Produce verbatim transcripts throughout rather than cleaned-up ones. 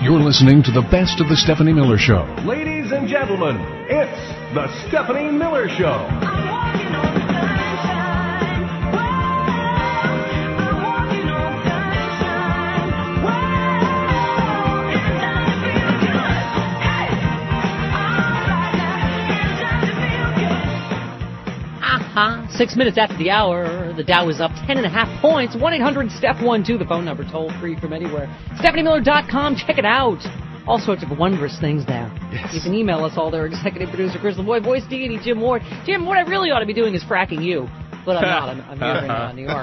You're listening to the best of the Stephanie Miller Show. Ladies and gentlemen, it's the Stephanie Miller Show. I'm walking on sunshine. Whoa, I'm walking on sunshine. Whoa, it's time to feel good. Hey, all right now, it's time to feel good. Uh-huh. Six minutes after the hour, the Dow is up ten and a half points. one eight hundred step one two, the phone number, toll free from anywhere. Stephanie Miller dot com, check it out. All sorts of wondrous things there. Yes. You can email us all there. Executive producer Chris LeBoy, voice deity Jim Ward. Jim, what I really ought to be doing is fracking you, but I'm not. I'm, I'm here in uh, New York.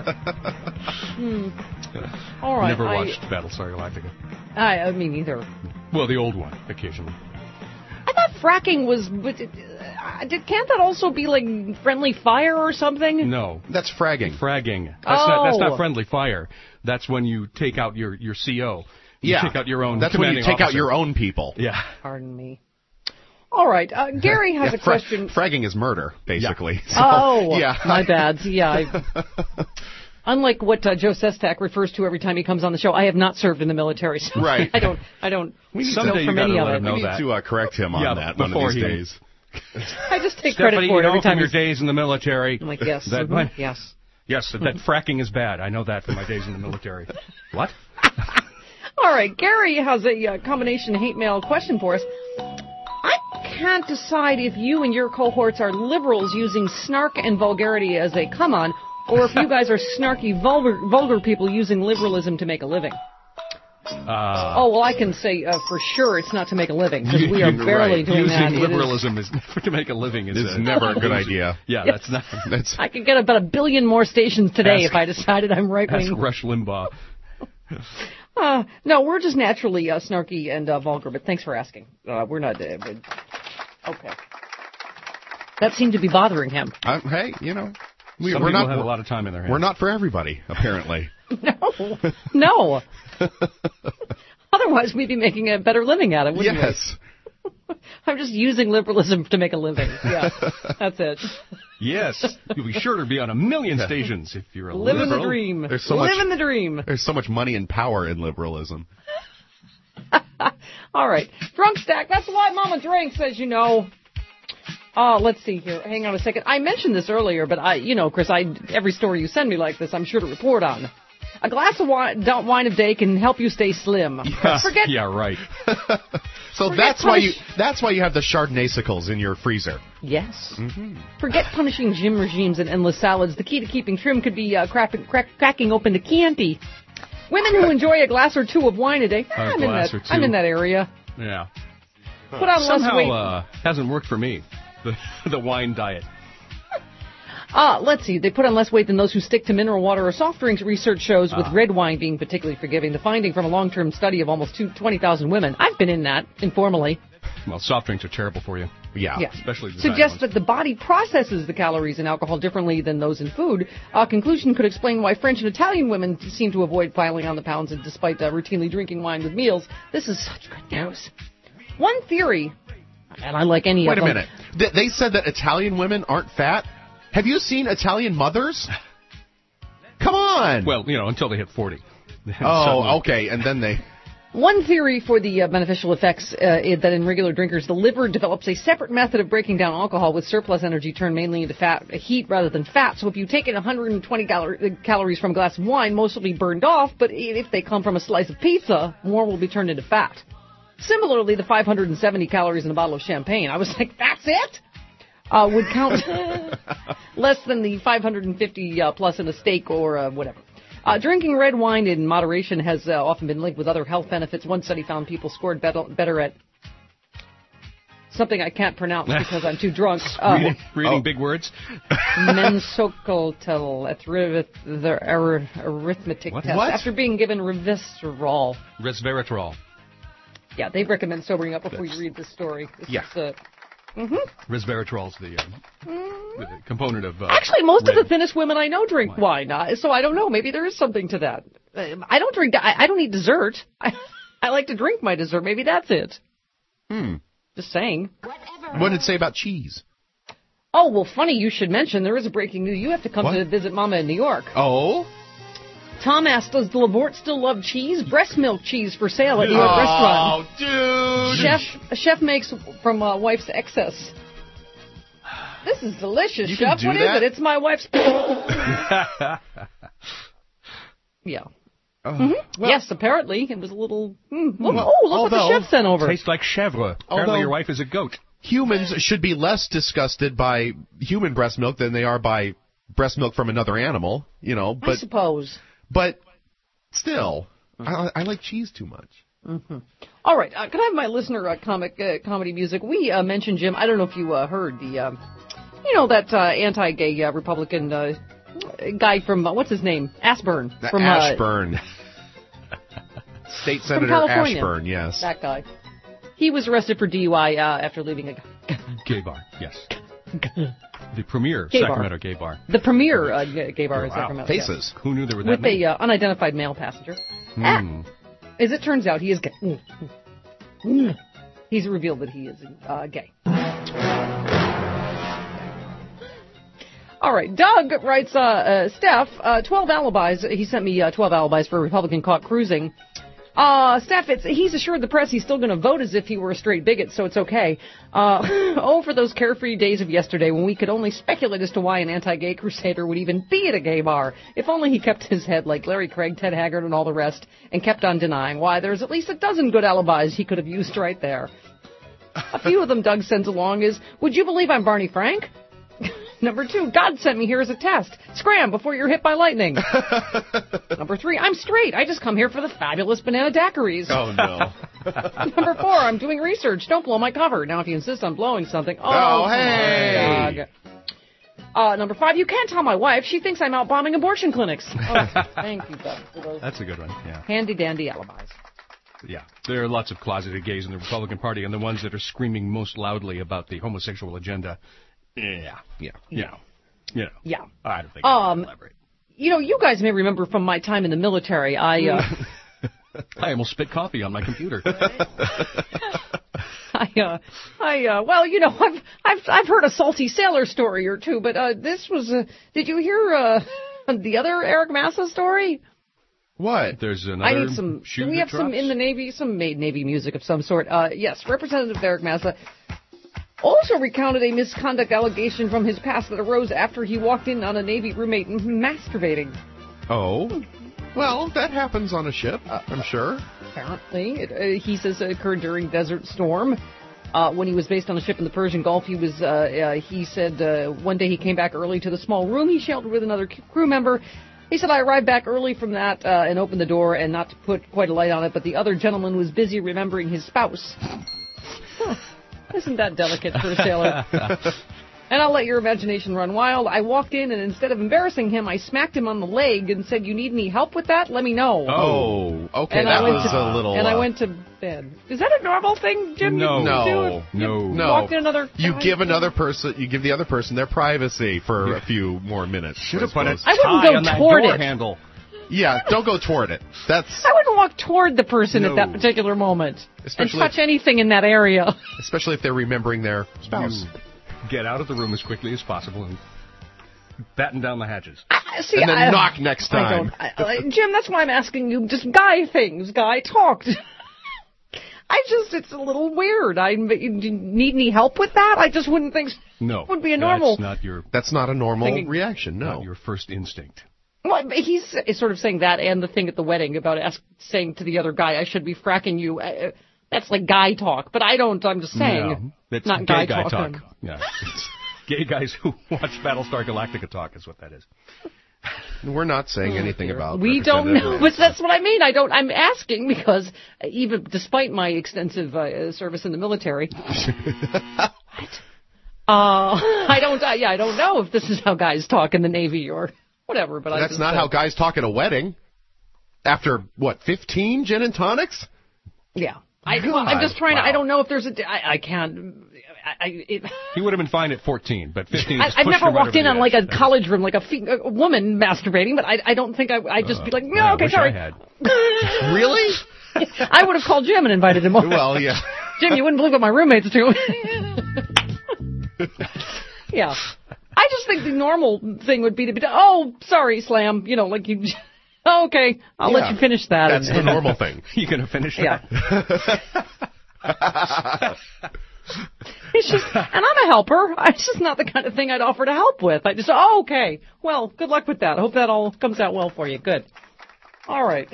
Hmm. All right. Never I, watched Battlestar Galactica. I, I mean, either. Well, the old one, occasionally. I thought fracking was. But, uh, did, can't that also be like friendly fire or something? No. That's fragging. Fragging. That's, Oh. not, that's not friendly fire. That's when you take out your, your C O. You Yeah. take out your own That's when you commanding take out officer. your own people. Yeah. Pardon me. All right. Uh, Gary has Yeah, a fra- question. fragging is murder, basically. So, Oh, yeah. my bad. Yeah. I, unlike what uh, Joe Sestak refers to every time he comes on the show, I have not served in the military, so Right. I don't. I don't We need know Someday from you gotta any of let it. him know We need that. to uh, correct him on Yeah, that one of before these he- days. I just take Stephanie, credit for you it know every time from your he's days in the military. I'm like, yes, That, mhm, yes. Yes, that fracking is bad. I know that from my days in the military. What? All right, Gary has a uh, combination hate mail question for us. I can't decide if you and your cohorts are liberals using snark and vulgarity as a come-on, or if you guys are snarky, vulgar, vulgar people using liberalism to make a living. Uh, Oh, well, I can say uh, for sure it's not to make a living, because we are You're barely right. doing using that. It is- liberalism is never to make a living. Is It's a- never a good idea. Yeah, Yes. that's not. That's I could get about a billion more stations today Ask- if I decided I'm Ask right-wing. Rush Limbaugh. Uh, no, we're just naturally uh, snarky and uh, vulgar, but thanks for asking. Uh, we're not... Uh, but- okay. That seemed to be bothering him. uh, hey, you know, we, Some we're people not have a lot of time in their hands. we're not for everybody, apparently. No. No. Otherwise, we'd be making a better living at it, wouldn't Yes. we? I'm just using liberalism to make a living. Yeah, that's it. Yes, you'll be sure to be on a million stations if you're a Living liberal. the dream. There's so much- Living the dream. There's so much money and power in liberalism. All right. Drunk stack. That's why Mama drinks, as you know. Uh, let's see here. Hang on a second. I mentioned this earlier, but I, you know, Chris, I, every story you send me like this, I'm sure to report on. A glass of wine, wine a day can help you stay slim. Yes. Forget, Yeah, right. So Forget that's why you punish- that's why you have the Chardonnay-sicles in your freezer. yes. Mm-hmm. Forget punishing gym regimes and endless salads. The key to keeping trim could be uh, crack, crack, cracking open the Chianti. Women who enjoy a glass or two of wine a day, A I'm, in glass that, or two. I'm in that area. Yeah. Put on less Somehow weight. uh, hasn't worked for me. The the wine diet. Uh, let's see. They put on less weight than those who stick to mineral water or soft drinks, research shows, with Ah. red wine being particularly forgiving. The finding from a long-term study of almost two- twenty thousand women. I've been in that, informally. Well, soft drinks are terrible for you. Yeah. Yeah. Especially the Suggests diet that the body processes the calories in alcohol differently than those in food. A conclusion could explain why French and Italian women seem to avoid piling on the pounds and despite uh, routinely drinking wine with meals. This is such good news. One theory, and I like any Wait of a them. minute. Th- They said that Italian women aren't fat. Have you seen Italian mothers? Come on. Well, you know, until they hit forty. Then oh, suddenly- okay. And then they. One theory for the uh, beneficial effects uh, is that in regular drinkers, the liver develops a separate method of breaking down alcohol with surplus energy turned mainly into fat, heat rather than fat. So if you take in one hundred twenty cal- calories from a glass of wine, most will be burned off, but if they come from a slice of pizza, more will be turned into fat. Similarly, the five hundred seventy calories in a bottle of champagne, I was like, that's it? Uh, would count less than the five hundred fifty uh, plus in a steak or uh, whatever. Uh, drinking red wine in moderation has uh, often been linked with other health benefits. One study found people scored better, better at something I can't pronounce because I'm too drunk. Uh, reading reading Oh. big words. mensocotel arith- the ar- arithmetic What? test What? after being given resveratrol. Resveratrol. Yeah, they recommend sobering up before you read this story. This Yeah. is, uh, Resveratrol's the, um, the component of. Uh, Actually, most red. of the thinnest women I know drink wine, uh, so I don't know. Maybe there is something to that. Uh, I don't drink. I, I don't eat dessert. I, I like to drink my dessert. Maybe that's it. Hmm. Just saying. What did it say about cheese? Oh, well, funny you should mention. There is a breaking news. You have to come What? to visit Mama in New York. Oh. Tom asked, does the Lavort still love cheese? Breast milk cheese for sale at your Oh, restaurant. dude. Chef, a chef makes from uh, wife's excess. This is delicious, You can Chef. do What is that? it? It's my wife's. Yeah. Oh, well, yes, apparently it was a little. Mm, look, Well, oh, look what although- the chef sent over. Tastes like chèvre. Apparently Although- your wife is a goat. humans should be less disgusted by human breast milk than they are by breast milk from another animal, you know, I but suppose. but still, I, I like cheese too much. All right, uh, can I have my listener uh, comic uh, comedy music? We uh, mentioned Jim. I don't know if you uh, heard the, uh, you know, that uh, anti-gay uh, Republican uh, guy from uh, what's his name, Ashburn from uh, Ashburn. State Senator California. Ashburn, yes. that guy. He was arrested for D U I uh, after leaving a, Gay bar, yes. The premier Gay bar. Sacramento gay bar. the premier uh, g- gay bar in Wow. Sacramento. yes. Faces. Who knew there were that With many? a uh, unidentified male passenger. Ah, Hmm. as it turns out, he is gay. Mm. Mm. He's revealed that he is uh, gay. All right, Doug writes, uh, uh, Steph, uh, twelve alibis. He sent me uh, twelve alibis for a Republican caught cruising. Uh, Steph, it's, he's assured the press he's still going to vote as if he were a straight bigot, so it's okay. Uh, oh, for those carefree days of yesterday when we could only speculate as to why an anti-gay crusader would even be at a gay bar. If only he kept his head like Larry Craig, Ted Haggard, and all the rest, and kept on denying why there's at least a dozen good alibis he could have used right there. A few of them Doug sends along is, would you believe I'm Barney Frank? Number two, God sent me here as a test. Scram before you're hit by lightning. Number three, I'm straight. I just come here for the fabulous banana daiquiris. Oh, no. Number four, I'm doing research. Don't blow my cover. Now, if you insist on blowing something, oh, Oh, come hey. on, Doug. Uh, number five, you can't tell my wife. She thinks I'm out bombing abortion clinics. Oh, thank you, Doug, for those That's a good one, yeah. handy-dandy alibis. Yeah. There are lots of closeted gays in the Republican Party, and the ones that are screaming most loudly about the homosexual agenda. Yeah. Yeah. Yeah. You know. Yeah. I don't think I Um, can elaborate. You know, you guys may remember from my time in the military, I, uh, I almost spit coffee on my computer. I, uh, I, uh, well, you know, I've, I've, I've heard a salty sailor story or two, but, uh, this was, uh, did you hear, uh, the other Eric Massa story? What? There's another I need some, shoe do we that have some drops? in the Navy, some made Navy music of some sort? Uh, yes, Representative Eric Massa also recounted a misconduct allegation from his past that arose after he walked in on a Navy roommate masturbating. Oh. Well, that happens on a ship, I'm sure. Apparently, it, uh, he says it occurred during Desert Storm. Uh, when he was based on a ship in the Persian Gulf, he was. Uh, uh, he said uh, one day he came back early to the small room he sheltered with another c- crew member. He said, I arrived back early from that uh, and opened the door, and not to put quite a light on it, but the other gentleman was busy remembering his spouse. Huh. Isn't that delicate for a sailor? And I'll let your imagination run wild. I walked in, and instead of embarrassing him, I smacked him on the leg and said, you need any help with that? Let me know. Oh, okay, and that I went was to, a little... And I uh, went to bed. Is that a normal thing, Jim? No. You No. do? You No. No. Walked in another You guy? give another person, you give the other person their privacy for a few more minutes. Should I have put a suppose. I wouldn't tie go on that toward door it. handle. Yeah, don't go toward it. That's I wouldn't walk toward the person No. at that particular moment Especially and touch if- anything in that area. especially if they're remembering their spouse. You get out of the room as quickly as possible and batten down the hatches. I- See, And then I, knock next I time. don't, I, I, Jim, that's why I'm asking you just guy things. Guy, talk. I just, it's a little weird. I you need any help with that? I just wouldn't think. No. Would be a normal. That's not your, That's not a normal Thinking- reaction, no. not your first instinct. Well, he's is sort of saying that, and the thing at the wedding about ask, saying to the other guy, "I should be fracking you." Uh, that's like guy talk, but I don't. I'm just saying, No, that's not gay guy, guy talk. talk. Yeah, it's gay guys who watch Battlestar Galactica talk is what that is. We're not saying anything about We don't know, Representative- but that's what I mean. I don't. I'm asking because uh, even despite my extensive uh, service in the military, what? Uh, I don't. Uh, yeah, I don't know if this is how guys talk in the Navy or whatever. But I That's just, not uh, how guys talk at a wedding. After, what, fifteen gin and tonics? Yeah, I, God, well, I'm just trying to. wow. I don't know if there's a. I, I can't. I, I, it, He would have been fine at fourteen, but fifteen. I, just I've pushed never him right walked over in the on like edge. a college room, like a, fe- a woman masturbating, but I, I don't think I, I'd just be like, no, I okay, wish sorry. I had. Really? I would have called Jim and invited him over. Well, yeah. Jim, you wouldn't believe what my roommates do. Yeah. I just think the normal thing would be to be, oh, sorry, Slam. You know, like you, Oh, okay, I'll Yeah. let you finish that. That's the normal thing. You gonna finish Yeah. that? It's just, and I'm a helper. It's just not the kind of thing I'd offer to help with. I just, oh, okay. Well, good luck with that. I hope that all comes out well for you. Good. All right.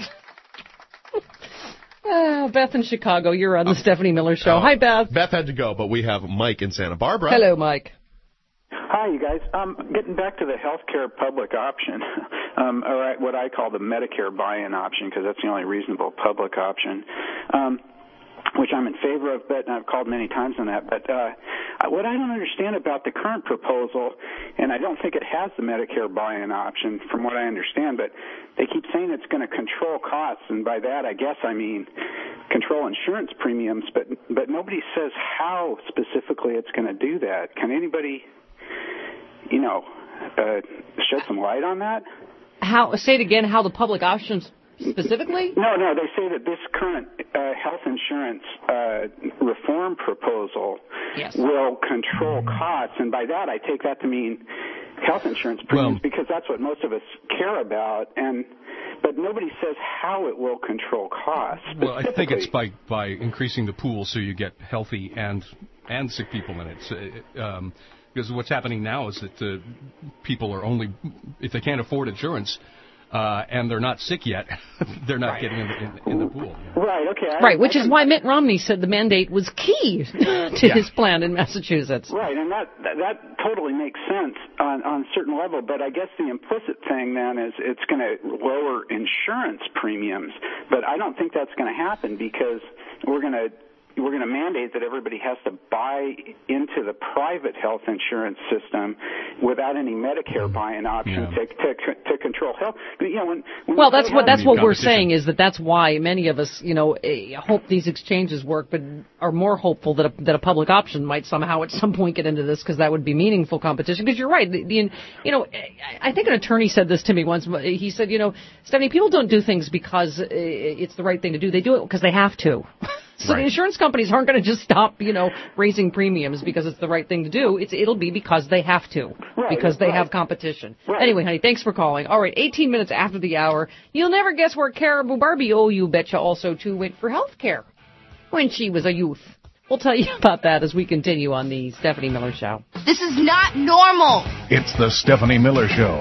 Uh, Beth in Chicago, you're on the Stephanie Miller Show. Oh, Hi, Beth. Beth had to go, but we have Mike in Santa Barbara. Hello, Mike. Hi, you guys. Um, getting back to the healthcare public option, um, or what I call the Medicare buy-in option, because that's the only reasonable public option, um, which I'm in favor of, but I've called many times on that. But uh, what I don't understand about the current proposal, and I don't think it has the Medicare buy-in option, from what I understand, but they keep saying it's going to control costs, and by that I guess I mean control insurance premiums, but but nobody says how specifically it's going to do that. Can anybody, you know, uh, shed some light on that? How? Say it again. How the public options specifically? No, no. They say that this current uh, health insurance uh, reform proposal Yes. will control costs, and by that I take that to mean health insurance premiums, Well, because that's what most of us care about. And but nobody says how it will control costs. Well, I think it's specifically. by by increasing the pool so you get healthy and and sick people in it. So, um, because what's happening now is that uh, people are only, if they can't afford insurance uh, and they're not sick yet, they're not getting in the, in, in the pool. Right. Okay. I- Right, which I is can- why Mitt Romney said the mandate was key to Yeah. his plan in Massachusetts. Right, and that, that that totally makes sense on on a certain level. But I guess the implicit thing then is it's going to lower insurance premiums. But I don't think that's going to happen, because we're going to we're going to mandate that everybody has to buy into the private health insurance system without any Medicare buy-in option Yeah. to, to to control health. But, you know, when, when Well, we that's say what health- that's what we're competition. saying is that that's why many of us, you know, eh, hope these exchanges work, but are more hopeful that a, that a public option might somehow at some point get into this, because that would be meaningful competition. Because you're right, the, the, you know, I I think an attorney said this to me once. He said, you know, Stephanie, people don't do things because eh, it's the right thing to do. They do it because they have to. So Right. the insurance companies aren't going to just stop, you know, raising premiums because it's the right thing to do. It's it'll be because they have to, Right, because they right. have competition. Right. Anyway, honey, thanks for calling. All right, eighteen minutes after the hour, you'll never guess where Caribou Barbie, oh, you betcha, also too went for health care when she was a youth. We'll tell you about that as we continue on the Stephanie Miller Show. This is not normal. It's the Stephanie Miller Show.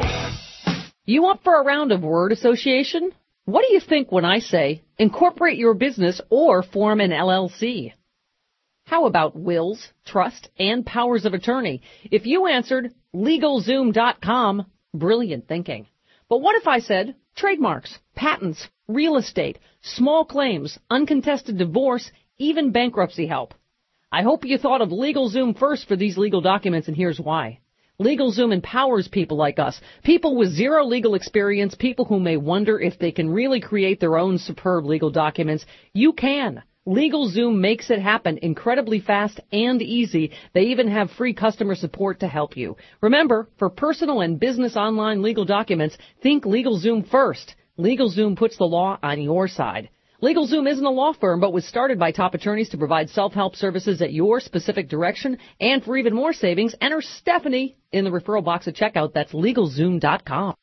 You up for a round of word association? What do you think when I say incorporate your business or form an L L C? How about wills, trust, and powers of attorney? If you answered LegalZoom dot com, brilliant thinking. But what if I said trademarks, patents, real estate, small claims, uncontested divorce, even bankruptcy help? I hope you thought of LegalZoom first for these legal documents, and here's why. LegalZoom empowers people like us, people with zero legal experience, people who may wonder if they can really create their own superb legal documents. You can. LegalZoom makes it happen incredibly fast and easy. They even have free customer support to help you. Remember, for personal and business online legal documents, think LegalZoom first. LegalZoom puts the law on your side. LegalZoom isn't a law firm, but was started by top attorneys to provide self-help services at your specific direction. And for even more savings, enter Stephanie in the referral box at checkout. That's LegalZoom dot com.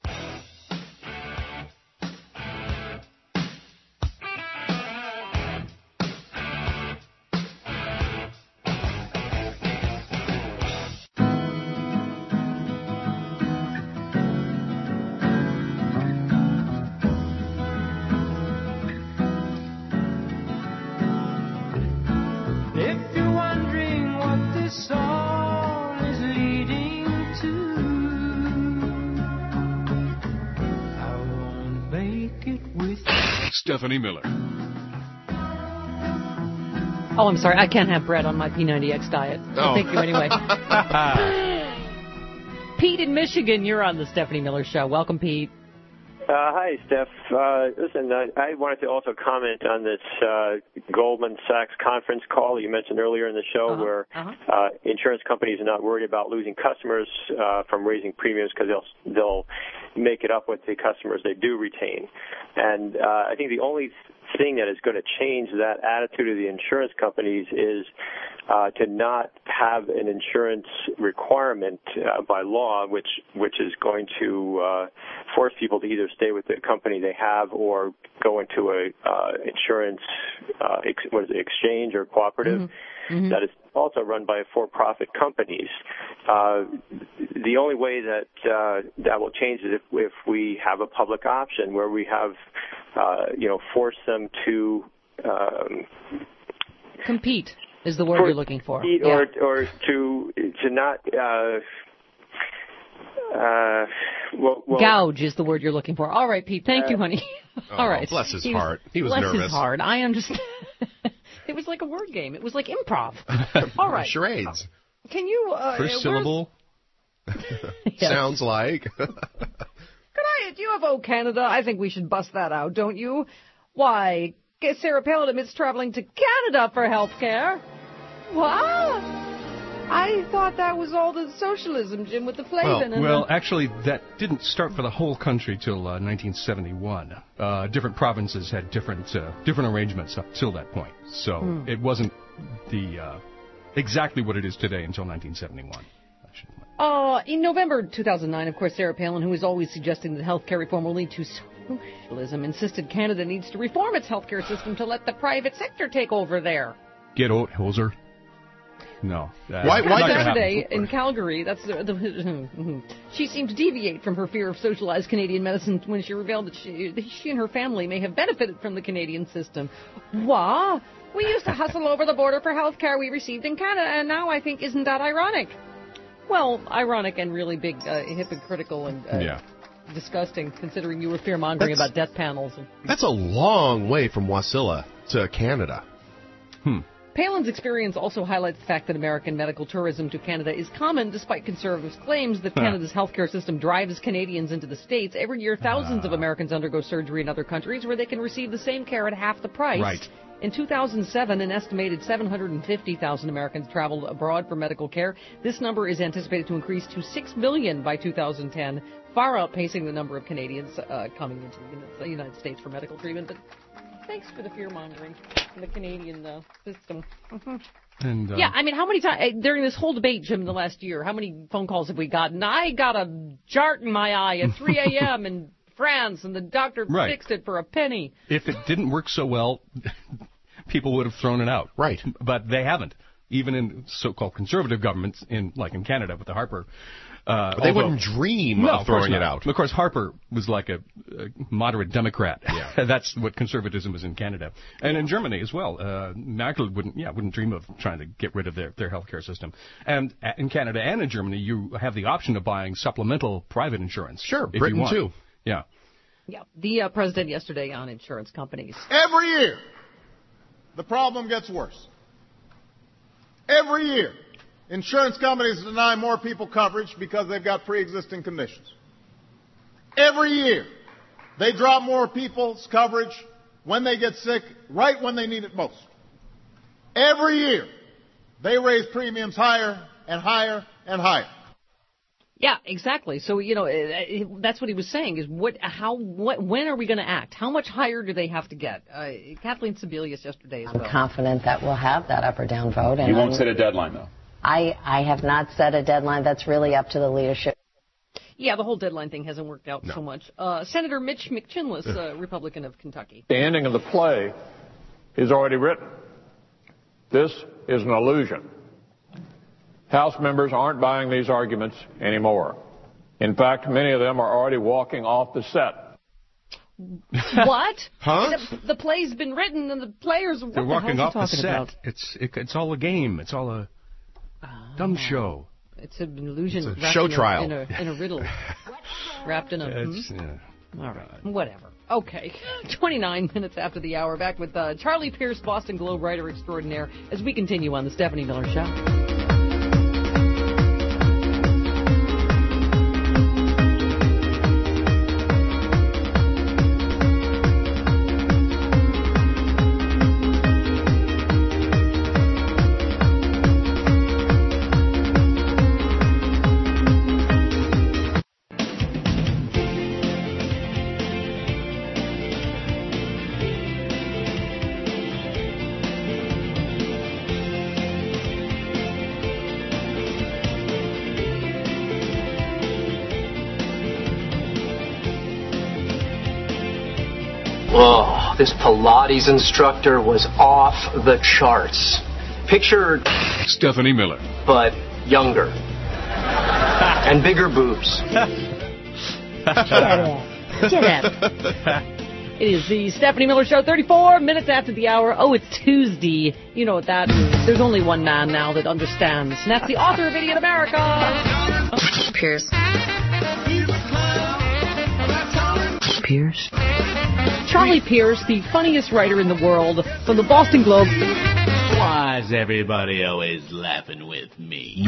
If you're wondering what this song is leading to, I won't make it with you. Stephanie Miller. Oh, I'm sorry. I can't have bread on my P ninety X diet. Oh. Thank you anyway. Pete in Michigan, you're on the Stephanie Miller Show. Welcome, Pete. Uh, hi, Steph. Uh, listen, I, I wanted to also comment on this uh, Goldman Sachs conference call you mentioned earlier in the show, Uh-huh, where uh-huh. uh, insurance companies are not worried about losing customers uh, from raising premiums because they'll they'll make it up with the customers they do retain. And uh, I think the only thing that is going to change that attitude of the insurance companies is uh, to not have an insurance requirement uh, by law, which which is going to uh, force people to either stay with the company they have or go into a uh, insurance uh, ex- what is it, exchange or cooperative mm-hmm. Mm-hmm. that is also run by for-profit companies. Uh, the only way that uh, that will change is if, if we have a public option where we have, uh, you know, force them to um, compete is the word for, you're looking for, yeah. or or to to not. Uh, uh, well, well, Gouge is the word you're looking for. All right, Pete. Thank uh, you, honey. All oh, right. Bless his he was, heart. He was bless nervous. Bless his heart. I understand. It was like a word game. It was like improv. All right. Charades. Can you... Uh, First syllable. Yes. Sounds like. Could I... U F O Canada, I think we should bust that out, don't you? Why, Sarah Palin admits traveling to Canada for health care. What? I thought that was all the socialism, Jim, with the Flavin. Well, and well the... actually, that didn't start for the whole country till uh, nineteen seventy-one. Uh, different provinces had different uh, different arrangements up till that point. So hmm. it wasn't the uh, exactly what it is today until nineteen seventy-one. Uh, in November two thousand nine, of course, Sarah Palin, who is always suggesting that health care reform will lead to socialism, insisted Canada needs to reform its health care system to let the private sector take over there. Get out, hoser. No. Why? Why Saturday in Calgary, that's the, the, she seemed to deviate from her fear of socialized Canadian medicine when she revealed that she, that she and her family may have benefited from the Canadian system. What? We used to hustle over the border for health care we received in Canada, and now I think, isn't that ironic? Well, ironic and really big, uh, hypocritical and uh, yeah. disgusting, considering you were fear-mongering about death panels. And... That's a long way from Wasilla to Canada. Hmm. Palin's experience also highlights the fact that American medical tourism to Canada is common, despite conservatives' claims that Canada's healthcare system drives Canadians into the States. Every year, thousands uh. of Americans undergo surgery in other countries where they can receive the same care at half the price. Right. In two thousand seven, an estimated seven hundred fifty thousand Americans traveled abroad for medical care. This number is anticipated to increase to six million by two thousand ten, far outpacing the number of Canadians uh, coming into the United States for medical treatment. But thanks for the fear-mongering in the Canadian uh, system. Mm-hmm. And, uh, yeah, I mean, how many times, during this whole debate, Jim, in the last year, how many phone calls have we gotten? I got a jart in my eye at three a.m. in France, and the doctor right. fixed it for a penny. If it didn't work so well, people would have thrown it out. Right. But they haven't. Even in so-called conservative governments, in like in Canada with the Harper. Uh, they although, wouldn't dream no, of throwing it not. out. Of course, Harper was like a, a moderate Democrat. Yeah. That's what conservatism is in Canada. And in Germany as well. Uh, Merkel wouldn't, yeah, wouldn't dream of trying to get rid of their, their healthcare system. And in Canada and in Germany, you have the option of buying supplemental private insurance. Sure, if Britain you want. too. Yeah. Yeah, the uh, president yesterday on insurance companies. Every year, the problem gets worse. Every year. Insurance companies deny more people coverage because they've got pre-existing conditions. Every year, they drop more people's coverage when they get sick, right when they need it most. Every year, they raise premiums higher and higher and higher. Yeah, exactly. So, you know, that's what he was saying is what, how, what, when are we going to act? How much higher do they have to get? Uh, Kathleen Sebelius yesterday as well. I'm confident that we'll have that up or down vote. And you won't I'm, set a deadline, though. I, I have not set a deadline. That's really up to the leadership. Yeah, the whole deadline thing hasn't worked out no. so much. Uh, Senator Mitch McChinless, uh, Republican of Kentucky. The ending of the play is already written. This is an illusion. House members aren't buying these arguments anymore. In fact, many of them are already walking off the set. What? Huh? The, the play's been written and the players... What They're the walking off the set. About? It's it, it's all a game. It's all a oh. dumb show. It's an illusion. It's a show in trial. A, in, a, in a riddle. Wrapped in a... It's, hmm? yeah. All right. Whatever. Okay. twenty-nine minutes after the hour. Back with uh, Charlie Pierce, Boston Globe writer extraordinaire, as we continue on the Stephanie Miller Show. Oh, this Pilates instructor was off the charts. Picture Stephanie Miller. but younger. And bigger boobs. It is the Stephanie Miller Show, thirty-four minutes after the hour. Oh, it's Tuesday. You know what that means. There's only one man now that understands, and that's the author of Idiot America. Pierce. Pierce. Charlie Pierce, the funniest writer in the world, from the Boston Globe. Why's everybody always laughing with me?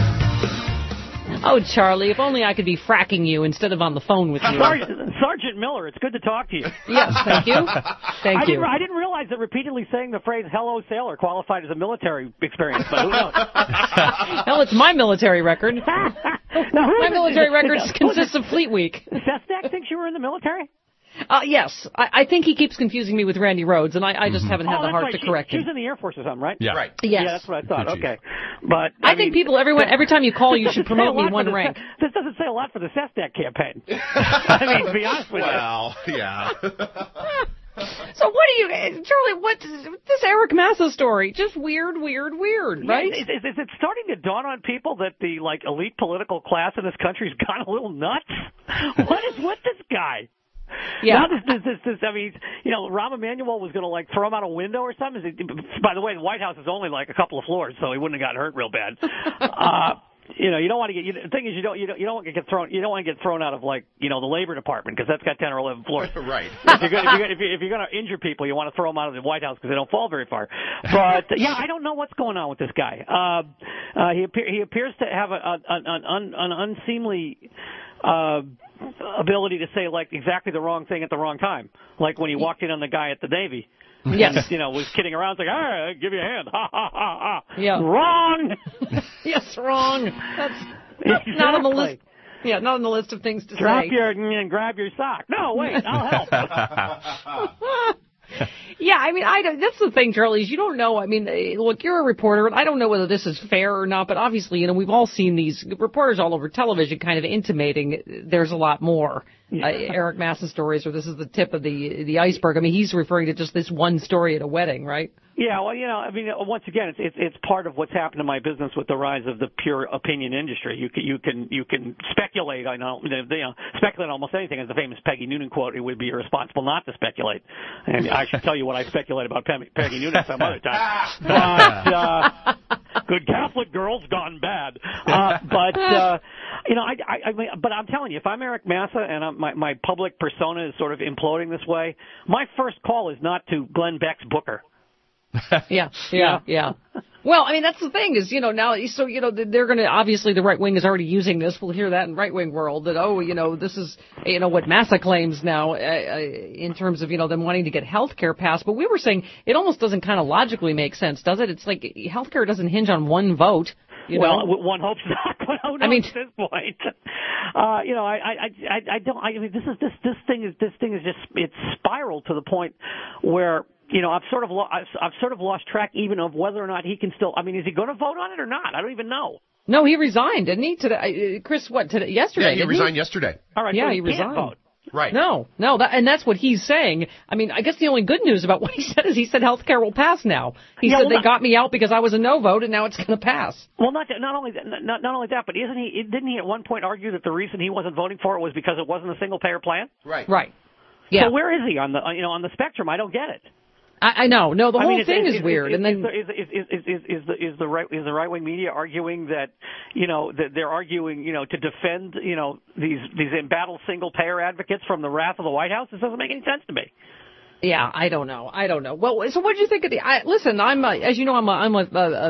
Oh, Charlie, if only I could be fracking you instead of on the phone with you. Sergeant, Sergeant Miller, it's good to talk to you. Yes, thank you. Thank I you. Didn't, I didn't realize that repeatedly saying the phrase "hello, sailor" qualified as a military experience, but who knows? Hell, it's my military record. Now, who My is it? military Is it- record is it- consists of Fleet Week. Sestak thinks you were in the military? Uh, yes, I, I think he keeps confusing me with Randy Rhodes, and I, I just haven't had Oh, the that's heart right. to She- correct She him. was in the Air Force or something, right? Yeah. Right. Yes. Yeah, that's what I thought. Good chief. Okay. But I, I, think mean, people, everyone, every time you call, you should this doesn't say promote a me lot one for the rank. Se- This doesn't say a lot for the Sestak campaign. I mean, to be honest with Well, yeah. So what do you, Charlie, what, this Eric Massa story, just weird, weird, weird, you. right? Yeah, is, is, is it starting to dawn on people that the like elite political class in this country's gone a little nuts? What is with this guy? Yeah. Now this, this, this, this, I mean, you know, Rahm Emanuel was going to like throw him out a window or something. Is it, by the way, the White House is only like a couple of floors, so he wouldn't have gotten hurt real bad. Uh, you know, you don't want to get. You, the thing is, you don't, you don't, you don't want to get thrown. You don't want to get thrown out of like, you know, the Labor Department because that's got ten or eleven floors. Right. If you're going, if you're, if you're, if you're going to injure people, you want to throw them out of the White House because they don't fall very far. But yeah, I don't know what's going on with this guy. Uh, uh, he appear, he appears to have a, a, an, an, an unseemly. Uh, ability to say like exactly the wrong thing at the wrong time, like when he walked in on the guy at the Navy. Yes. And, you know, was kidding around, it's like, all right, I'll give you a hand. Ha ha ha ha. Yeah. Wrong. Yes, wrong. That's not, Exactly. not on the list. Yeah, not on the list of things to Drop say. your and grab your sock. No, wait, I'll help. Yeah, I mean, I don't, that's the thing, Charlie, is you don't know. I mean, eh, look, you're a reporter, and I don't know whether this is fair or not, but obviously, you know, we've all seen these reporters all over television kind of intimating there's a lot more. Yeah. Uh, Eric Massa stories, or this is the tip of the the iceberg. I mean, he's referring to just this one story at a wedding, right? Yeah, well, you know, I mean, once again, it's it's, it's part of what's happened to my business with the rise of the pure opinion industry. You can you can you can speculate. I know, you know, speculate on almost anything. As the famous Peggy Noonan quote, it would be irresponsible not to speculate. And I should tell you what I speculate about Pe- Peggy Noonan some other time. But uh, good Catholic girls gone bad. Uh, but uh, you know, I, I, I mean, but I'm telling you, if I'm Eric Massa and I'm, my my public persona is sort of imploding this way, my first call is not to Glenn Beck's Booker. Yeah, yeah, yeah. Well, I mean, that's the thing is, you know, now, so, you know, they're going to, obviously the right wing is already using this. We'll hear that in right wing world that, oh, you know, this is, you know, what Massa claims now uh, uh, in terms of, you know, them wanting to get health care passed. But we were saying it almost doesn't kind of logically make sense, does it? It's like health care doesn't hinge on one vote. You well, know? one hopes not. Who knows I mean, at this point? Uh, you know, I, I, I, I don't. I mean, this is this this thing is this thing is just it's spiraled to the point where you know I've sort of lo- I've, I've sort of lost track even of whether or not he can still. I mean, is he going to vote on it or not? I don't even know. No, he resigned, didn't he? Today, uh, Chris, what today? Yesterday? Yeah, he didn't resigned he? yesterday. All right, Yeah, so he he can't resigned. vote. Right. No, no, that, and that's what he's saying. I mean, I guess the only good news about what he said is he said health care will pass now. He Yeah, said well, they not- got me out because I was a no vote, and now it's going to pass. Well, not that, not only that, not not only that, but isn't he? Didn't he at one point argue that the reason he wasn't voting for it was because it wasn't a single payer plan? Right. Right. Yeah. So where is he on the you know on the spectrum? I don't get it. I, I know. No, the I whole mean, it's- thing it's- is weird. Is, and then is, is, is, is, is, is the is the right is the right wing media arguing that you know that they're arguing you know to defend you know these these embattled single payer advocates from the wrath of the White House? This doesn't make any sense to me. yeah, I don't know. I don't know. Well, so what did you think of the? I, listen, I'm a, as you know, I'm a, I'm a,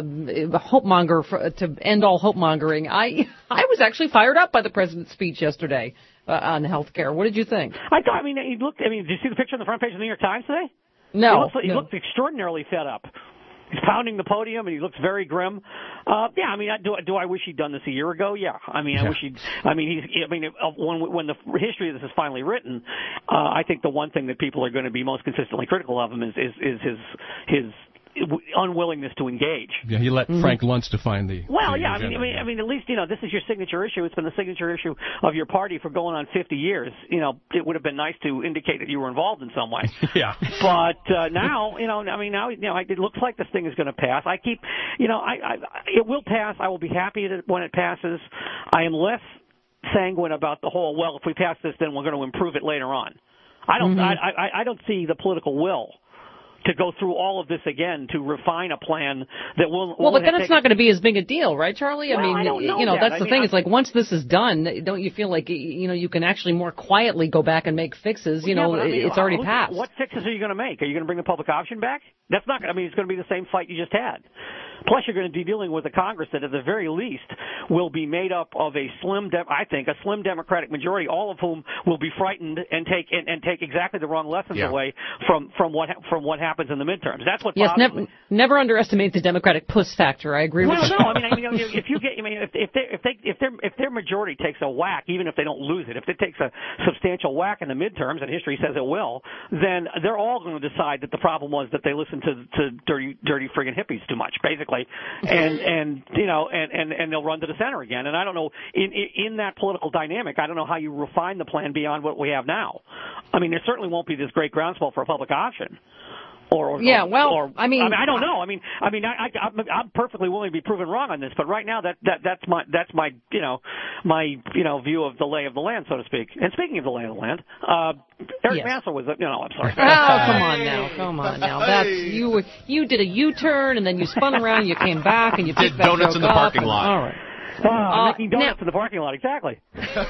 a, a hope monger for, to end all hope mongering. I I was actually fired up by the president's speech yesterday uh, on health care. What did you think? I thought. I mean, he looked. I mean, did you see the picture on the front page of the New York Times today? No, he looks, he no. looked extraordinarily fed up. He's pounding the podium and he looks very grim. Uh, yeah, I mean, I, do do I wish he'd done this a year ago? Yeah, I mean, I Yeah. wish he'd. I mean, he's. I mean, uh, when when the history of this is finally written, uh, I think the one thing that people are going to be most consistently critical of him is is, is his his unwillingness to engage. Yeah, he let Mm-hmm. Frank Luntz define the. Well, the yeah, I mean, agenda. I mean, I mean, at least you know this is your signature issue. It's been the signature issue of your party for going on fifty years. You know, it would have been nice to indicate that you were involved in some way. Yeah. But uh, now, you know, I mean, now, you know, it looks like this thing is going to pass. I keep, you know, I, I, it will pass. I will be happy that when it passes. I am less sanguine about the whole. Well, if we pass this, then we're going to improve it later on. I don't. Mm-hmm. I, I, I don't see the political will to go through all of this again to refine a plan that will. Well, but then take it's not going to be as big a deal, right, Charlie? Well, I mean, I don't know you know, that. that's I the mean, thing. I- It's like once this is done, don't you feel like you know you can actually more quietly go back and make fixes? You Yeah, know, but I mean, it's already who's- passed. What fixes are you going to make? Are you going to bring the public option back? That's not. I mean, it's going to be the same fight you just had. Plus, you're going to be dealing with a Congress that, at the very least, will be made up of a slim, de- I think, a slim Democratic majority, all of whom will be frightened and take and, and take exactly the wrong lessons Yeah. away from from what ha- from what happens in the midterms. That's what. Yes, bothers never, me. never underestimate the Democratic puss factor. I agree Well, with you. no, I mean, I mean, you know, if you get, I mean, if if they if they if their if their majority takes a whack, even if they don't lose it, if it takes a substantial whack in the midterms, and history says it will, then they're all going to decide that the problem was that they listened to to dirty dirty friggin' hippies too much, basically, and and you know, and and and they'll run to the center again. And I don't know in in, in that political dynamic, I don't know how you refine the plan beyond what we have now. I mean, there certainly won't be this great groundswell for a public option. Or, or, Yeah, well, or, I mean- I mean, I don't know. I mean, I mean, I, I, I'm, I'm perfectly willing to be proven wrong on this, but right now, that, that that's my that's my you know my you know view of the lay of the land, so to speak. And speaking of the lay of the land, uh, Eric Yes. Massler was, you know, I'm sorry. Oh, come on now, come on now. That's you. You did a U-turn and then you spun around and you came back and you Did picked that donuts joke in the up parking and- lot. All right. Oh, I'm Uh, making donuts now- in the parking lot, exactly.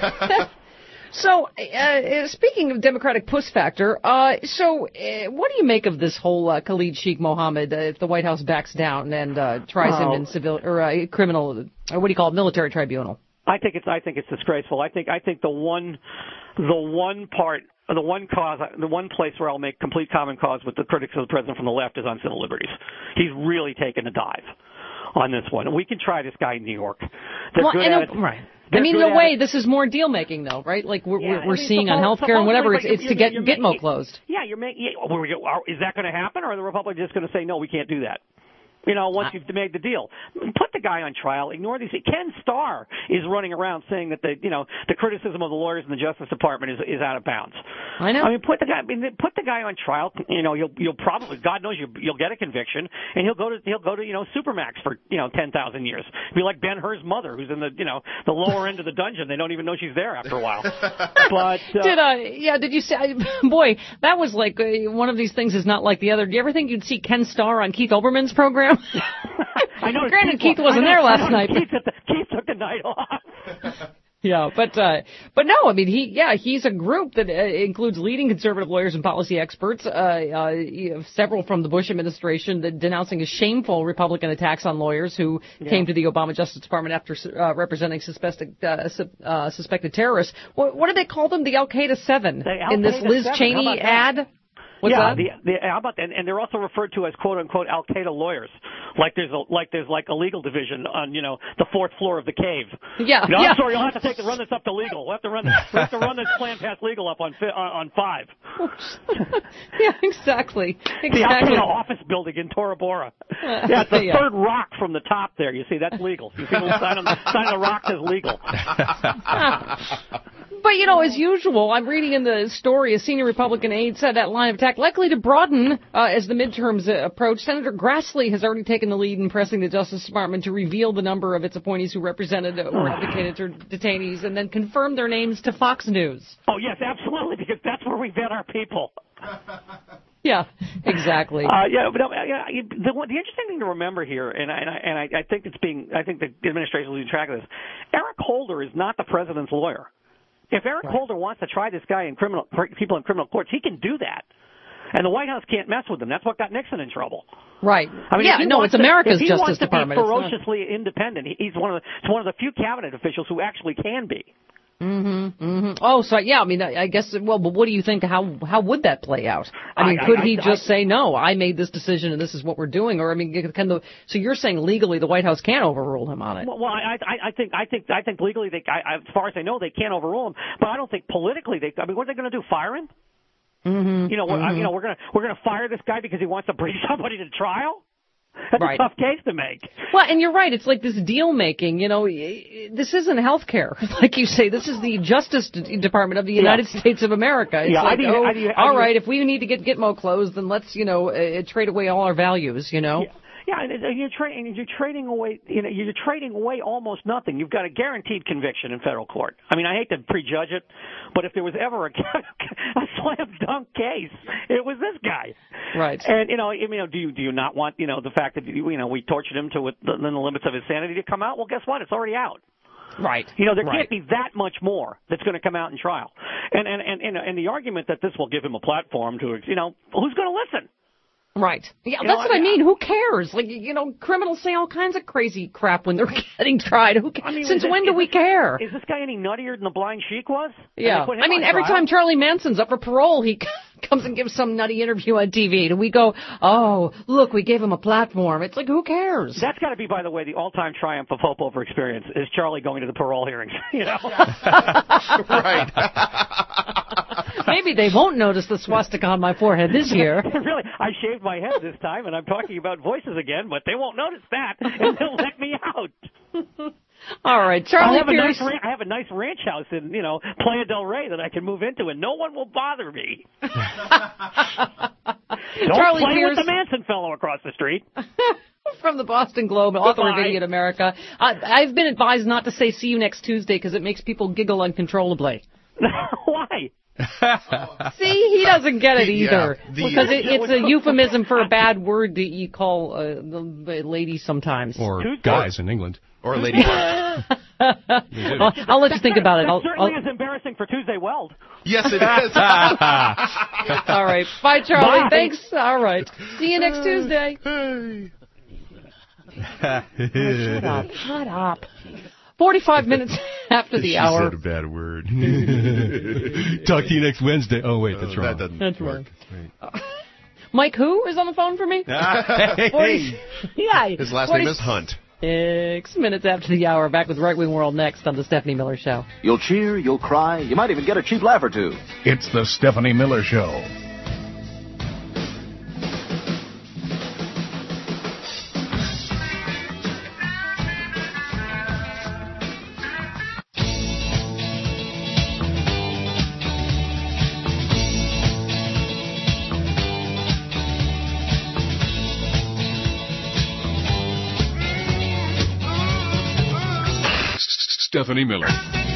So, uh, speaking of Democratic puss factor, uh, so uh, what do you make of this whole uh, Khalid Sheikh Mohammed uh, if the White House backs down and uh, tries him Oh. in civil or uh, criminal, or what do you call it, military tribunal? I think it's I think it's disgraceful. I think I think the one the one part the one cause the one place where I'll make complete common cause with the critics of the president from the left is on civil liberties. He's really taken a dive on this one. And we can try this guy in New York. They're Well, good in at a- it. right. They're I mean, good in a at way, it. this is more deal making, though, right? Like we're Yeah, we're, I we're mean, seeing on suppose- healthcare and whatever. It's, supposedly, it's but to you're- get you're Gitmo making- closed. Yeah, you're making. Yeah, are we- are- is that going to happen, or are the Republicans just going to say no? We can't do that. You know, once you've made the deal, put the guy on trial. Ignore these. Ken Starr is running around saying that the, you know, the criticism of the lawyers in the Justice Department is is out of bounds. I know. I mean, put the guy. I mean, put the guy on trial. You know, you'll you'll probably, God knows, you'll, you'll get a conviction, and he'll go to he'll go to you know Supermax for you know ten thousand years. Be like Ben Hur's mother, who's in the you know the lower end of the dungeon. They don't even know she's there after a while. But uh, Did uh yeah? Did you say? Boy, that was like uh, one of these things is not like the other. Do you ever think you'd see Ken Starr on Keith Olbermann's program? I know. Granted, Keith wasn't there last night. Keith, took the, Keith took the night off. Yeah, but uh, but no, I mean he yeah he's a group that uh, includes leading conservative lawyers and policy experts, uh, uh, you know, several from the Bush administration that denouncing a shameful Republican attacks on lawyers who Yeah. came to the Obama Justice Department after uh, representing suspected uh, su- uh, suspected terrorists. What, what do they call them? The Al Qaeda Seven The in this Al-Qaeda Liz Seven. How Cheney about that? ad. What's yeah, that? The, the, how about that? And, and they're also referred to as quote unquote Al Qaeda lawyers, like there's a, like there's like a legal division on you know the fourth floor of the cave. Yeah, No, yeah. I'm sorry, you'll have to take run this up to legal. We'll have to run this, we'll have to run this plan past legal up on fi- on, on five. Yeah, exactly. The Exactly. Al Qaeda office building in Tora Bora. Yeah, it's the Yeah. third rock from the top there. You see, that's legal. You see, the sign on the sign on the rock says legal. But, you know, as usual, I'm reading in the story, a senior Republican aide said that line of attack likely to broaden uh, as the midterms uh, approach. Senator Grassley has already taken the lead in pressing the Justice Department to reveal the number of its appointees who represented or advocated for detainees and then confirm their names to Fox News. Oh, yes, absolutely, because that's where we vet our people. Yeah, exactly. Uh, yeah, but uh, yeah, the, the interesting thing to remember here, and I, and I, and I, I think it's being, I think the administration is losing track of this. Eric Holder is not the president's lawyer. If Eric Right. Holder wants to try this guy in criminal people in criminal courts, he can do that. And the White House can't mess with him. That's what got Nixon in trouble. Right. I mean, yeah, if he no, wants it's to- America's if he Justice wants to Department. Be It's not- ferociously independent. He- He's one of the, it's one of the few cabinet officials who actually can be. Mm-hmm, mm-hmm. Oh, so yeah, I mean, I, I guess. Well, but what do you think? How how would that play out? I mean, I- could I- he I- just I- say no? I made this decision, and this is what we're doing. Or I mean, can the? So you're saying legally the White House can't overrule him on it? Well, well I, I, I think, I think, I think legally, they, I, as far as I know, they can't overrule him. But I don't think politically, they. I mean, what are they going to do? Fire him? Mm-hmm. You know, we're, mm-hmm. you know, we're going to we're going to fire this guy because he wants to bring somebody to trial. That's Right. a tough case to make. Well, and you're right. It's like this deal making. You know, this isn't healthcare, like you say. This is the Justice D- Department of the United Yeah. States of America. It's Yeah, I like, think- oh, I think- I all think- right, if we need to get Gitmo closed, then let's, you know, uh, trade away all our values. You know. Yeah. Yeah, and you're trading. You're trading away. You know, you're trading away almost nothing. You've got a guaranteed conviction in federal court. I mean, I hate to prejudge it, but if there was ever a, a slam dunk case, it was this guy. Right. And you know, you know, do you do you not want you know the fact that you know we tortured him to within the limits of his sanity to come out? Well, guess what? It's already out. Right. You know, there right. can't be that much more that's going to come out in trial. And and and and, and the argument that this will give him a platform to, you know, who's going to listen? Right. Yeah, You that's know, what I I- mean. Who cares? Like, you know, criminals say all kinds of crazy crap when they're getting tried. Who ca- I mean, Since is when this- do we is this- care? Is this guy any nuttier than the Blind Sheik was? And Yeah. they put him I mean, on every trial? time Charlie Manson's up for parole, he comes and gives some nutty interview on T V, and we go, oh, look, we gave him a platform. It's like, who cares? That's got to be, by the way, the all-time triumph of hope over experience is Charlie going to the parole hearings. You know, Right. Maybe they won't notice the swastika on my forehead this year. really, I shaved my head this time, and I'm talking about voices again, but they won't notice that, and they'll let me out. All right, I Charlie have, a nice, Pierce. ran- I have a nice ranch house in, you know, Playa del Rey that I can move into, and no one will bother me. Don't Charlie play Pierce. with the Manson fellow across the street. From the Boston Globe, author of Goodbye. Idiot America. I, I've been advised not to say see you next Tuesday because it makes people giggle uncontrollably. Why? See, he doesn't get it Yeah, either. the- because it, it's a euphemism for a bad word that you call uh, the, the lady sometimes. Or Tuesday. guys in England. Or Lady I'll, I'll let you think about it. That I'll, certainly I'll- is embarrassing for Tuesday Weld. Yes, it is. all right. Bye, Charlie. Bye. Thanks. All right. See you next Tuesday. Shut up. Shut up. forty-five minutes after the She hour. said a bad word. Talk to you next Wednesday. Oh, wait, that's Oh, wrong. That doesn't That's work. wrong. Mike who is on the phone for me? Hey. forty Yeah. His last forty name is Hunt. Six minutes after the hour. Back with Right Wing World next on the Stephanie Miller Show. You'll cheer, you'll cry, you might even get a cheap laugh or two. It's the Stephanie Miller Show. Stephanie Miller.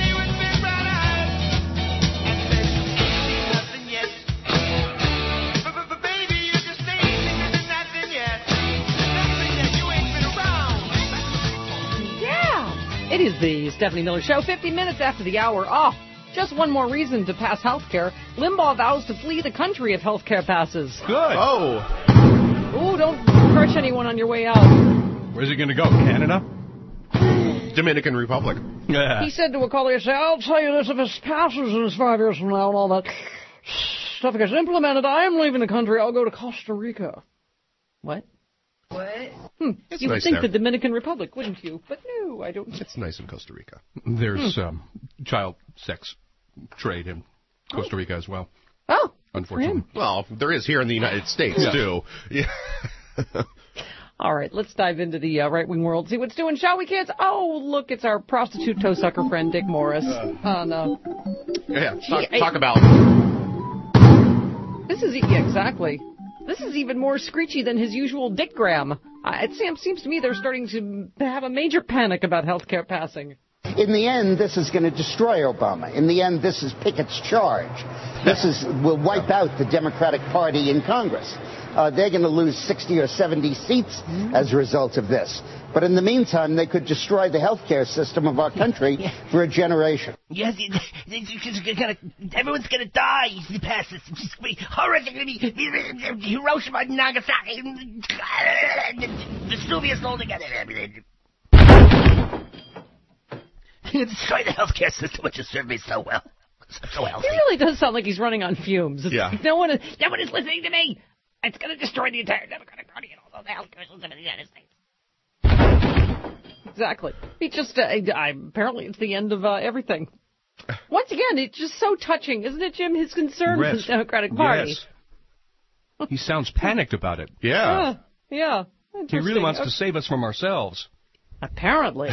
Yeah. It is the Stephanie Miller Show. fifty minutes after the hour. Oh, just one more reason to pass health care. Limbaugh vows to flee the country if health care passes. Good. Oh. Ooh, don't crush anyone on your way out. Where's he going to go? Canada? Dominican Republic. Yeah. He said to a colleague, say, I'll tell you this, if it passes and it's five years from now and all that stuff gets implemented, I am leaving the country. I'll go to Costa Rica. What? What? Hmm. It's You would nice think there. the Dominican Republic, wouldn't you? But no, I don't. It's nice in Costa Rica. There's Hmm. um, child sex trade in Costa Rica as well, Oh, unfortunately. Well, there is here in the United States, Yeah. too. Yeah. all right, let's dive into the uh, right-wing world, see what's doing, shall we, kids? Oh, look, it's our prostitute toe sucker friend, Dick Morris. Oh, no. Yeah, talk, Gee, talk I- about... This is, yeah, exactly. This is even more screechy than his usual dickgram. Uh, it seems, seems to me they're starting to have a major panic about health care passing. In the end, this is going to destroy Obama. In the end, this is Pickett's charge. This is will wipe out the Democratic Party in Congress. Uh, they're going to lose sixty or seventy seats as a result of this. But in the meantime, they could destroy the health care system of our country for a generation. Yes, it, it, it's gonna, everyone's gonna die if he passes. It's just gonna be horrific. It's gonna be Hiroshima and Nagasaki. Vesuvius all together. You destroy the healthcare system, which has served me so well. So healthy. He really does sound like he's running on fumes. It's Yeah. like no one is, no one is listening to me. It's going to destroy the entire Democratic Party and all the health care system in the United States. Exactly. He just, uh, I, apparently it's the end of uh, everything. Once again, it's just so touching, isn't it, Jim? His concern Rest. for the Democratic Party. Yes. He sounds panicked about it. Yeah. Yeah. He really wants to save us from ourselves. Apparently.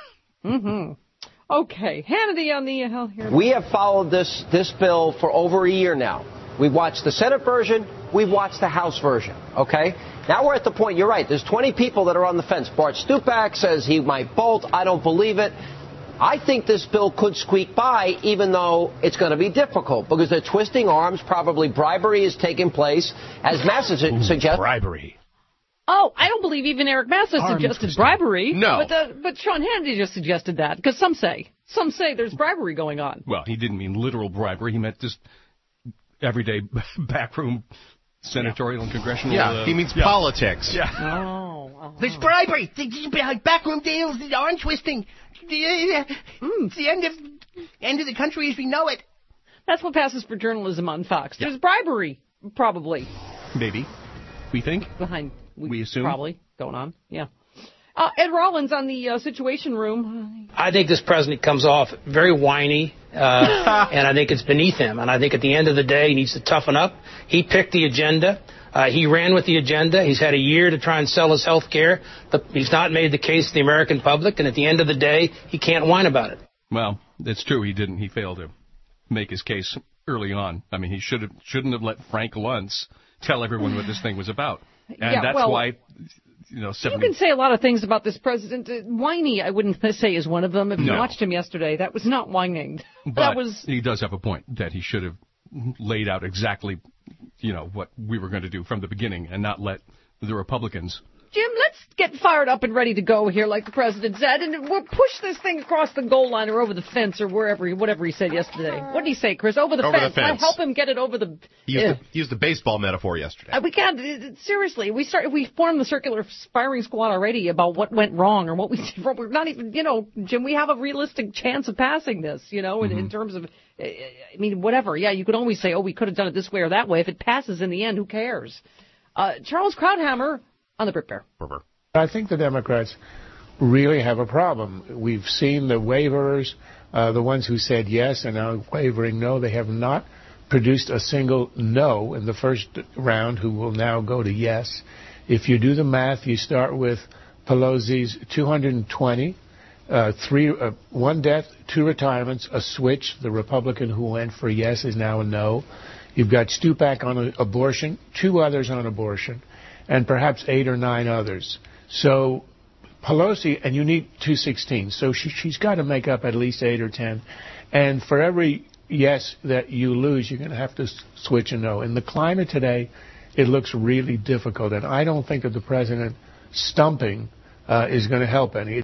mm-hmm. Okay, Hannity on the uh, health here. We have followed this this bill for over a year now. We've watched the Senate version. We've watched the House version. Okay? Now we're at the point, you're right, there's twenty people that are on the fence. Bart Stupak says he might bolt. I don't believe it. I think this bill could squeak by, even though it's going to be difficult, because they're twisting arms. Probably bribery is taking place, as Massa suggests. Bribery. Oh, I don't believe even Eric Massa Arm suggested twisting. bribery. No. But, uh, but Sean Hannity just suggested that, because some say, some say there's bribery going on. Well, he didn't mean literal bribery. He meant just everyday backroom senatorial and congressional... Yeah, uh, he means yeah. politics. Yeah. Oh, oh. There's bribery. There's backroom deals. There's arm twisting. Mm. It's the end of end of the country as we know it. That's what passes for journalism on Fox. Yeah. There's bribery, probably. Maybe. We think? Behind... We, we assume? Probably going on, yeah. Uh, Ed Rollins on the uh, Situation Room. I think this president comes off very whiny, uh, and I think it's beneath him. And I think at the end of the day, he needs to toughen up. He picked the agenda. Uh, he ran with the agenda. He's had a year to try and sell his health care. He's not made the case to the American public, and at the end of the day, he can't whine about it. Well, it's true. He didn't. He failed to make his case early on. I mean, he should have, shouldn't have let Frank Luntz tell everyone what this thing was about. And yeah, that's well, why, you know, seventy you can say a lot of things about this president. Uh, whiny, I wouldn't say is one of them. If you No. watched him yesterday, that was not whining. But that was. He does have a point that he should have laid out exactly, you know, what we were going to do from the beginning and not let the Republicans. Jim, let's get fired up and ready to go here, like the president said, and we'll push this thing across the goal line or over the fence or wherever, he, whatever he said yesterday. What did he say, Chris? Over the Over fence. the fence. I help him get it over the. He used, uh, the, he used the baseball metaphor yesterday. Uh, we can't, uh, seriously, we start, we formed the circular firing squad already about what went wrong or what we did wrong. We're not even, you know, Jim, we have a realistic chance of passing this, you know, in, Mm-hmm. in terms of, uh, I mean, whatever. Yeah, you could always say, oh, we could have done it this way or that way. If it passes in the end, who cares? Uh, Charles Krauthammer on the Brit Bear. I think the Democrats really have a problem. We've seen the waivers, uh, the ones who said yes and now wavering no. They have not produced a single no in the first round who will now go to yes. If you do the math, you start with Pelosi's two hundred twenty, uh, three, uh, one death, two retirements, a switch. The Republican who went for yes is now a no. You've got Stupak on a, abortion, two others on abortion, and perhaps eight or nine others. So Pelosi, and you need two sixteen, so she, she's got to make up at least eight or ten. And for every yes that you lose, you're going to have to s- switch a no. In the climate today, it looks really difficult, and I don't think that the president stumping uh, is going to help any.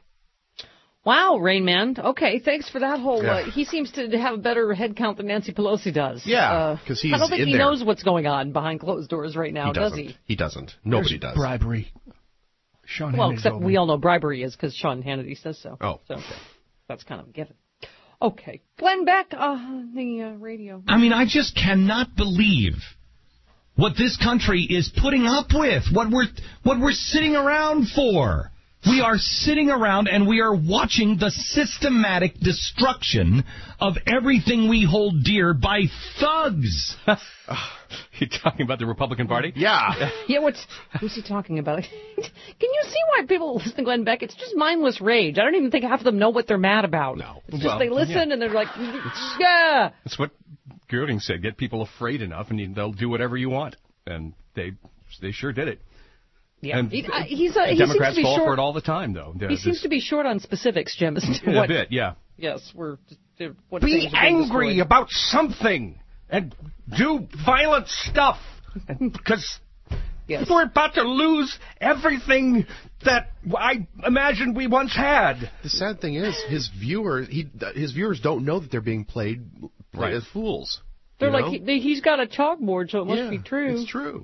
Wow, Rain Man. Okay, thanks for that whole. Yeah. Uh, he seems to have a better head count than Nancy Pelosi does. Yeah, Uh, 'cause he's I don't think in he there. knows what's going on behind closed doors right now, he does doesn't. he? He doesn't. Nobody There's does. Bribery. Sean Well, Hannity's except over. we all know bribery is because Sean Hannity says so. Oh, so that's kind of a given. Okay, Glenn Beck uh, on the uh, radio. I mean, I just cannot believe what this country is putting up with, what we're what we're sitting around for. We are sitting around and we are watching the systematic destruction of everything we hold dear by thugs. You're talking about the Republican Party? Yeah. Yeah, what's who's he talking about? Can you see why people listen to Glenn Beck? It's just mindless rage. I don't even think half of them know what they're mad about. No, it's just Well, they listen yeah. and they're like, yeah. That's what Goering said. Get people afraid enough, and you, they'll do whatever you want. And they they sure did it. Yeah, And he, uh, he's uh, he Democrats seems to be fall short. for it all the time, though. They're He just- seems to be short on specifics, Jim. Isn't it? a What, bit, yeah. Yes, we're. they're- What Be things are being angry destroyed. about something and do violent stuff because Yes. we're about to lose everything that I imagined we once had. The sad thing is, his viewers he his viewers don't know that they're being played played Right. as fools. They're you like, know? he, they- he's got a chalkboard, so it must Yeah, be true. It's true.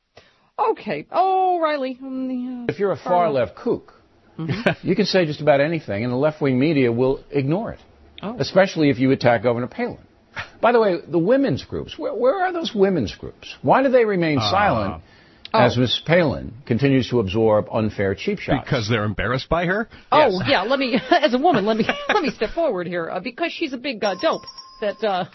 Okay. Oh, Riley. On the, uh, If you're a far left kook, you can say just about anything, and the left wing media will ignore it, Oh. especially if you attack Governor Palin. By the way, the women's groups, where, where are those women's groups? Why do they remain Uh, silent oh. as Miz Palin continues to absorb unfair cheap shots? Because they're embarrassed by her? Oh, yeah. Let me, as a woman, let me let me step forward here uh, because she's a big uh, dope that uh,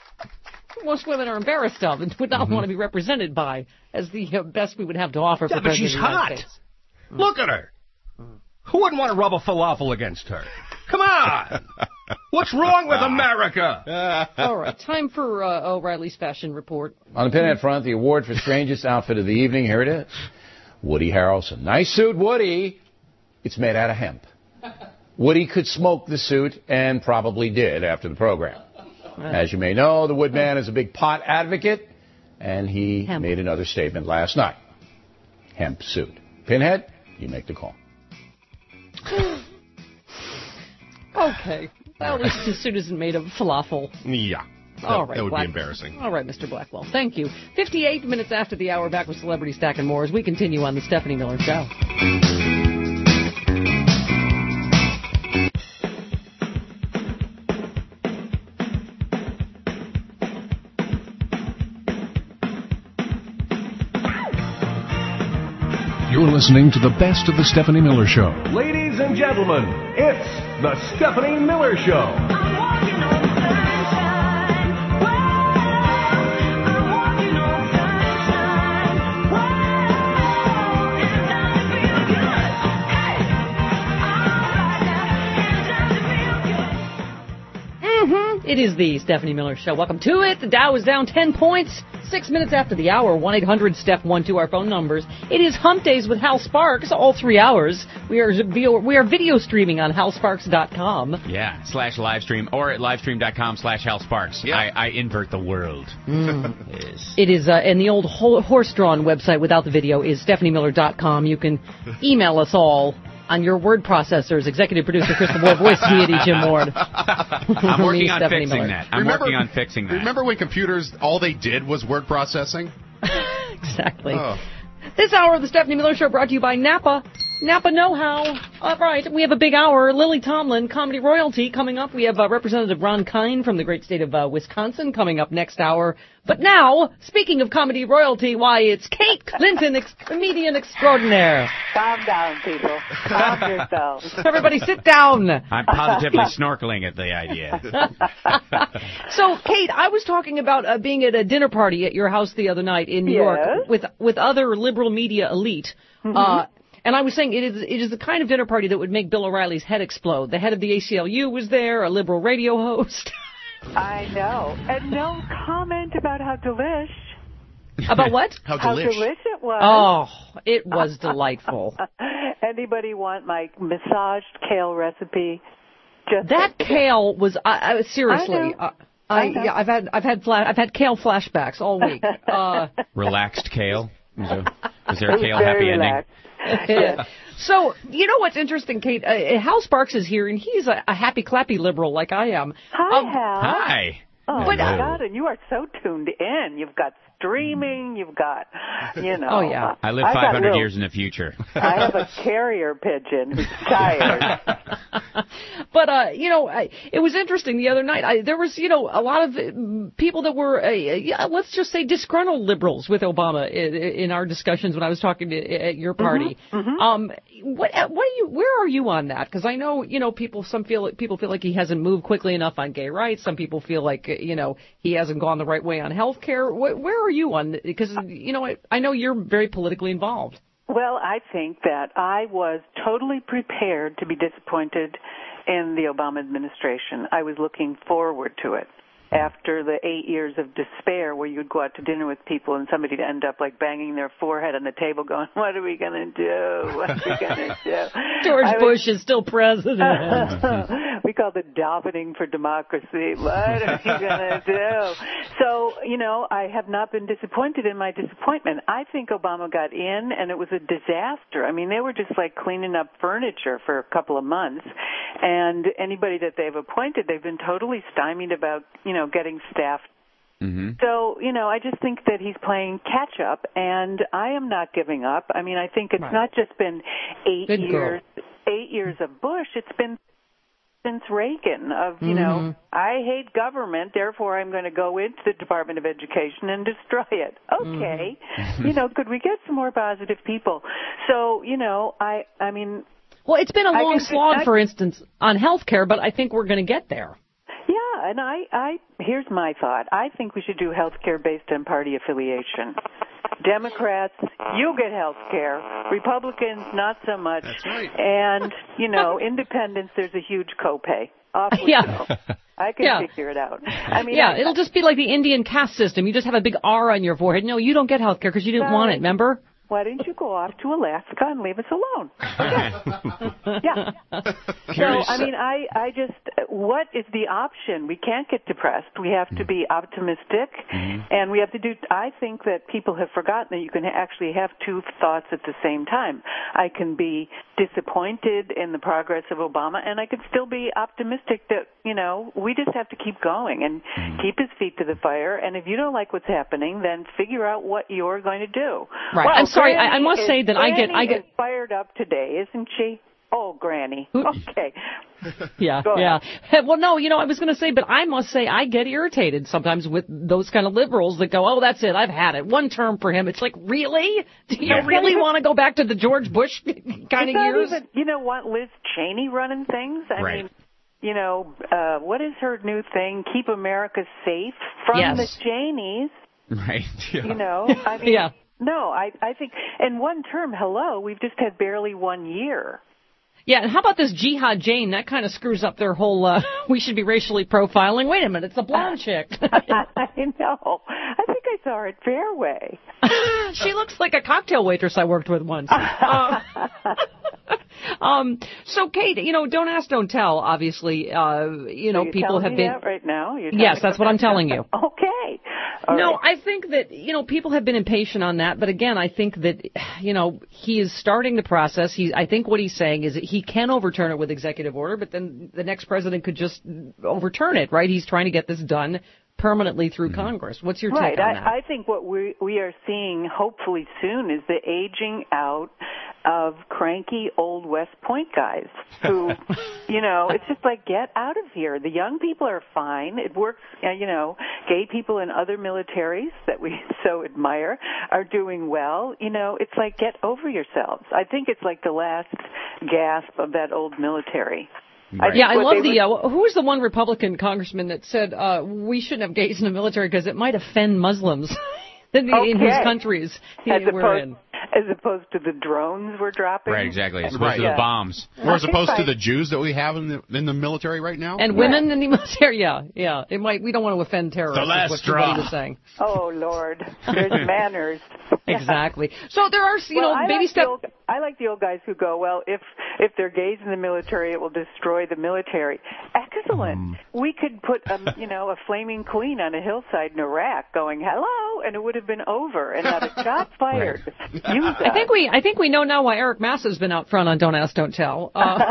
most women are embarrassed of and would not Mm-hmm. want to be represented by as the uh, best we would have to offer Yeah, for but president she's of the United hot. States. Look at her. Who wouldn't want to rub a falafel against her? Come on. What's wrong with America? All right, time for uh, O'Reilly's fashion report. On the pinhead front, the award for strangest outfit of the evening, here it is. Woody Harrelson. Nice suit, Woody. It's made out of hemp. Woody could smoke the suit, and probably did after the program. As you may know, the Woodman is a big pot advocate, and he hemp. made another statement last night. Hemp suit. Pinhead, you make the call. Okay. Well, at least the suit isn't made of falafel. Yeah. All right, that would Black- be embarrassing. All right, Mister Blackwell. Thank you. fifty-eight minutes after the hour, back with Celebrity Stack and more as we continue on the Stephanie Miller Show. You're listening to the best of the Stephanie Miller Show. Ladies and gentlemen, it's the Stephanie Miller Show. Mm-hmm. It is the Stephanie Miller Show. Welcome to it. The Dow is down ten points. Six minutes after the hour, one eight hundred Steph one two, our phone numbers. It is Hump Days with Hal Sparks, all three hours. We are video, we are video streaming on hal sparks dot com. Yeah, slash live stream, or at livestream dot com slash Hal Sparks. Yeah. I, I invert the world. Mm. Yes. It is, uh, and the old ho- horse-drawn website without the video is stephanie miller dot com. You can email us all on your word processors. Executive producer Crystal Moore, voice deity Jim Ward. I'm working Me, on Stephanie fixing Miller. that. I'm Remember- working on fixing that. Remember when computers, all they did was word processing? Exactly. Oh. This hour of the Stephanie Miller Show brought to you by Napa. Napa Know-How. All right, we have a big hour. Lily Tomlin, comedy royalty, coming up. We have uh, Representative Ron Kine from the great state of uh, Wisconsin coming up next hour. But now, speaking of comedy royalty, why, it's Kate Clinton, ex- comedian extraordinaire. Calm down, people. Calm yourselves. Everybody sit down. I'm positively snorkeling at the idea. So, Kate, I was talking about uh, being at a dinner party at your house the other night in New Yes. York with with other liberal media elite. Mhm. Uh, and I was saying it is it is the kind of dinner party that would make Bill O'Reilly's head explode. The head of the A C L U was there, a liberal radio host. I know. And no comment about how delish. About what? How How delish. delish it was. Oh, it was delightful. Anybody want my massaged kale recipe? Just That kale was I, I, seriously. I know. Uh, I, I know. yeah, I've had I've had fla- I've had kale flashbacks all week. Uh, Relaxed kale. Was there, was there It a was kale very happy relaxed. ending? So, you know what's interesting, Kate? Uh, Hal Sparks is here, and he's a, a happy, clappy liberal like I am. Hi, Um, Hal. Hi. Oh, But, my uh, God, and you are so tuned in. You've got streaming. You've got, you know. Oh, yeah. I live I've got five hundred little- years in the future. I have a carrier pigeon who's tired. But, uh, you know, I, it was interesting the other night. I, there was, you know, a lot of uh, people that were, uh, yeah, let's just say, disgruntled liberals with Obama in, in our discussions when I was talking to, at your party. Mhm. Um, what, what are you, where are you on that? Because I know, you know, people, some feel, people feel like he hasn't moved quickly enough on gay rights. Some people feel like, uh, you know, he hasn't gone the right way on health care. Where, where are you on? Because, you know, I, I know you're very politically involved. Well, I think that I was totally prepared to be disappointed in the Obama administration. I was looking forward to it. After the eight years of despair where you'd go out to dinner with people and somebody'd end up like banging their forehead on the table going, what are we going to do? What are we going to do? George I was- Bush is still president. we call it davening for democracy. What are you going to do? So, you know, I have not been disappointed in my disappointment. I think Obama got in and it was a disaster. I mean, they were just like cleaning up furniture for a couple of months. And anybody that they've appointed, they've been totally stymied about, you know, getting staff. Mm-hmm. So, you know, I just think that he's playing catch up, and I am not giving up. I mean, I think it's Right. not just been eight Good years, eight years of Bush. It's been since Reagan of, you know, Mhm. I hate government, therefore I'm going to go into the Department of Education and destroy it. Okay. Mm-hmm. You know, could we get some more positive people? So, you know, I, I mean, Well, it's been a I long can- slog, I- for instance, on health care, but I think we're going to get there. yeah, and I, I here's my thought. I think we should do health care based on party affiliation. Democrats, you get health care. Republicans, not so much. That's right. And, you know, independents, there's a huge copay. Off we Yeah. go. I can Yeah. figure it out. I mean, yeah, I, it'll just be like the Indian caste system. You just have a big R on your forehead. No, you don't get health care because you didn't want it, remember? Why didn't you go off to Alaska and leave us alone? Yeah. So, I mean, I, I just, what is the option? We can't get depressed. We have to be optimistic, Mm-hmm. and we have to do, I think that people have forgotten that you can actually have two thoughts at the same time. I can be disappointed in the progress of Obama, and I can still be optimistic that, you know, we just have to keep going and Mm-hmm. keep his feet to the fire, and if you don't like what's happening, then figure out what you're going to do. Right. Well, I'm sorry, I, I Granny must is- say that I get, I Granny get. is fired up today, isn't she? Oh, Granny. Okay. Yeah, Go yeah. ahead. Well, no, you know, I was going to say, but I must say I get irritated sometimes with those kind of liberals that go, oh, that's it, I've had it. One term for him. It's like, really? Do you Yeah. really want to go back to the George Bush kind It's of not years? even, you know what, Liz Cheney running things? I Right. mean, you know, uh, what is her new thing? Keep America safe from Yes. the Cheneys. Right. You know, I mean, Yeah. no, I, I think, in one term, hello, we've just had barely one year. Yeah, and how about this Jihad Jane? That kind of screws up their whole, uh, we should be racially profiling. Wait a minute, it's a blonde chick. I know. I think I saw her at Fairway. She looks like a cocktail waitress I worked with once. Uh, um, so, Kate, you know, don't ask, don't tell, obviously. Uh, you know, So you're people telling have me been... that right now? You're Yes, telling that's me what I'm that? telling you. Okay. All no, right. I think that, you know, people have been impatient on that, but again, I think that, you know, he is starting the process. He, I think what he's saying is that he can overturn it with executive order, but then the next president could just overturn it, right? He's trying to get this done permanently through Congress. What's your take Right. on that? I, I think what we we are seeing hopefully soon is the aging out of cranky old West Point guys who, you know, it's just like, get out of here. The young people are fine. It works, uh, you know, gay people in other militaries that we so admire are doing well. You know, it's like, get over yourselves. I think it's like the last gasp of that old military. Right. Yeah, I what love they the, would- uh, who was the one Republican congressman that said, uh, we shouldn't have gays in the military because it might offend Muslims in, Okay. in whose countries as we're opposed, in. As opposed to the drones we're dropping. Right, exactly. As opposed Right. to Yeah. the bombs. Or as Okay, opposed to fine. the Jews that we have in the in the military right now. And women in the military, yeah, yeah. It might, we don't want to offend terrorists. The last is what straw. he was saying. Oh, Lord. There's manners. Exactly. So there are, you well, know, I baby like steps. the old, I like the old guys who go, well, if if they're gays in the military, it will destroy the military. Excellent. Mm. We could put, a, you know, a flaming queen on a hillside in Iraq going, hello, and it would have been over, and not a shot fired. Use I think we, I think we know now why Eric Massa's been out front on Don't Ask, Don't Tell. Uh,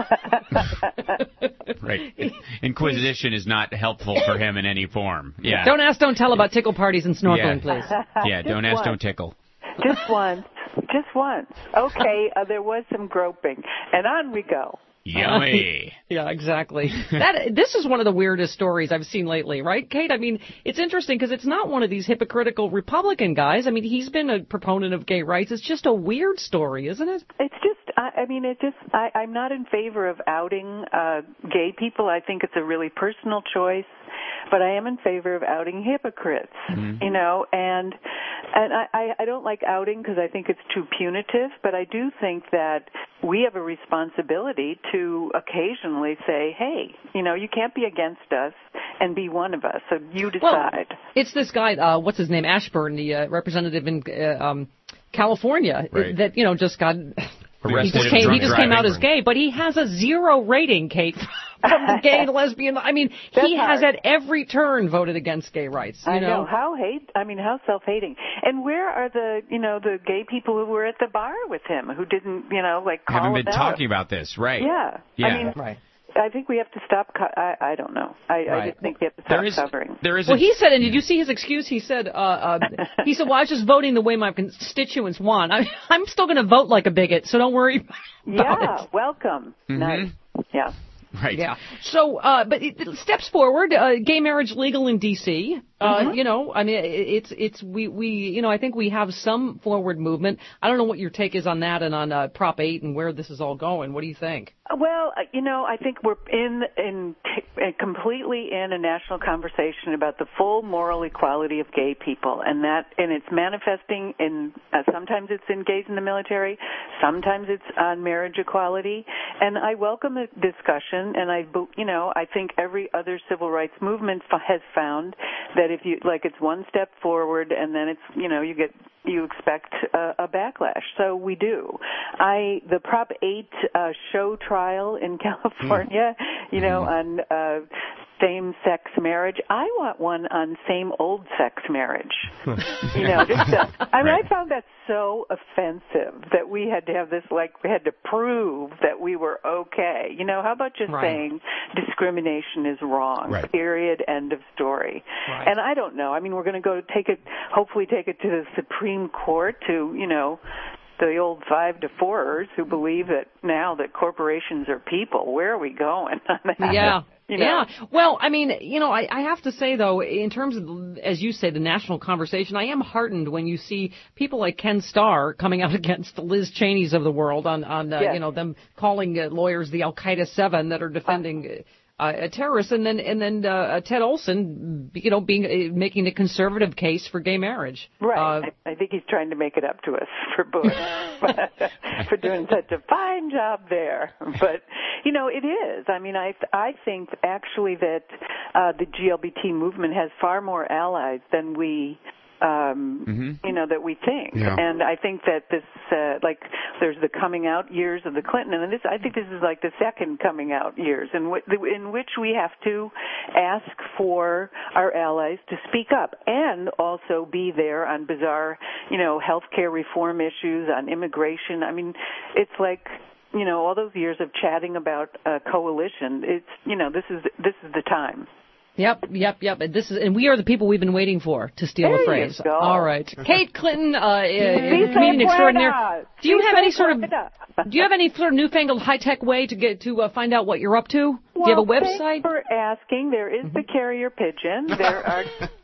Right. Inquisition is not helpful for him in any form. Yeah. Don't ask, don't tell about tickle parties and snorkeling, Yeah. please. Yeah, Just don't ask, once. don't tickle. Just once. Just once. Okay, uh, there was some groping. And on we go. Yummy. Yeah, exactly. That this is one of the weirdest stories I've seen lately, right, Kate? I mean, it's interesting because it's not one of these hypocritical Republican guys. I mean, he's been a proponent of gay rights. It's just a weird story, isn't it? It's just, I, I mean, it just, I, I'm not in favor of outing uh, gay people. I think it's a really personal choice, but I am in favor of outing hypocrites, Mm-hmm. you know, and and I, I, I don't like outing because I think it's too punitive, but I do think that we have a responsibility to occasionally say, hey, you know, you can't be against us and be one of us, so you decide. Well, it's this guy, uh, what's his name, Ashburn, the uh, representative in uh, um, California, Right. that, you know, just got... Arrested He just, in came, he drunk just came out driving. as gay, but he has a zero rating, Kate, from the gay and lesbian. I mean, he That's has hard. at every turn voted against gay rights. You I know? know how hate. I mean, how self-hating. And where are the, you know, the gay people who were at the bar with him, who didn't, you know, like call Haven't been him out? talking about this, right? Yeah. Yeah. I mean, Right. I think we have to stop. Co- I, I don't know. I, I Right. just think we have to stop There is, covering. there is Well, a, he said, and did you see his excuse? He said, uh, uh, he said, well, I was just voting the way my constituents want. I, I'm still going to vote like a bigot, so don't worry about Yeah. it. Welcome. Mhm. Nice. Yeah. right. Yeah. So, uh, but it, steps forward, uh, gay marriage legal in D C Uh, Mm-hmm. You know, I mean, it's it's we we you know I think we have some forward movement. I don't know what your take is on that and on uh, Prop eight and where this is all going. What do you think? Well, uh, you know, I think we're in in t- completely in a national conversation about the full moral equality of gay people, and that and it's manifesting in uh, sometimes it's in gays in the military, sometimes it's on marriage equality, and I welcome the discussion. And I, you know, I think every other civil rights movement f- has found that if you like, it's one step forward, and then it's you know you get you expect a, a backlash. So we do. I the Prop eight uh, show trial in California, mm. you know, on uh, same-sex marriage. I want one on same-old-sex marriage. you know, just to, I mean, right. I found that so offensive that we had to have this, like, we had to prove that we were okay. You know, how about just right. saying discrimination is wrong, right. period, end of story. Right. And I don't know. I mean, we're going to go take it, hopefully take it to the Supreme Court to, you know, the old five to fourers who believe that now that corporations are people. Where are we going on that? Yeah. You know? Yeah. Well, I mean, you know, I, I have to say, though, in terms of, as you say, the national conversation, I am heartened when you see people like Ken Starr coming out against the Liz Cheneys of the world on, on uh, yes. you know, them calling uh, lawyers the Al-Qaeda Seven that are defending uh, Uh, a terrorist, and then and then uh, Ted Olson, you know, being uh, making a conservative case for gay marriage. Right. Uh, I, I think he's trying to make it up to us for Bush for doing such a fine job there. But you know, it is. I mean, I I think actually that uh, the G L B T movement has far more allies than we. Um, mm-hmm. you know, that we think. Yeah. And I think that this, uh, like, there's the coming out years of the Clinton, and this, I think this is like the second coming out years in, w- in which we have to ask for our allies to speak up and also be there on bizarre, you know, healthcare reform issues, on immigration. I mean, it's like, you know, all those years of chatting about a coalition. It's, you know, this is this is the time. Yep, yep, yep. And this is, and we are the people we've been waiting for, to steal there a phrase. You go. All right, Kate Clinton, uh, uh comedian extraordinaire. Do you have any sort of, do you have any sort of newfangled high tech way to get to uh, find out what you're up to? Well, do you have a website? Thanks for asking. There is mm-hmm. the carrier pigeon. There are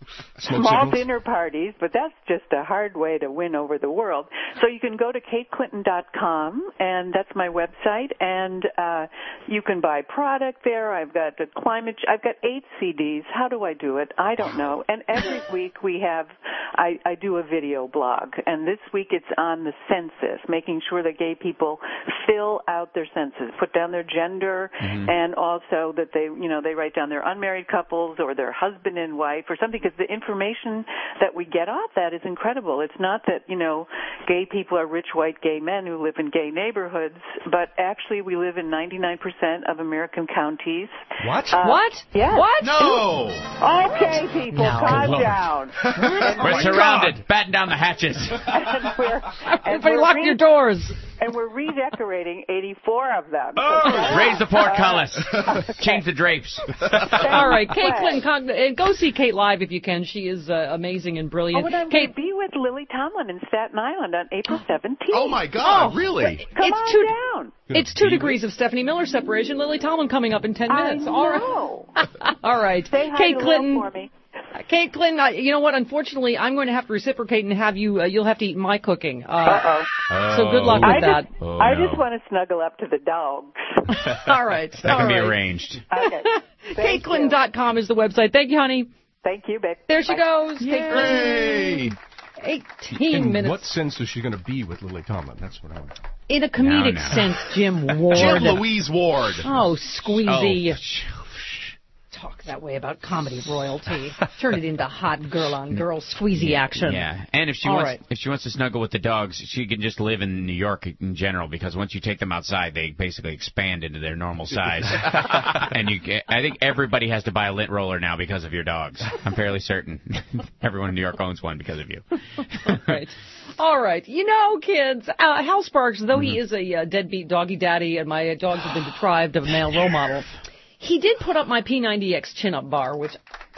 small signals. Dinner parties, but that's just a hard way to win over the world. So you can go to kate clinton dot com, and that's my website, and uh, you can buy product there. I've got the climate. I've got eight C Ds. How do I do it? I don't know. And every week we have, I, I do a video blog, and this week it's on the census, making sure that gay people fill out their census, put down their gender, mm-hmm. and also that they, you know, they write down their unmarried couples or their husband and wife or something, because the information that we get off that is incredible. It's not that, you know, gay people are rich white gay men who live in gay neighborhoods, but actually we live in ninety-nine percent of American counties. What? Uh, what? Yeah. What? No. Okay, people, no. calm down. We're surrounded. God. Batten down the hatches. and we're, and Everybody we're lock re- your doors. And we're redecorating eighty-four of them. Oh, so raise the portcullis. Uh, Change the drapes. All right, Kate Clinton, con- uh, go see Kate live if you can. She is uh, amazing and brilliant. Oh, and I'm Kate, going to be with Lily Tomlin in Staten Island on April seventeenth. Oh, my God, oh, really? Come it's on two, down. It's two degrees of Stephanie Miller separation. Lily Tomlin coming up in ten minutes. I All know. right. All right. Say hi Kate to Clinton. Will for me. Kate Clinton, uh, you know what? Unfortunately, I'm going to have to reciprocate and have you. Uh, you'll have to eat my cooking. Uh, Uh-oh. So good luck with I that. Just, oh, I no. just want to snuggle up to the dogs. All right. That All can right. be arranged. Okay. Kate Clinton dot com is the website. Thank you, honey. Thank you, babe. There she Bye. goes. Kate Clinton. Eighteen In minutes. what sense is she going to be with Lily Tomlin? That's what I want. In a comedic No, no. sense, Jim Ward. Jim Louise Ward. Oh, squeezy. Oh. Talk that way about comedy royalty. Turn it into hot girl-on-girl squeezy action. Yeah, and if she All wants, right. if she wants to snuggle with the dogs, she can just live in New York in general, because once you take them outside, they basically expand into their normal size. And you, get, I think everybody has to buy a lint roller now because of your dogs. I'm fairly certain everyone in New York owns one because of you. Right. All right. You know, kids, uh, Hal Sparks, though he is a uh, deadbeat doggy daddy, and my uh, dogs have been deprived of a male role model, he did put up my P ninety X chin-up bar, which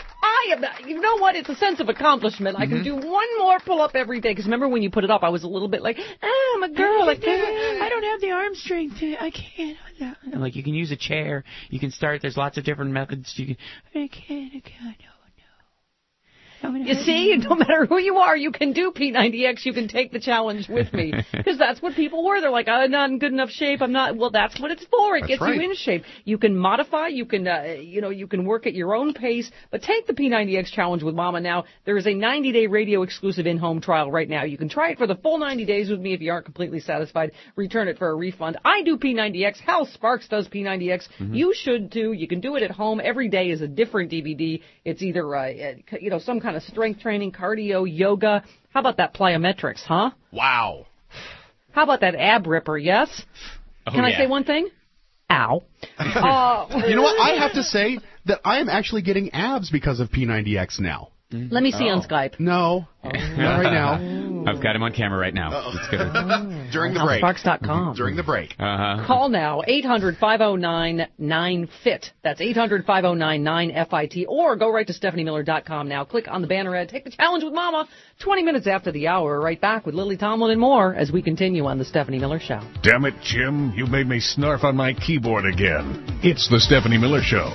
I am, you know what, it's a sense of accomplishment. Mm-hmm. I can do one more pull-up every day, because remember when you put it up, I was a little bit like, ah, I'm a girl. I, can't, I don't have the arm strength. I can't. Like, you can use a chair. You can start. There's lots of different methods. You can. I can't. I can't. No, no. You see, no matter who you are, you can do P ninety X. You can take the challenge with me. Because that's what people were. They're like, I'm not in good enough shape. I'm not. Well, that's what it's for. It That's gets right. you in shape. You can modify. You can, uh, you know, you can work at your own pace. But take the P ninety X challenge with Mama now. There is a ninety-day radio exclusive in-home trial right now. You can try it for the full ninety days with me. If you aren't completely satisfied, return it for a refund. I do P ninety X. Hal Sparks does P ninety X. Mm-hmm. You should too. You can do it at home. Every day is a different D V D. It's either, uh, you know, some kind of strength training, cardio, yoga. How about that plyometrics, huh? Wow. How about that ab ripper, yes? Oh, Can I yeah. say one thing? Ow. uh, You know what? I have to say that I am actually getting abs because of P ninety X now. Let me see Oh. on Skype. No, not right now. I've got him on camera right now. Let's get it. During the break. Sparks dot com. During the break. Uh-huh. Call now, eight hundred, five oh nine, nine F I T. That's eight hundred, five oh nine, nine F I T. Or go right to Stephanie Miller dot com now. Click on the banner ad. Take the challenge with Mama. twenty minutes after the hour. Right back with Lily Tomlin and more as we continue on the Stephanie Miller Show. Damn it, Jim. You made me snarf on my keyboard again. It's the Stephanie Miller Show.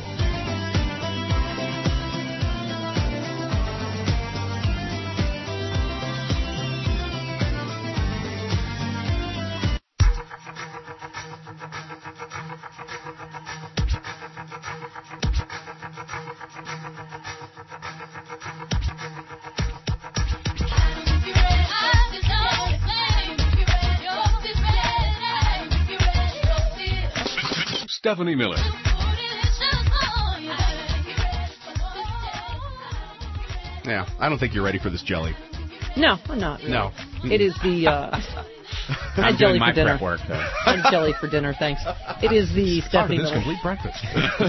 Stephanie Miller. Yeah, I don't think you're ready for this jelly. No, I'm not. Really. No. It is the, uh, I'm and jelly doing my for dinner. prep work, though. And jelly for dinner, thanks. It is the Part Stephanie of this Miller. complete breakfast.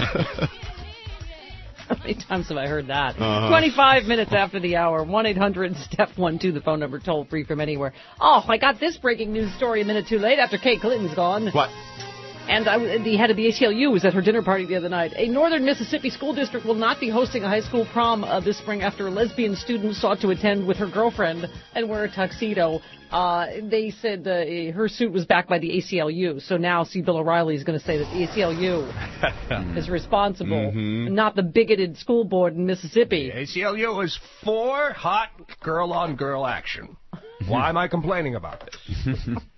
How many times have I heard that? Uh-huh. twenty-five minutes after the hour. one eight hundred Steph one two, the phone number, toll free from anywhere. Oh, I got this breaking news story a minute too late after Kate Clinton's gone. What? And I, the head of the A C L U was at her dinner party the other night. A northern Mississippi school district will not be hosting a high school prom uh, this spring after a lesbian student sought to attend with her girlfriend and wear a tuxedo. Uh, they said uh, her suit was backed by the A C L U. So now, see, Bill O'Reilly is going to say that the A C L U is responsible, Mhm. not the bigoted school board in Mississippi. A C L U is for hot girl-on-girl action. Why am I complaining about this?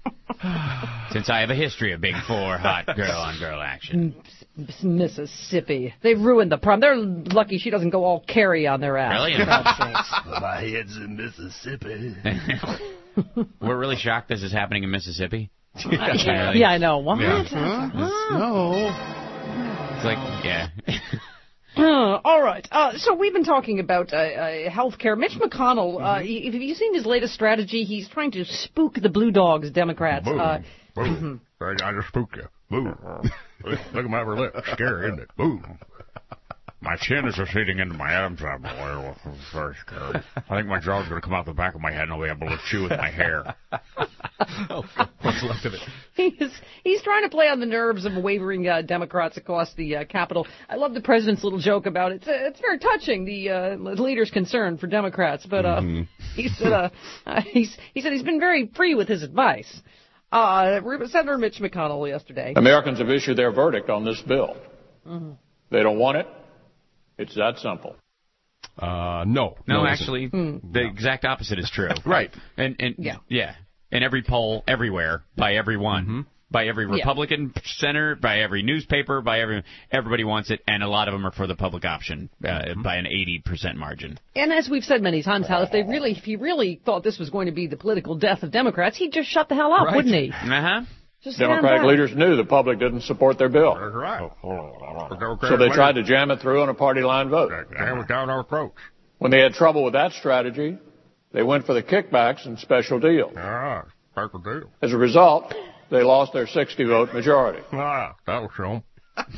Since I have a history of being for hot girl-on-girl action. Mississippi. They ruined the prom. They're lucky she doesn't go all Carrie on their ass. Really? For God's sakes. My head's in Mississippi. We're really shocked this is happening in Mississippi. yeah, yeah, I know. What? Yeah. Huh? No. It's like, yeah. Uh, all right. Uh, so we've been talking about uh, uh, health care. Mitch McConnell, uh, he, have you seen his latest strategy? He's trying to spook the Blue Dogs, Democrats. Boom. Uh, Boom. I just spooked you. Boom. Look at my upper lip. Scary, isn't it? Boom. My chin is receding into my Adam's apple. It's very scary. I think my jaw's going to come out the back of my head and I'll be able to chew with my hair. Oh, what's left of it? He's he's trying to play on the nerves of wavering uh, Democrats across the uh, Capitol. I love the president's little joke about it. It's, uh, it's very touching, the uh, leader's concern for Democrats. But uh, Mm-hmm. he said uh, uh, he's he said he's been very free with his advice. Uh, Senator Mitch McConnell yesterday. Americans have issued their verdict on this bill. Mm-hmm. They don't want it. It's that simple. Uh, no. No, no actually, Hmm. the exact opposite is true. Right. And and Yeah. yeah, in every poll, everywhere, by everyone, Mm-hmm. by every Yeah. Republican senator, by every newspaper, by every everybody wants it, and a lot of them are for the public option uh, Mm-hmm. by an eighty percent margin. And as we've said many times, Hal, if they really, if he really thought this was going to be the political death of Democrats, he'd just shut the hell up, Right. wouldn't he? Uh huh. Just stand Democratic back. leaders knew the public didn't support their bill. That's right. So they tried to jam it through on a party line vote. That was down our approach. When they had trouble with that strategy, they went for the kickbacks and special deals. Ah, special deal. As a result, they lost their sixty vote majority. Ah, that'll show 'em.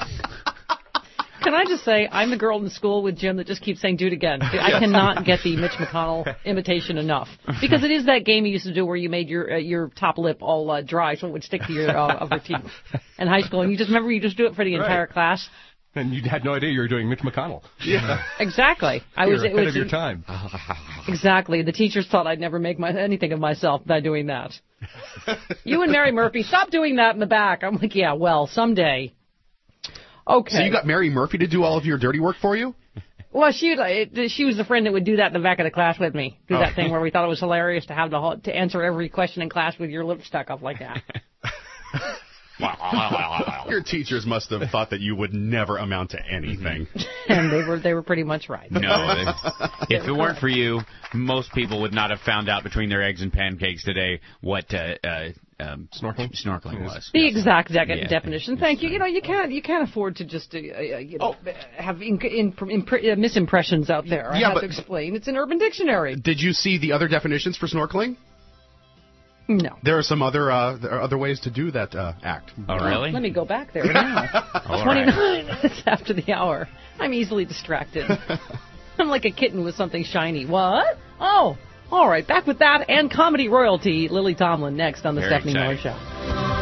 Can I just say, I'm the girl in school with Jim that just keeps saying, do it again. I cannot get the Mitch McConnell imitation enough. Because it is that game you used to do where you made your uh, your top lip all uh, dry so it would stick to your uh, upper teeth in high school. And you just remember you just do it for the Right. entire class. And you had no idea you were doing Mitch McConnell. Yeah. Exactly. I You're was, it ahead was of your time. Exactly. The teachers thought I'd never make my, anything of myself by doing that. You and Mary Murphy, stop doing that in the back. I'm like, yeah, well, someday. Okay. So you got Mary Murphy to do all of your dirty work for you? Well, she it, she was the friend that would do that in the back of the class with me. Do that Oh. thing where we thought it was hilarious to have the whole, to answer every question in class with your lip stuck up like that. Your teachers must have thought that you would never amount to anything. And they were they were pretty much right. No, they, if it weren't for you, most people would not have found out between their eggs and pancakes today what uh, uh, um, snorkeling snorkeling was. The exact de- Yeah. definition. Thank you. You know, you can't you can't afford to just uh, uh, you know, have in, in, impre- uh, misimpressions out there. I Yeah, have but- to explain. It's an Urban Dictionary. Did you see the other definitions for snorkeling? No. There are some other uh, there are other ways to do that uh, act. Oh, really? Let me go back there now. All twenty-nine right. minutes after the hour. I'm easily distracted. I'm like a kitten with something shiny. What? Oh, all right. Back with that and comedy royalty. Lily Tomlin next on the Very Stephanie Miller exciting. Show.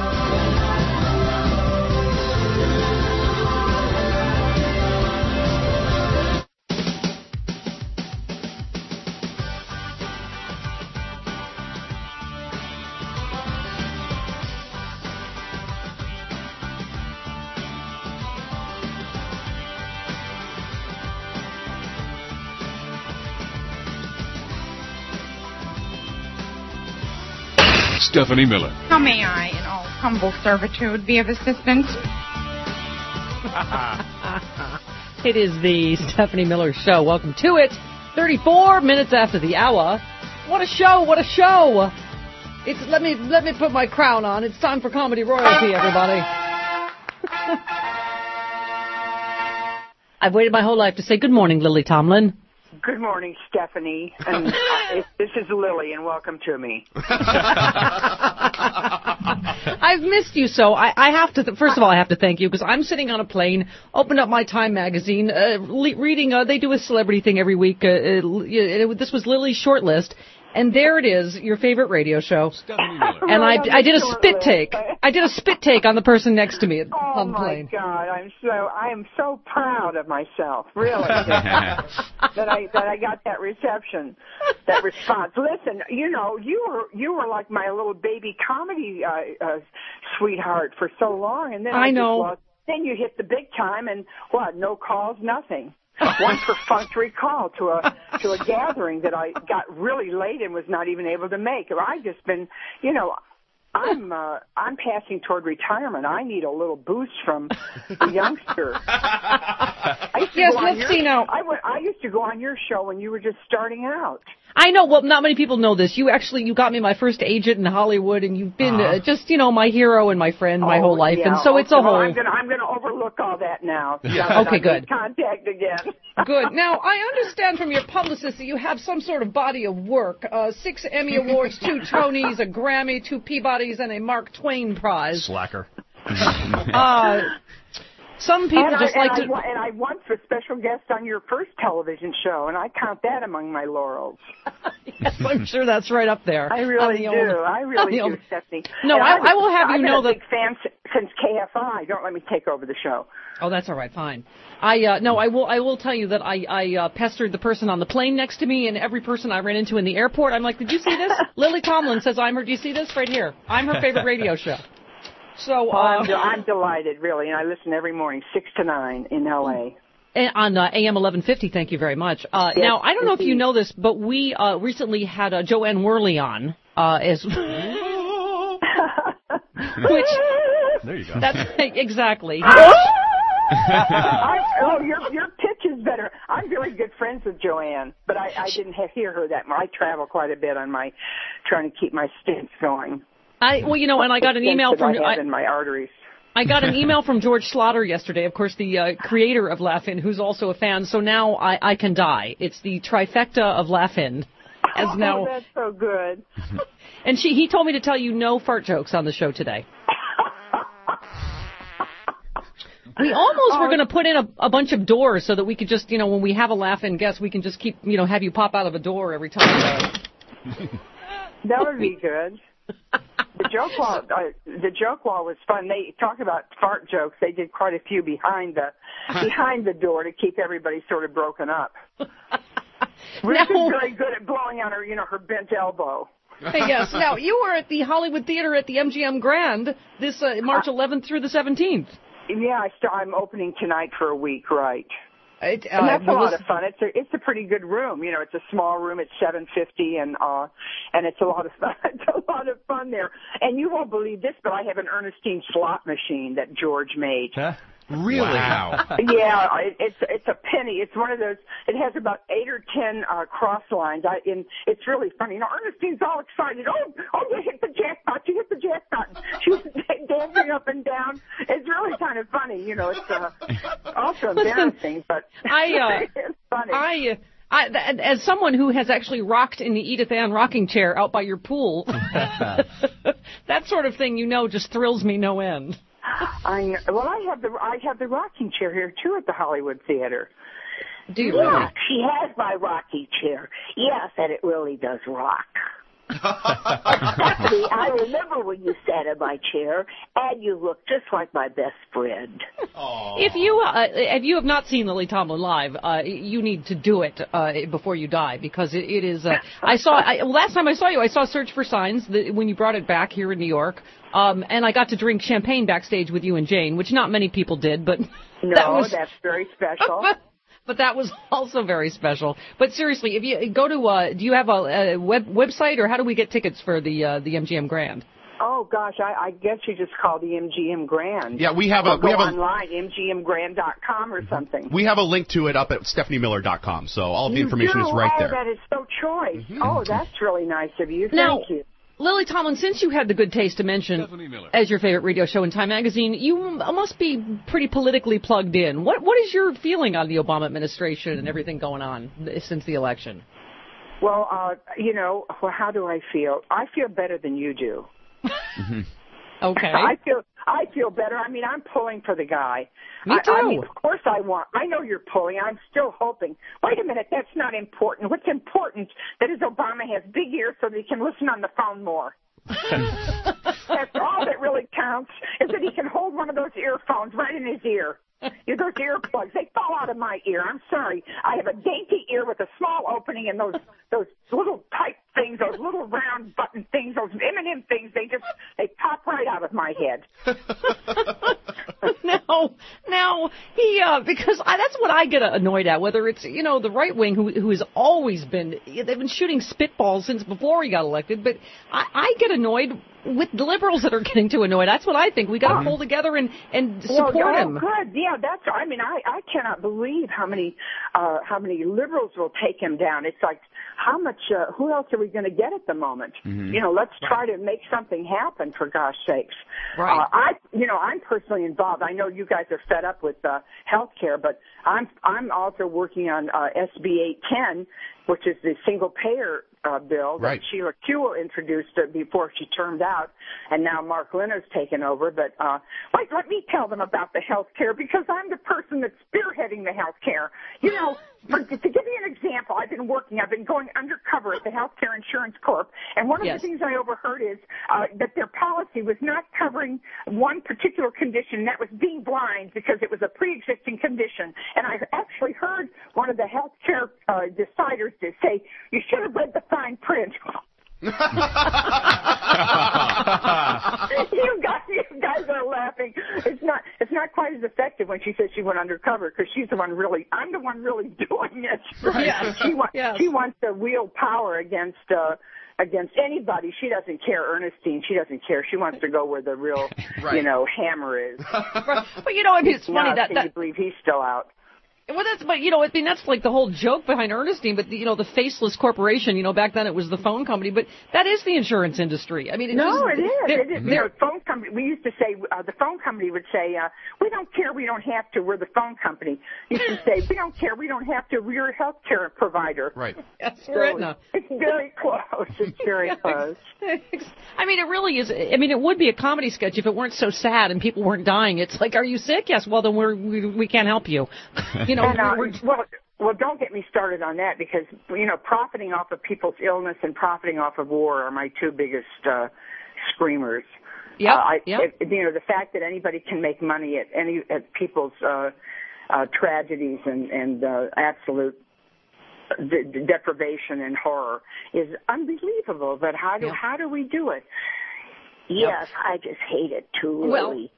Stephanie Miller. How may I, in all humble servitude, be of assistance? It is the Stephanie Miller Show. Welcome to it. thirty-four minutes after the hour. What a show! What a show! It's let me let me put my crown on. It's time for comedy royalty, everybody. I've waited my whole life to say good morning, Lily Tomlin. Good morning, Stephanie. And uh, it, this is Lily, and welcome to me. I've missed you so. I, I have to. Th- first of all, I have to thank you because I'm sitting on a plane, opened up my Time magazine, uh, le- reading. Uh, they do a celebrity thing every week. Uh, uh, it, this was Lily's short list. And there it is, your favorite radio show. And I, I did a spit take. I did a spit take on the person next to me Oh on the my plane. God! I'm so I am so proud of myself, really, that I that I got that reception, that response. Listen, you know, you were you were like my little baby comedy uh, uh, sweetheart for so long, and then I, I know. Just lost, then you hit the big time, and what? No calls, nothing. One perfunctory call to a to a gathering that I got really late and was not even able to make. I've just been, you know, I'm uh, I'm passing toward retirement. I need a little boost from the youngster. I used to Yes, go on let's your, see now. I, went, I used to go on your show when you were just starting out. I know. Well, not many people know this. You actually, you got me my first agent in Hollywood, and you've been uh, just, you know, my hero and my friend my Oh, whole life, yeah. and so it's a Okay, well, whole. I'm gonna I'm gonna overlook all that now. Yeah. Okay, I good. made contact again. Good. Now, I understand from your publicist that you have some sort of body of work. Uh, six Emmy Awards, two Tonys, a Grammy, two Peabodys, and a Mark Twain Prize. Slacker. Uh, some people and just I, like and to... I, wa- and I once was special guest on your first television show, and I count that among my laurels. Yes, I'm sure that's right up there. I really On do. the old- I on really the do, old- Stephanie. No, And I, was- I will have I've you been know a that... big fan s- since K F I. Don't let me take over the show. Oh, that's all right. Fine. I uh, no, I will. I will tell you that I I uh, pestered the person on the plane next to me, and every person I ran into in the airport. I'm like, did you see this? Lily Tomlin says I'm her. Do you see this right here? I'm her favorite radio show. So Well, uh, I'm, de- I'm delighted, really, and I listen every morning, six to nine in L A. And on uh, A M eleven fifty, thank you very much. Uh, Yes, now, I don't know if you indeed. know this, but we uh, recently had uh, Joanne Worley on, uh, as which There you go. that's exactly. I, oh, your your pitch is better. I'm very good friends with Joanne, but I, I didn't have, hear her that much. I travel quite a bit on my trying to keep my stents going. I well, you know, and I got an The stents email that from I have I, in my arteries. I got an email from George Slaughter yesterday, of course, the uh, creator of Laugh-In, who's also a fan. So now I, I can die. It's the trifecta of Laugh-In. As oh, now, that's so good. and she he told me to tell you no fart jokes on the show today. We almost were going to put in a, a bunch of doors so that we could just, you know, when we have a Laugh-In guest, we can just keep, you know, have you pop out of a door every time. Uh, That would be good. The joke wall, uh, the joke wall was fun. They talk about fart jokes. They did quite a few behind the behind the door to keep everybody sort of broken up. Ruth Now- is very good at blowing on her, you know, her bent elbow. Hey, yes. Now, you were at the Hollywood Theater at the M G M Grand this uh, March eleventh through the seventeenth. Yeah, I st- I'm opening tonight for a week, right? It, uh, and that's a well, lot listen- of fun. It's a it's a pretty good room. You know, it's a small room. It's seven fifty, and uh, and it's a lot of fun. It's a lot of fun there. And you won't believe this, but I have an Ernestine slot machine that George made. Huh? Really? Wow. Yeah, it, it's it's a penny. It's one of those. It has about eight or ten uh, cross lines. I, and it's really funny. You know, Ernestine's all excited. Oh, oh, you hit the jackpot! You hit the jackpot! She's dancing up and down. It's really kind of funny. You know, it's uh, also embarrassing, but I, uh, it's funny. I. Uh, I, th- as someone who has actually rocked in the Edith Ann rocking chair out by your pool, that sort of thing, you know, just thrills me no end. I know. Well, I have the I have the rocking chair here too at the Hollywood Theater. Do you Yeah, really? she has my rocking chair. Yes, and it really does rock. Stephanie, I remember when you sat in my chair, and you look just like my best friend. If you uh, if you have not seen Lily Tomlin live, uh, you need to do it uh, before you die, because it, it is. Uh, I saw I, last time I saw you, I saw Search for Signs that, when you brought it back here in New York, um, and I got to drink champagne backstage with you and Jane, which not many people did, but No, that was, that's very special. But that was also very special. But seriously, if you go to, uh, do you have a, a web website, or how do we get tickets for the uh, the M G M Grand? Oh gosh, I, I guess you just call the M G M Grand. Yeah, we have a- Or go we have a- online M G M grand dot com or something. We have a link to it up at stephanie miller dot com, so all of the You information do? is right Oh, there. that is so choice. Oh, that's really nice of you. Thank Now, you. Lily Tomlin, since you had the good taste to mention as your favorite radio show in Time Magazine, you must be pretty politically plugged in. What What is your feeling on the Obama administration and everything going on since the election? Well, uh, you know, well, how do I feel? I feel better than you do. Okay. I feel I feel better. I mean, I'm pulling for the guy. Me I, I too. mean, of course I want. I know you're pulling. I'm still hoping. Wait a minute, that's not important. What's important that is Obama has big ears so that he can listen on the phone more. That's all that really counts, is that he can hold one of those earphones right in his ear. You those earplugs, they fall out of my ear. I'm sorry. I have a dainty ear with a small opening, and those those little pipe things, those little round button things, those M and M things, they just they pop right out of my head. now, now he uh, because I, that's what I get annoyed at. Whether it's you know the right wing who who has always been they've been shooting spitballs since before he got elected, but I, I get annoyed with the liberals that are getting too annoyed. That's what I think. We got to pull together and and support well, him. Oh, good. Yeah, that's. I mean, I I cannot believe how many uh how many liberals will take him down. It's like how much. Uh, who else are we going to get at the moment? Mm-hmm. You know, let's try to make something happen, for gosh sakes. Right. Uh, I, you know, I'm personally involved. I know you guys are fed up with uh, health care, but I'm I'm also working on uh, S B eight ten, which is the single payer uh, bill that Right. Sheila Kuehl introduced uh, before she termed out, and now Mark Leonard's taken over. But uh, wait, let me tell them about the health care, because I'm the person that's spearheading the health care. You know, for, to give you an example, I've been working, I've been going undercover at the Healthcare Insurance Corp, and one of Yes. the things I overheard is uh, that their policy was not covering one particular condition, that was being blind, because it was a pre-existing condition. And I actually heard one of the healthcare uh, deciders to say, "You should have read the fine print." you guys, you guys are laughing. It's not. It's not quite as effective when she says she went undercover, because she's the one really. I'm the one really doing it. Yes. She wants. Yes. She wants to wield power against. Uh, Against anybody. She doesn't care. Ernestine, she doesn't care. She wants to go where the real, Right. you know, hammer is. But you know, I mean, it's funny Now, that, can that you believe he's still out? Well, that's, but, you know, I mean, that's like the whole joke behind Ernestine, but, the, you know, the faceless corporation, you know, back then it was the phone company, but that is the insurance industry. I mean, it No, just, it is. they're- It is. You they're- know, phone company. We used to say uh, the phone company would say, uh, "We don't care. We don't have to. We're the phone company." You should say, "We don't care. We don't have to. We're a health care provider." Right. That's So right now. It's very close. It's very close. I mean, it really is. I mean, it would be a comedy sketch if it weren't so sad and people weren't dying. It's like, are you sick? Yes. Well, then we're, we we can't help you. You know, And, uh, we're, well, well, don't get me started on that, because you know, profiting off of people's illness and profiting off of war are my two biggest uh, screamers. Yep, Uh, I, yep. it, you know, the fact that anybody can make money at any at people's uh, uh, tragedies and and uh, absolute de- de- deprivation and horror is unbelievable. But how do Yep. how do we do it? Yep. Yes, I just hate it too. Well, Really.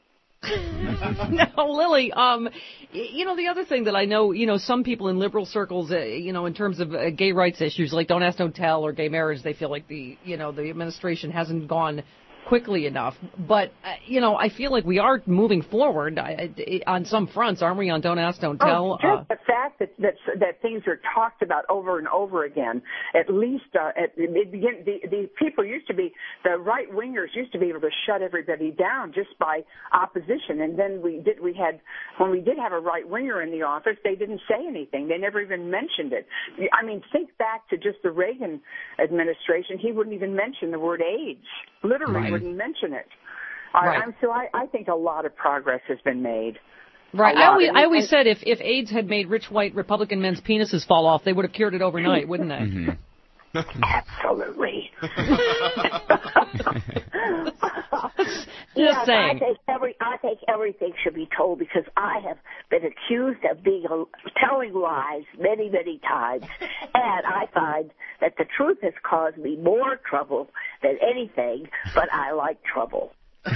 Now, Lily, um, you know, the other thing that I know, you know, some people in liberal circles, uh, you know, in terms of uh, gay rights issues like Don't Ask, Don't Tell or gay marriage, they feel like the, you know, the administration hasn't gone quickly enough. But, uh, you know, I feel like we are moving forward I, I, on some fronts, aren't we, on Don't Ask, Don't Tell? Oh, just uh, the fact that, that that things are talked about over and over again. At least uh, at, it begin, the, the people used to be, the right-wingers used to be able to shut everybody down just by opposition. And then we did, we had, when we did have a right-winger in the office, they didn't say anything. They never even mentioned it. I mean, think back to just the Reagan administration. He wouldn't even mention the word AIDS. Literally right. wouldn't mention it. Right. I'm, so I, I think a lot of progress has been made. Right. I always, I always said if, if AIDS had made rich white Republican men's penises fall off, they would have cured it overnight, wouldn't they? Mm-hmm. Absolutely. Just yes, saying. I think every I think everything should be told because I have been accused of being telling lies many many times, and I find that the truth has caused me more trouble than anything. But I like trouble. You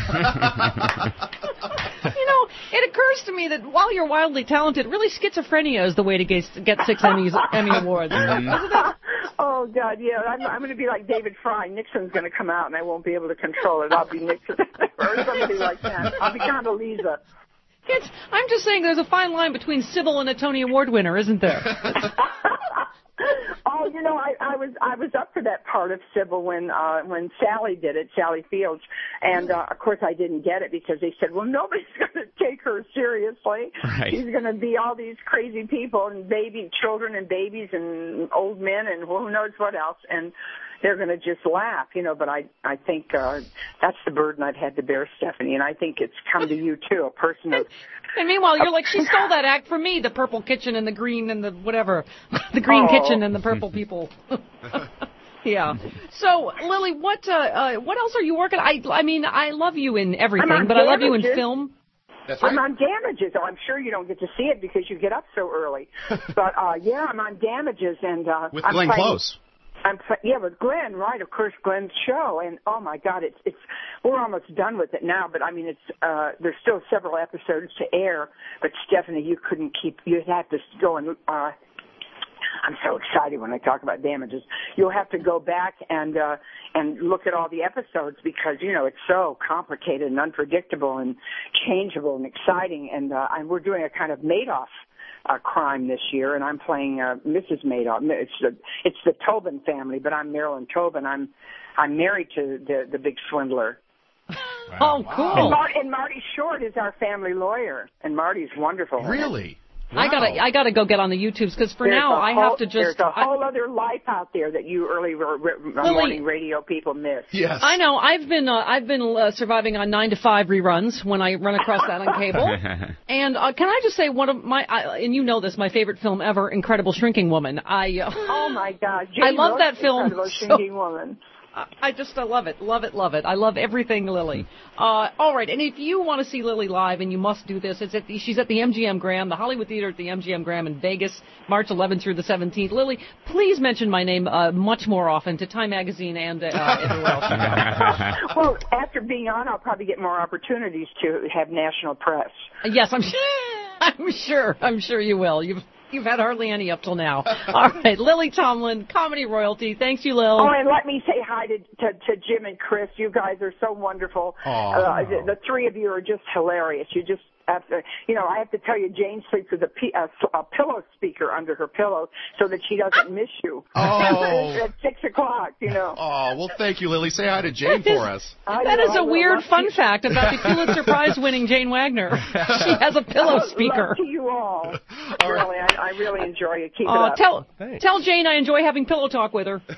know, it occurs to me that while you're wildly talented, really schizophrenia is the way to get, get six Emmys, Emmy Awards. Oh, God, yeah. I'm, I'm going to be like David Fry. Nixon's going to come out, and I won't be able to control it. I'll be Nixon or somebody like that. I'll be Condoleezza. It's, I'm just saying there's a fine line between Sybil and a Tony Award winner, isn't there? Oh, you know, I, I was I was up for that part of Sybil when uh, when Sally did it, Sally Fields, and uh, of course I didn't get it because they said, well, nobody's going to take her seriously. Right. She's going to be all these crazy people and baby children and babies and old men and who knows what else, and they're going to just laugh, you know. But I I think uh, that's the burden I've had to bear, Stephanie, and I think it's come to you too, a person of. And meanwhile, you're like, she stole that act from me, the purple kitchen and the green and the whatever. The green Oh. kitchen and the purple people. Yeah. So, Lily, what uh, uh, what else are you working? I I mean, I love you in everything, I'm on but I love you in Damages. film. That's right. I'm on Damages. Oh, I'm sure you don't get to see it because you get up so early. But, uh, yeah, I'm on Damages. and uh, With I'm Glenn playing- Close. I'm yeah, with Glenn, right? Of course, Glenn's show, and oh my God, it's it's we're almost done with it now. But I mean, it's uh, there's still several episodes to air. But Stephanie, you couldn't keep. You have to go and. Uh, I'm so excited when I talk about Damages. You'll have to go back and uh, and look at all the episodes because you know it's so complicated and unpredictable and changeable and exciting. And uh, and we're doing a kind of Madoff. Uh, crime this year, and I'm playing uh, Missus Madoff. It's the it's the Tobin family, but I'm Marilyn Tobin. I'm I'm married to the the big swindler. Oh, cool! And, Mar- and Marty Short is our family lawyer, and Marty's wonderful. Really? I gotta I gotta go get on the YouTubes because for There's now a I whole- have to just. There's a I- whole other life out there that you early r- r- morning radio people miss. Yes. I know. I've been uh, I've been uh, surviving on nine to five reruns when I run across that on cable. And uh, can I just say one of my I, and you know this, my favorite film ever, Incredible Shrinking Woman. I uh, Oh my God! I Jane love Rose, that film Incredible so- Shrinking Woman. I just I love it, love it, love it. I love everything, Lily. Uh, all right, and if you want to see Lily live, and you must do this, it's at the, she's at the M G M Graham, the Hollywood Theater at the M G M Graham in Vegas, March eleventh through the seventeenth. Lily, please mention my name uh, much more often to Time Magazine and uh, everywhere else. Well, after being on, I'll probably get more opportunities to have national press. Yes, I'm I'm sure. I'm sure you will. You've You've had hardly any up till now. All right, Lily Tomlin, comedy royalty. Thanks you, Lil. Oh, and let me say hi to, to, to Jim and Chris. You guys are so wonderful. Uh, the, the three of you are just hilarious. You just have to, you know, I have to tell you, Jane sleeps with a, p- a, a pillow speaker under her pillow so that she doesn't miss you. Oh. At six o'clock, you know. Oh, well, thank you, Lily. Say hi to Jane for us. I That know, is I a will. weird Love fun you. fact about the Pulitzer Prize-winning Jane Wagner. She has a pillow Love speaker. to you all. Really, I, I really enjoy it. Keep Uh, it up. tell Thanks. tell Jane I enjoy having pillow talk with her.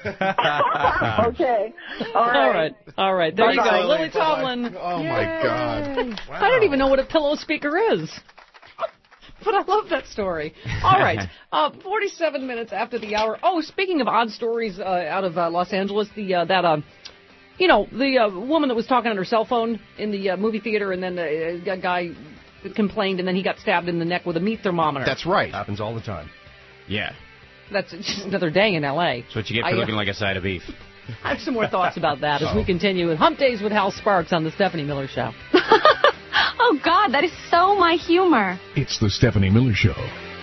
Okay. All right. All right. All right. There you go. Bye-bye, Lily Lily. Tomlin. Bye-bye. Oh, my God. I don't even know what a pillow speaker is. But I love that story. All right. Uh, forty-seven minutes after the hour. Oh, speaking of odd stories uh, out of uh, Los Angeles, the uh, that, uh, you know, the uh, woman that was talking on her cell phone in the uh, movie theater, and then uh, a guy complained, and then he got stabbed in the neck with a meat thermometer. That's right. Happens all the time. Yeah. That's just another day in L A. That's what you get for I, uh, looking like a side of beef. I have some more thoughts about that as Oh. we continue with Hump Days with Hal Sparks on the Stephanie Miller Show. Oh, God, that is so my humor. It's the Stephanie Miller Show.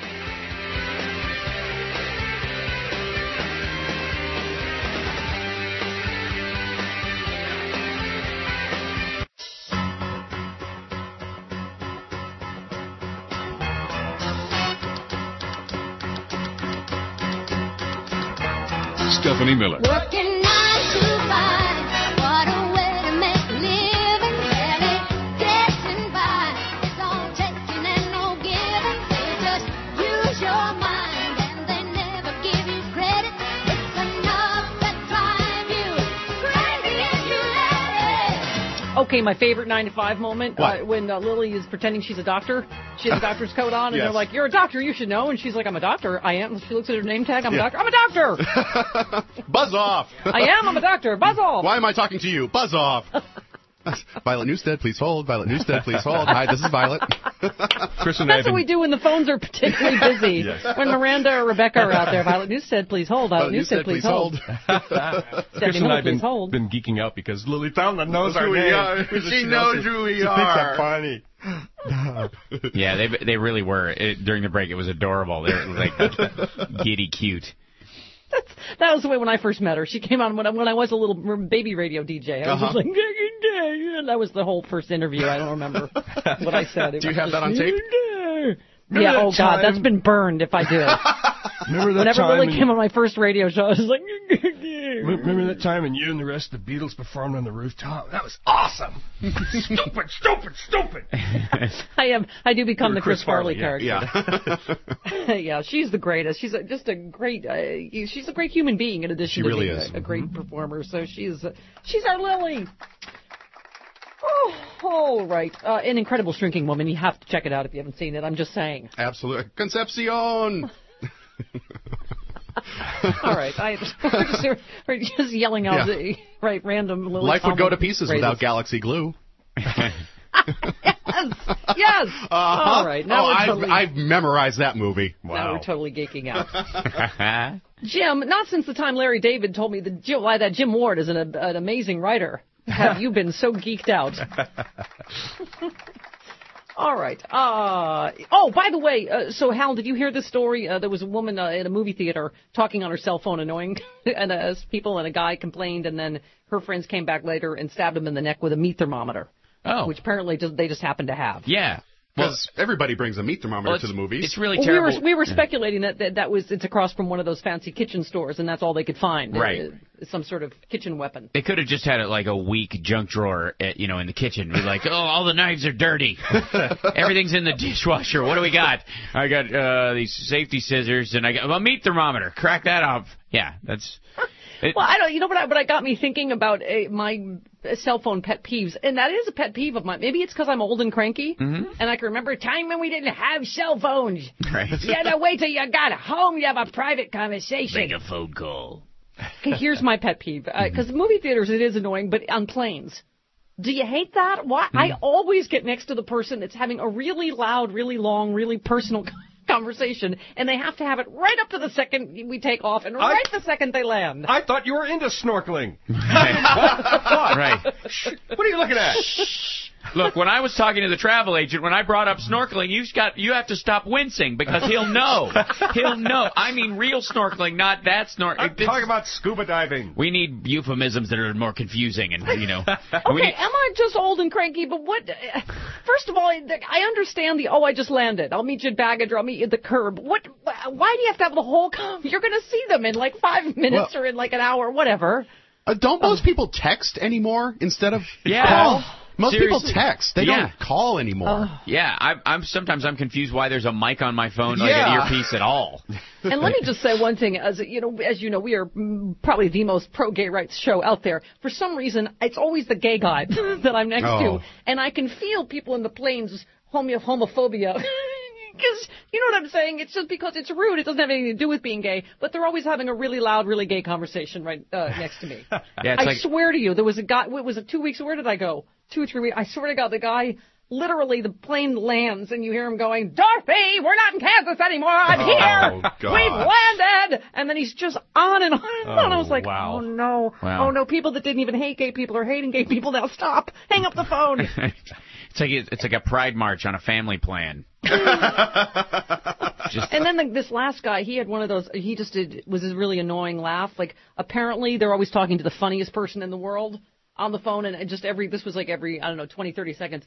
Stephanie Miller. Working nine to five, what a way to make a living, barely getting by. It's all taking and no giving. They just use your mind and they never give you credit. It's enough that drive you crazy if you let it. Okay, my favorite nine to five moment uh, when uh, Lily is pretending she's a doctor. She has a doctor's coat on, and Yes. they're like, "You're a doctor, you should know." And she's like, "I'm a doctor. I am." She looks at her name tag. I'm Yeah. a doctor. I'm a doctor. Buzz off. I am. I'm a doctor. Buzz off. Why am I talking to you? Buzz off. Violet Newstead, please hold. Violet Newstead, please hold. Hi, this is Violet. Chris and That's what we do when the phones are particularly busy. Yes. When Miranda or Rebecca are out there. Violet Newstead, please hold. Violet, Violet Newstead, please hold. Chris Stephanie and I Miller, have been, please hold. been geeking out because Lily found the knows Who our we name. are. She knows who we she are. thinks I'm funny. Yeah, they they really were. It, during the break, it was adorable. They were like giddy cute. That's, that was the way when I first met her. She came on when I, when I was a little baby radio D J. I was Uh-huh. just like, and that was the whole first interview. I don't remember what I said. It Do you was have that on just, tape? Yeah, that oh God, time- that's been burned if I do. Remember that Whenever time Lily when came you- on my first radio show, I was like, Remember that time when you and the rest of the Beatles performed on the rooftop? That was awesome. Stupid, stupid, stupid. I am. I do become You the were Chris, Chris Farley, Farley, yeah. character. Yeah. Yeah, she's the greatest. She's a, just a great. Uh, she's a great human being in addition She to really being is. a, a great performer. So she's uh, she's our Lily. Oh, all right. Uh, an incredible shrinking woman. You have to check it out if you haven't seen it. I'm just saying. Absolutely. Concepcion. All right. I, we're, just, we're just yelling out Yeah. the right random Lily. Life would go to Tomlin pieces phrases. without Galaxy Glue. Yes. Yes. Uh-huh. All right. Now oh, we're I've, totally, I've memorized that movie. now we're totally geeking out. Jim, not since the time Larry David told me that Jim, why that Jim Ward is an, an amazing writer. Have you been so geeked out? All right. Uh, oh, by the way, uh, so Hal, did you hear this story? Uh, there was a woman uh, in a movie theater talking on her cell phone, annoying and uh, people, and a guy complained, and then her friends came back later and stabbed him in the neck with a meat thermometer. Oh. Which apparently just, they just happen to have. Yeah. Because everybody brings a meat thermometer Well, to the movies. It's really Well, we terrible. were we were speculating that, that that was it's across from one of those fancy kitchen stores, and that's all they could find. Right. Uh, some sort of kitchen weapon. They could have just had it like a weak junk drawer, at, you know, in the kitchen. Be like, oh, all the knives are dirty. Everything's in the dishwasher. What do we got? I got uh, these safety scissors, and I got a meat thermometer. Crack that up. Yeah, that's. It, Well, I don't. You know what? I, what I got me thinking about uh, my uh, cell phone pet peeves, and that is a pet peeve of mine. Maybe it's because I'm old and cranky, Mhm. and I can remember a time when we didn't have cell phones. Right. You had to wait till you got home. You have a private conversation. Make a phone call. Okay, here's my pet peeve. Because movie theaters, it is annoying, but on planes. Do you hate that? Why? I always get next to the person that's having a really loud, really long, really personal conversation, and they have to have it right up to the second we take off and I- right the second they land. I thought you were into snorkeling. Right. What are you looking at? Look, when I was talking to the travel agent, when I brought up snorkeling, you got you have to stop wincing because he'll know. He'll know. I mean, real snorkeling, not that snorkeling. I'm talking about scuba diving. We need euphemisms that are more confusing, and you know. Okay, we need, am I just old and cranky? But what? First of all, I I understand the, oh, I just landed. I'll meet you at baggage or I'll meet you at the curb. What? Why do you have to have the whole, con- you're going to see them in like five minutes Well- or in like an hour, whatever. Uh, don't most people text anymore instead of Yeah. call? Most Seriously. people text. They Yeah. don't call anymore. yeah, I, I'm sometimes I'm confused why there's a mic on my phone, like Yeah. an earpiece at all. And let me just say one thing, as you know, as you know, we are mm, probably the most pro-gay rights show out there. For some reason, it's always the gay guy that I'm next Oh. to, and I can feel people in the planes homo- homophobia. Because, you know what I'm saying? It's just because it's rude. It doesn't have anything to do with being gay. But they're always having a really loud, really gay conversation right uh, next to me. Yeah, it's I like swear to you, there was a guy, what was it, two weeks? Where did I go? Two or three weeks. I swear to God, the guy, literally, the plane lands and you hear him going, Dorothy, we're not in Kansas anymore. I'm Oh, here. God. We've landed. And then he's just on and on and on. I was like, wow. oh, no. Wow. Oh, no. People that didn't even hate gay people are hating gay people now. Stop. Hang up the phone. It's like it's like a pride march on a family plan. Just And then the, this last guy, he had one of those. He just did was a really annoying laugh. Like apparently they're always talking to the funniest person in the world on the phone, and it just every this was like every I don't know twenty, thirty seconds.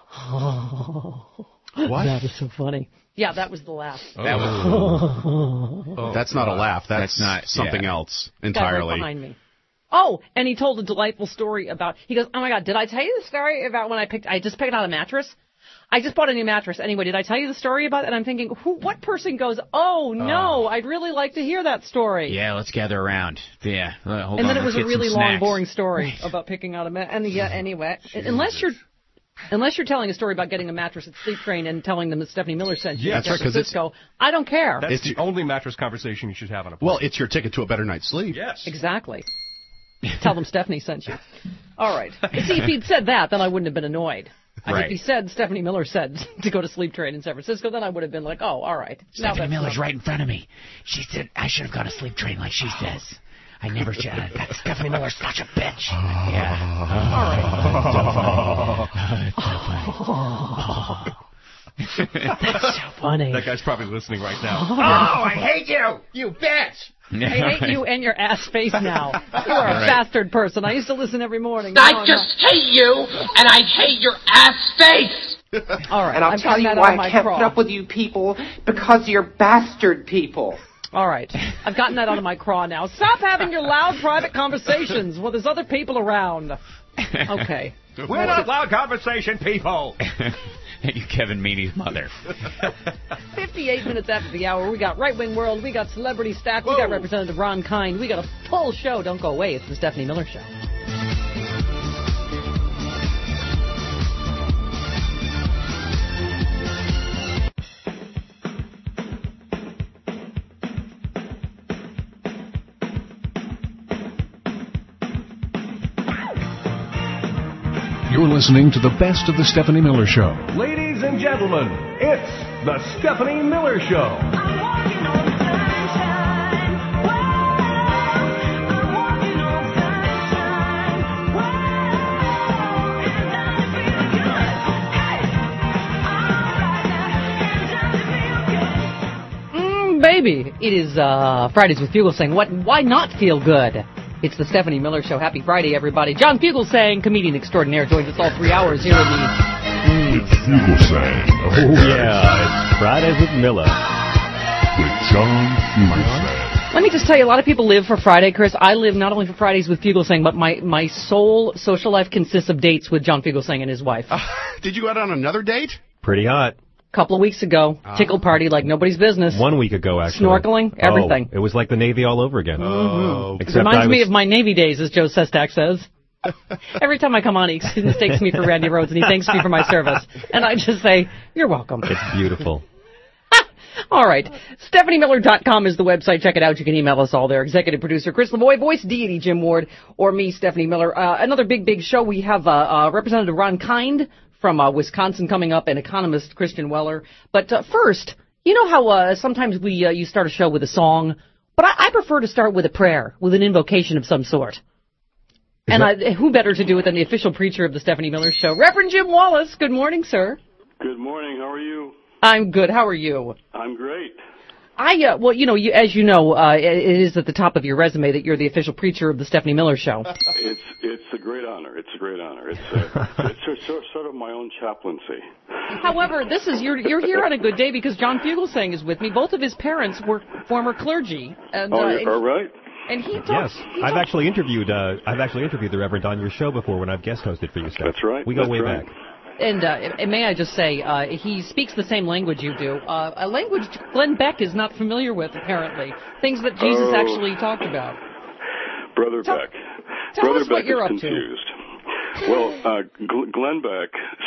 What? That is so funny. Yeah, that was the laugh. That was. Oh, that's not a laugh. That's, That's not- something yeah. else Guy right entirely. behind me. Oh, and he told a delightful story about. He goes, "Oh my God, did I tell you the story about when I picked? I just picked out a mattress. I just bought a new mattress. Anyway, did I tell you the story about it?" And I'm thinking, who? What person goes, "Oh no, I'd really like to hear that story." Yeah, let's gather around. Yeah. uh, Hold And on, then it was let's a get some really long, snacks. boring story about picking out a mattress. And yeah, anyway, unless you're. Unless you're telling a story about getting a mattress at Sleep Train and telling them that Stephanie Miller sent you Yeah, to that's San right, 'cause it's- Francisco, I don't care. That's It's- the only mattress conversation you should have on a plane. Well, it's your ticket to a better night's sleep. Yes. Exactly. Tell them Stephanie sent you. All right. See, if he'd said that, then I wouldn't have been annoyed. And Right. if he said Stephanie Miller said to go to Sleep Train in San Francisco, then I would have been like, oh, all right. Now Stephanie that's Miller's not- right in front of me. She said I should have gone to sleep train like she says. I never should. That Stephanie Miller's such a bitch. That's so funny. That guy's probably listening right now. Oh, I hate you, you bitch. I hate you and your ass face now. You are a Right. bastard person. I used to listen every morning. I Now I'm just hate you, and I hate your ass face. not. All right. And I'll I've tell gotten you that why on my I can't craw. put up with you people, because you're bastard people. All right. I've gotten that out of my craw now. Stop having your loud private conversations when there's other people around. Okay. We're not loud conversation people. You Kevin Meaney's mother. fifty-eight minutes after the hour, we got Right Wing World, we got Celebrity Stack, we got Representative Ron Kind, we got a full show. Don't go away. It's the Stephanie Miller Show. You're listening to the best of the Stephanie Miller Show. Ladies and gentlemen, it's the Stephanie Miller Show. Mm, baby, it is uh, Fridays with Fugelsang. What? Why not feel good? It's the Stephanie Miller Show. Happy Friday, everybody. John Fugelsang, comedian extraordinaire, joins us all three hours here in the... Mm. Fugelsang. Oh, yeah. It's Fridays with Miller. With John Fugelsang. Let me just tell you, a lot of people live for Friday, Chris. I live not only for Fridays with Fugelsang, but my, my sole social life consists of dates with John Fugelsang and his wife. Uh, did you go out on another date? Pretty hot. Couple of weeks ago, tickle party like nobody's business. One week ago, actually. Snorkeling, everything. Oh, it was like the Navy all over again. Oh. Except Reminds I was... me of my Navy days, as Joe Sestak says. Every time I come on, he mistakes me for Randy Rhodes, and he thanks me for my service. And I just say, you're welcome. It's beautiful. All right. Stephanie Miller dot com is the website. Check it out. You can email us all there. Executive producer Chris Lavoie, voice deity Jim Ward, or me, Stephanie Miller. Uh, another big, big show. We have uh, uh, Representative Ron Kind from uh, Wisconsin coming up, and economist Christian Weller. But uh, first, you know how uh, sometimes we uh, you start a show with a song, but I, I prefer to start with a prayer, with an invocation of some sort. Is and that... I, who better to do it than the official preacher of the Stephanie Miller Show, Reverend Jim Wallace. Good morning, sir. Good morning. How are you? I'm good. How are you? I'm great. I uh, well, you know, you, as you know, uh, it, it is at the top of your resume that you're the official preacher of the Stephanie Miller Show. It's it's a great honor. It's a great honor. It's uh, it's sort sort of my own chaplaincy. However, this is you're you're here on a good day because John Fugelsang is with me. Both of his parents were former clergy. And, oh, uh, you're all right. And he talks. Yes, he I've talks, actually interviewed. Uh, I've actually interviewed the Reverend on your show before when I've guest hosted for you, Steph. That's right. We go That's way right. back. And, uh, and may I just say, uh, he speaks the same language you do, uh, a language Glenn Beck is not familiar with, apparently. Things that Jesus oh. actually talked about. Brother tell, Beck. Tell Brother us Beck what you're is up confused. To. Well, uh, Gl- Glenn Beck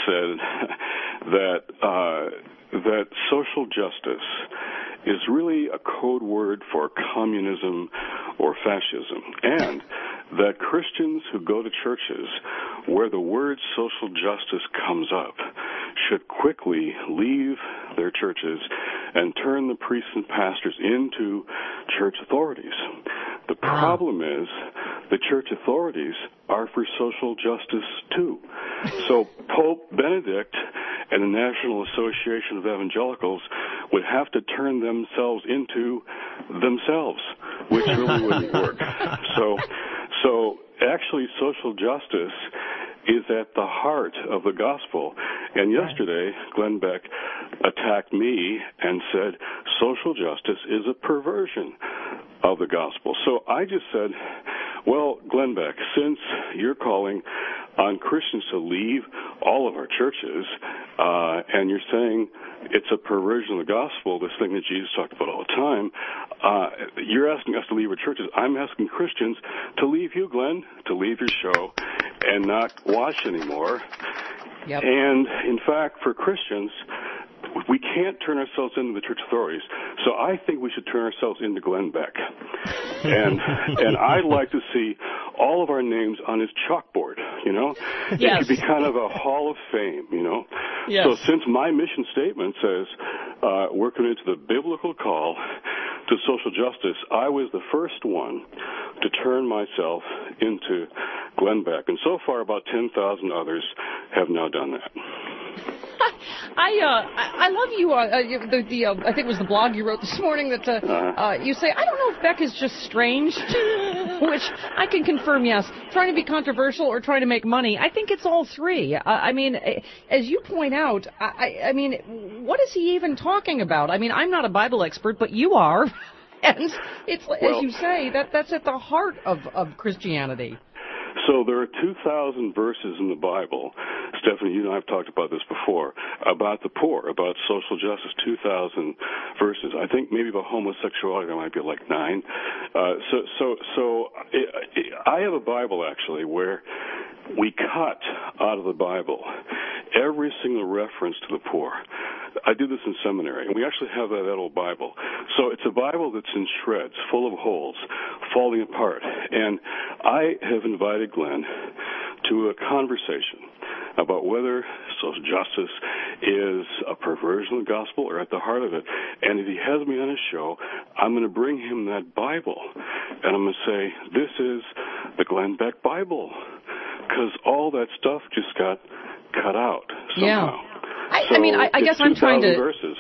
said that uh, that social justice is really a code word for communism or fascism, and that Christians who go to churches where the word social justice comes up should quickly leave their churches and turn the priests and pastors into church authorities. The problem is the church authorities are for social justice too. So Pope Benedict and the National Association of Evangelicals would have to turn themselves into themselves, which really wouldn't work. So, so actually, social justice is at the heart of the gospel. And yesterday, Glenn Beck attacked me and said social justice is a perversion of the gospel. So I just said, well, Glenn Beck, since you're calling on Christians to leave all of our churches, uh, and you're saying it's a perversion of the gospel, this thing that Jesus talked about all the time, uh, you're asking us to leave our churches. I'm asking Christians to leave you, Glenn, to leave your show and not watch anymore. Yep. And, in fact, for Christians, we can't turn ourselves into the church authorities. So I think we should turn ourselves into Glenn Beck. And and I'd like to see all of our names on his chalkboard, you know? Yes. It could be kind of a hall of fame, you know? Yes. So since my mission statement says uh, we're committed to the biblical call to social justice, I was the first one to turn myself into Glenn Beck. And so far, about ten thousand others have now done that. I uh, I I love you. Uh, uh, the the uh, I think it was the blog you wrote this morning that uh, uh, you say I don't know if Beck is just strange, which I can confirm. Yes, trying to be controversial or trying to make money. I think it's all three. Uh, I mean, as you point out, I, I mean, what is he even talking about? I mean, I'm not a Bible expert, but you are, and it's Well, as you say that that's at the heart of of Christianity. So there are two thousand verses in the Bible. Stephanie, you and I have talked about this before, about the poor, about social justice, two thousand verses. I think maybe about homosexuality there might be like nine. Uh, so so, so it, it, I have a Bible, actually, where we cut out of the Bible every single reference to the poor. I did this in seminary, and we actually have that, that old Bible. So it's a Bible that's in shreds, full of holes, falling apart. And I have invited Glenn to a conversation about whether social justice is a perversion of the gospel or at the heart of it. And if he has me on his show, I'm going to bring him that Bible, and I'm going to say, this is the Glenn Beck Bible, because all that stuff just got cut out somehow. Yeah. I, So I mean, I, I guess I'm trying to. Verses.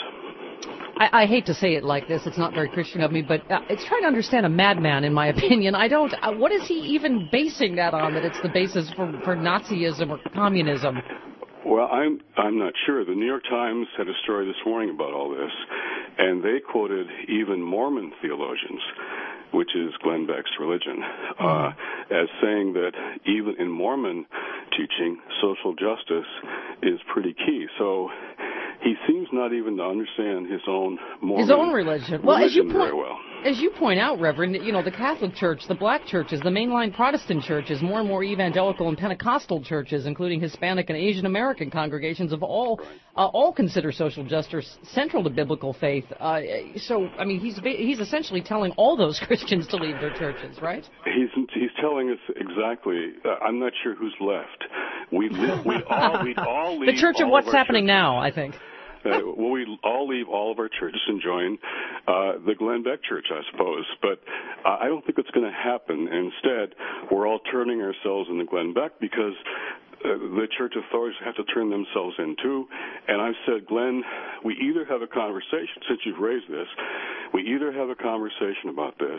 I, I hate to say it like this. It's not very Christian of me, but uh, it's trying to understand a madman, in my opinion. I don't. Uh, what is he even basing that on? That it's the basis for, for Nazism or communism? Well, I'm I'm not sure. The New York Times had a story this morning about all this, and they quoted even Mormon theologians, which is Glenn Beck's religion, uh, as saying that even in Mormon teaching, social justice is pretty key. So he seems not even to understand his own Mormon His own religion. Well, as you religion point, very well. as you point out, Reverend, you know, the Catholic Church, the black churches, the mainline Protestant churches, more and more evangelical and Pentecostal churches, including Hispanic and Asian American congregations of all, uh, all consider social justice central to biblical faith. Uh, so, I mean, he's he's essentially telling all those Christians to leave their churches, right? He's he's telling us exactly. Uh, I'm not sure who's left. We live, we all we all leave The Church of all What's of our Happening churches. Now, I think. Uh, well, we all leave all of our churches and join uh, the Glenn Beck Church, I suppose. But uh, I don't think it's going to happen. Instead, we're all turning ourselves into Glenn Beck because uh, the church authorities have to turn themselves in too. And I've said, Glenn, we either have a conversation, since you've raised this, we either have a conversation about this,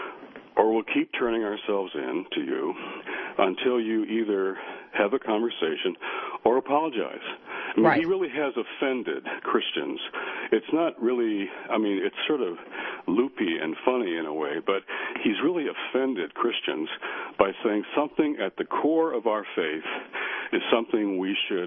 or we'll keep turning ourselves in to you until you either have a conversation or apologize. I mean, Right. he really has offended Christians. It's not really, I mean, it's sort of loopy and funny in a way, but he's really offended Christians by saying something at the core of our faith is something we should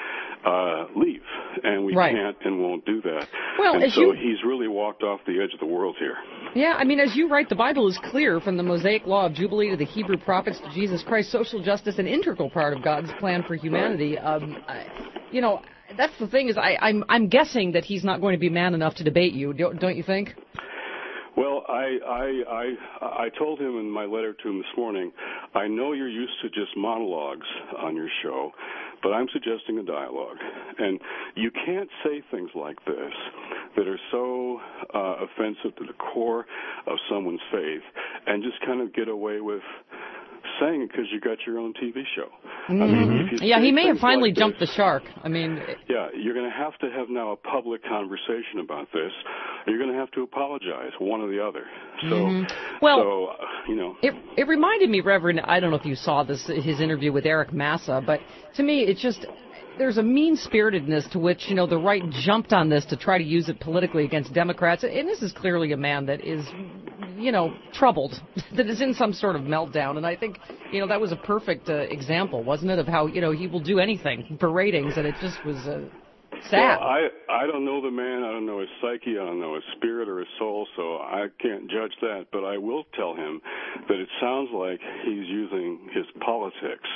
uh, leave, and we Right. can't and won't do that. Well, and as so you- he's really walked off the edge of the world here. Yeah, I mean, as you write, the Bible is clear from the Mosaic Law of Jubilee to the Hebrew prophets to Jesus Christ, social justice, an integral part of God's plan for humanity. Um, I, you know, that's the thing is I, I'm, I'm guessing that he's not going to be man enough to debate you, don't, don't you think? Well, I, I I I told him in my letter to him this morning, I know you're used to just monologues on your show, but I'm suggesting a dialogue. And you can't say things like this that are so uh, offensive to the core of someone's faith and just kind of get away with saying it because you got your own T V show. Mm-hmm. I mean, if you yeah, say he may have things finally like jumped this, the shark. I mean, yeah, you're going to have to have now a public conversation about this. Or you're going to have to apologize, one or the other. So, mm-hmm. well, so uh, you know, it it reminded me, Reverend. I don't know if you saw this his interview with Eric Massa, but to me, it's just. There's a mean-spiritedness to which, you know, the right jumped on this to try to use it politically against Democrats. And this is clearly a man that is, you know, troubled, that is in some sort of meltdown. And I think, you know, that was a perfect uh, example, wasn't it, of how, you know, he will do anything for ratings. And it just was uh, sad. Well, I, I don't know the man. I don't know his psyche. I don't know his spirit or his soul, so I can't judge that. But I will tell him that it sounds like he's using his politics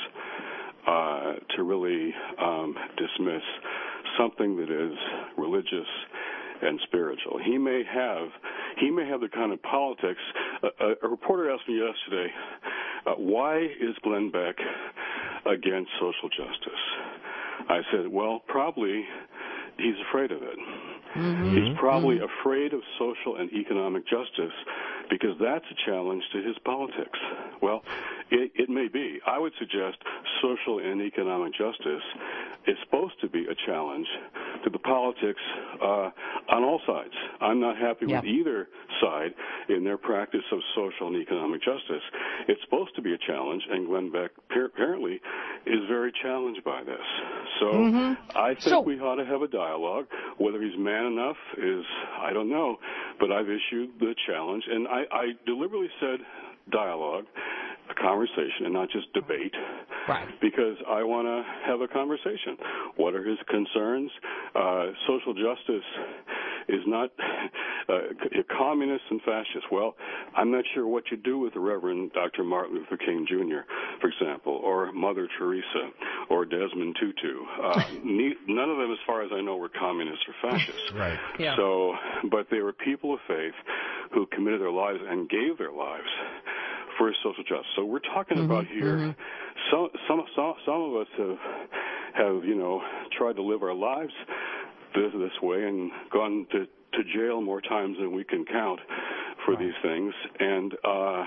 Uh, to really um, dismiss something that is religious and spiritual. He may have, he may have the kind of politics. Uh, a, a reporter asked me yesterday, uh, "Why is Glenn Beck against social justice?" I said, "Well, probably he's afraid of it. Mm-hmm. He's probably Mm-hmm. afraid of social and economic justice because that's a challenge to his politics." Well, it, it may be. I would suggest social and economic justice is supposed to be a challenge to the politics uh, on all sides. I'm not happy yeah. with either side in their practice of social and economic justice. It's supposed to be a challenge, and Glenn Beck apparently is very challenged by this. So mm-hmm. I think so, we ought to have a dialogue. Whether he's man enough is, I don't know, but I've issued the challenge, and I, I deliberately said dialogue, a conversation, and not just debate, right. because I want to have a conversation. What are his concerns? Uh, social justice is not uh, communists and fascists. Well, I'm not sure what you do with the Reverend Doctor Martin Luther King Junior, for example, or Mother Teresa, or Desmond Tutu. Uh, ne- none of them, as far as I know, were communists or fascists. Right. Yeah. So, but they were people of faith who committed their lives and gave their lives for social justice. So we're talking mm-hmm, about here. Mm-hmm. Some some some some of us have have you know tried to live our lives this this way and gone to to jail more times than we can count for right. these things. And uh,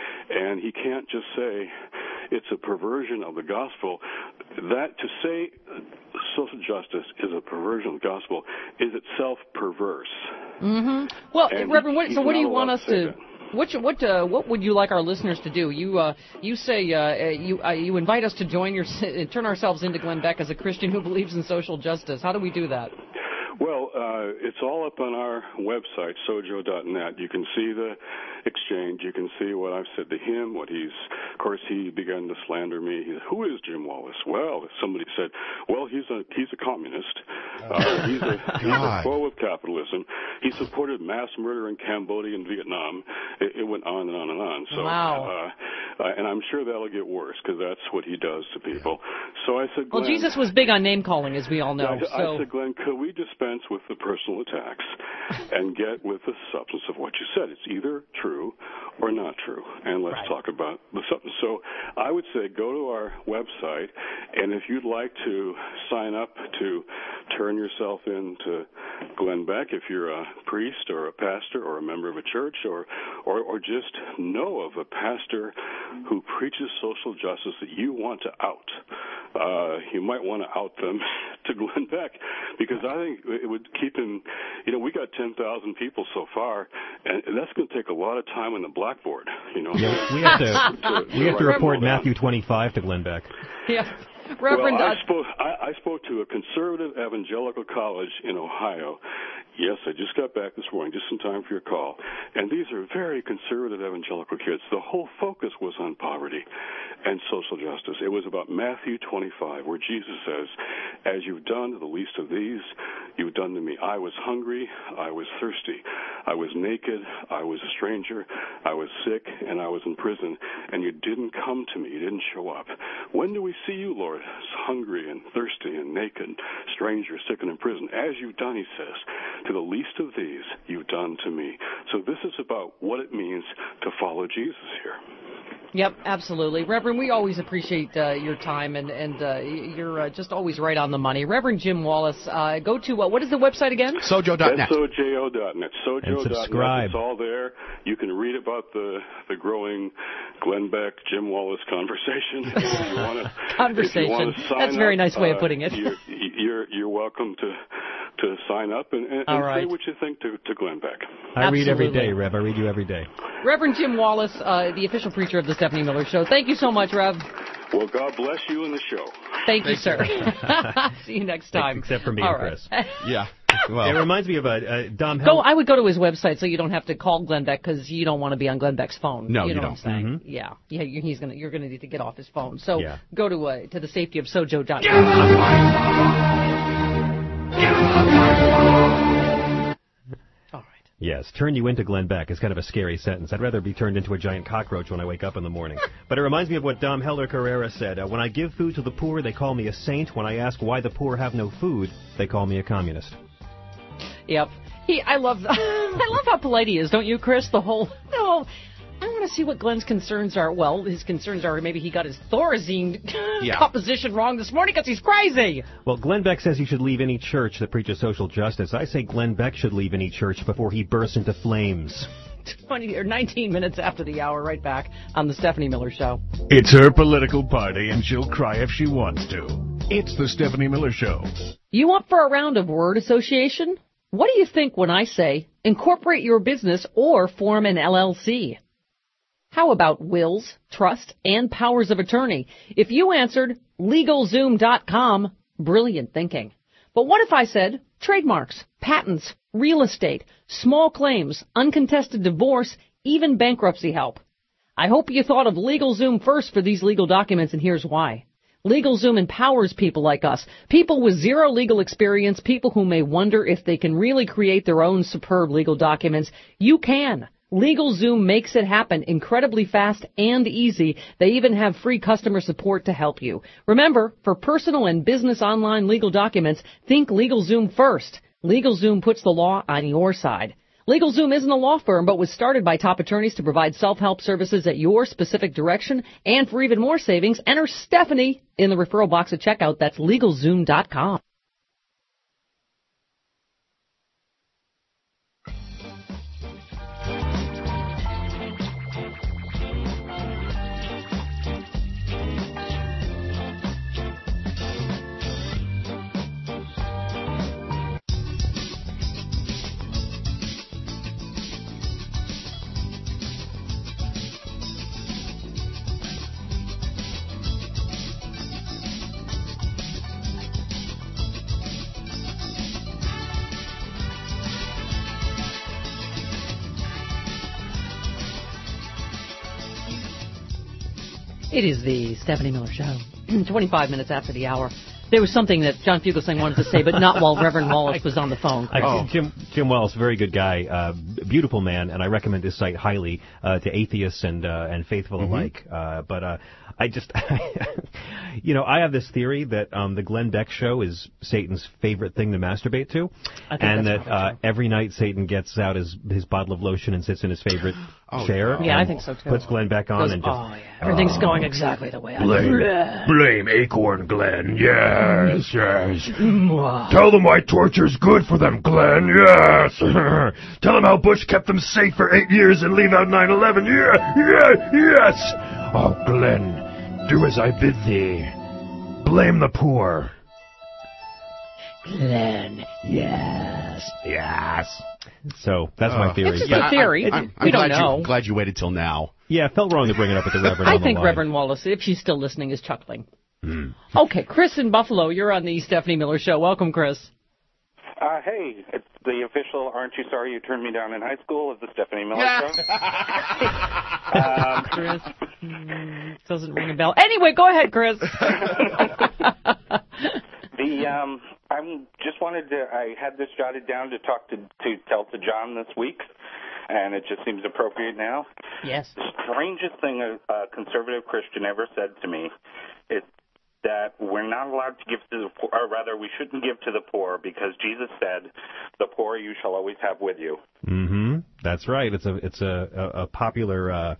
and he can't just say it's a perversion of the gospel. That to say social justice is a perversion of the gospel is itself perverse. Mm-hmm. Well, and Reverend, he, what, so what do you want us to? That. What what uh, what would you like our listeners to do? You uh, you say uh, you uh, you invite us to join your turn ourselves into Glenn Beck as a Christian who believes in social justice. How do we do that? Well, uh, it's all up on our website, sojo dot net. You can see the exchange. You can see what I've said to him, what he's, of course, he began to slander me. He said, who is Jim Wallace? Well, somebody said, well, he's a he's a communist. Uh, he's, a, he's a foe of capitalism. He supported mass murder in Cambodia and Vietnam. It, it went on and on and on. So, wow. uh, uh, and I'm sure that'll get worse because that's what he does to people. So I said, Glenn, well, Jesus was big on name calling, as we all know. I, so. I said, Glenn, could we dispense with the personal attacks and get with the substance of what you said? It's either true or not true, and let's right. talk about the substance. So I would say go to our website, and if you'd like to sign up to turn yourself into Glenn Beck, if you're a priest or a pastor or a member of a church, or or, or just know of a pastor who preaches social justice that you want to out, uh, you might want to out them to Glenn Beck, because I think it would keep him, you know, we got ten thousand people so far, and that's going to take a lot of time on the blackboard, you know. Yeah, we have to, to we have to report Matthew twenty-five to Glenn Beck. Yeah. Reverend, well, I spoke, I, I spoke to a conservative evangelical college in Ohio. Yes, I just got back this morning, just in time for your call. And these are very conservative evangelical kids. The whole focus was on poverty and social justice. It was about Matthew twenty-five, where Jesus says, as you've done to the least of these, you've done to me. I was hungry, I was thirsty, I was naked, I was a stranger, I was sick, and I was in prison, and you didn't come to me, you didn't show up. When do we see you, Lord, hungry and thirsty and naked, stranger, sick, and in prison? As you've done, he says, to the least of these, you've done to me. So this is about what it means to follow Jesus here. Yep, absolutely. Reverend, we always appreciate uh, your time, and, and uh, you're uh, just always right on the money. Reverend Jim Wallace, uh, go to, uh, what is the website again? Sojo dot net. S O J O dot net. Sojo dot net. And subscribe. It's all there. You can read about the, the growing Glenn Beck, Jim Wallace conversation. If you wanna, Conversation. If you wanna sign That's a very up, nice way of uh, putting it. You're, you're, you're welcome to to sign up and, and, All and right. say what you think to, to Glenn Beck. I read every Absolutely. day, Rev. I read you every day. Reverend Jim Wallace, uh, the official preacher of the Stephanie Miller Show. Thank you so much, Rev. Well, God bless you and the show. Thank you, sir. See you next time. Except for me All and right. Chris. Yeah. Well, it reminds me of a uh, uh, Dom. Go. I would go to his website so you don't have to call Glenn Beck because you don't want to be on Glenn Beck's phone. No, you, you know don't. What I'm saying? Mm-hmm. Yeah, yeah. you- He's gonna. You're gonna need to get off his phone. So Yeah. go to uh, to the safety of sojo dot com. Yes, turn you into Glenn Beck is kind of a scary sentence. I'd rather be turned into a giant cockroach when I wake up in the morning. But it reminds me of what Dom Helder Carrera said. Uh, when I give food to the poor, they call me a saint. When I ask why the poor have no food, they call me a communist. Yep. He. I love. I love how polite he is, don't you, Chris? The whole. No. I want to see what Glenn's concerns are. Well, his concerns are maybe he got his Thorazine Yeah. composition wrong this morning because he's crazy. Well, Glenn Beck says he should leave any church that preaches social justice. I say Glenn Beck should leave any church before he bursts into flames. twenty or nineteen minutes after the hour, right back on the Stephanie Miller Show. It's her political party, and she'll cry if she wants to. It's the Stephanie Miller Show. You up for a round of word association? What do you think when I say incorporate your business or form an L L C? How about wills, trust, and powers of attorney? If you answered legal zoom dot com, brilliant thinking. But what if I said trademarks, patents, real estate, small claims, uncontested divorce, even bankruptcy help? I hope you thought of LegalZoom first for these legal documents, and here's why. LegalZoom empowers people like us, people with zero legal experience, people who may wonder if they can really create their own superb legal documents. You can. LegalZoom makes it happen incredibly fast and easy. They even have free customer support to help you. Remember, for personal and business online legal documents, think LegalZoom first. LegalZoom puts the law on your side. LegalZoom isn't a law firm, but was started by top attorneys to provide self-help services at your specific direction. And for even more savings, enter Stephanie in the referral box at checkout. That's legal zoom dot com. It is the Stephanie Miller Show. twenty-five minutes after the hour. There was something that John Fugelsang wanted to say, but not while Reverend Wallace was on the phone. I, Jim Jim Wallace, very good guy, uh, beautiful man, and I recommend his site highly uh, to atheists and uh, and faithful Mm-hmm. alike. Uh, but uh, I just, you know, I have this theory that um, the Glenn Beck show is Satan's favorite thing to masturbate to, I think and that's that uh, every night Satan gets out his his bottle of lotion and sits in his favorite Oh, chair. Yeah, I and think so, too. Puts Glenn Beck on Goes, and just. oh, yeah. Everything's going exactly the way I Blame, Bleh. blame Acorn Glenn. Yes, yes. Tell them why torture's good for them, Glenn. Yes. Tell them how Bush kept them safe for eight years and leave out nine eleven. Yeah, yeah, yes. Oh, Glenn, do as I bid thee. Blame the poor. Glenn, yes. Yes. So that's my Uh, theory. It's just But- a theory. I, I'm, I'm we don't glad know. You, glad you waited till now. Yeah, it felt wrong to bring it up with the Reverend I on the think line. Reverend Wallace, if she's still listening, is chuckling. Mm. Okay, Chris in Buffalo, you're on the Stephanie Miller Show. Welcome, Chris. Uh, hey, it's the official Aren't You Sorry You Turned Me Down in High School of the Stephanie Miller Show. um, Chris mm, doesn't ring a bell. Anyway, go ahead, Chris. the um, I'm just wanted to. I had this jotted down to talk to to tell to John this week, and it just seems appropriate now. Yes. The strangest thing a, a conservative Christian ever said to me is that we're not allowed to give to the poor, or rather, we shouldn't give to the poor because Jesus said, "The poor you shall always have with you." Mm-hmm. That's right. It's a it's a a, a popular uh,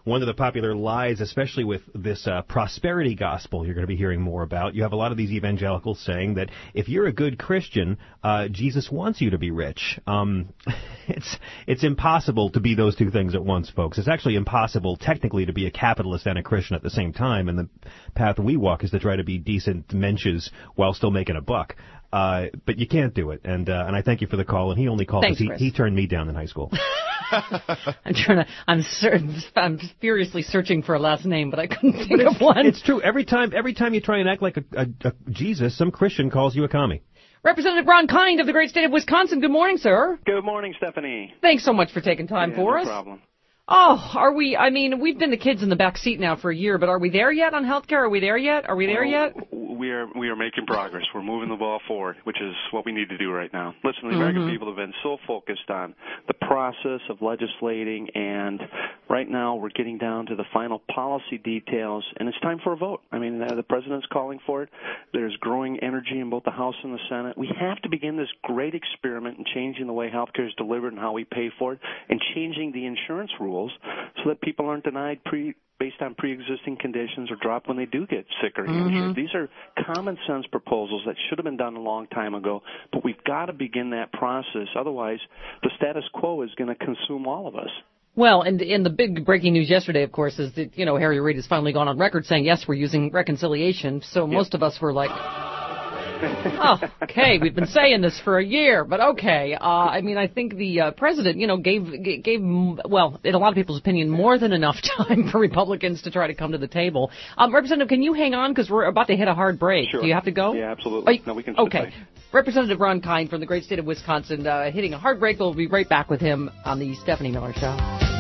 one of the popular lies, especially with this uh, prosperity gospel you're going to be hearing more about. You have a lot of these evangelicals saying that if you're a good Christian, uh, Jesus wants you to be rich. Um, it's it's impossible to be those two things at once, folks. It's actually impossible technically to be a capitalist and a Christian at the same time, and the path we walk is to try to be decent menches while still making a buck. Uh, but you can't do it, and uh, and I thank you for the call. And he only called Thanks, because he, Chris. he turned me down in high school. I'm trying to. I'm cer- I'm furiously searching for a last name, but I couldn't think But of it's, one. it's true. Every time, every time you try and act like a, a, a Jesus, some Christian calls you a commie. Representative Ron Kind of the great state of Wisconsin. Good morning, sir. Good morning, Stephanie. Thanks so much for taking time yeah, for no us. problem. Oh, are we? I mean, we've been the kids in the back seat now for a year, but are we there yet on healthcare? Are we there yet? Are we there Well, yet? We are we are making progress. We're moving the ball forward, which is what we need to do right now. Listen, the American Mhm. people have been so focused on the process of legislating, and right now we're getting down to the final policy details, and it's time for a vote. I mean, uh, the president's calling for it. There's growing energy in both the House and the Senate. We have to begin this great experiment in changing the way healthcare is delivered and how we pay for it, and changing the insurance rules so that people aren't denied pre based on pre-existing conditions or drop when they do get sick or Mhm. injured. These are common sense proposals that should have been done a long time ago, but we've got to begin that process. Otherwise, the status quo is going to consume all of us. Well, and, and the big breaking news yesterday, of course, is that, you know, Harry Reid has finally gone on record saying, yes, we're using reconciliation. So most of us were like, oh, okay, we've been saying this for a year, but okay. Uh, I mean, I think the uh, president, you know, gave, g- gave, well, in a lot of people's opinion, more than enough time for Republicans to try to come to the table. Um, Representative, can you hang on? Because we're about to hit a hard break. Sure. Do you have to go? Yeah, absolutely. You, no, we can sit Okay. tight. Representative Ron Kind from the great state of Wisconsin uh, hitting a hard break. We'll be right back with him on the Stephanie Miller Show.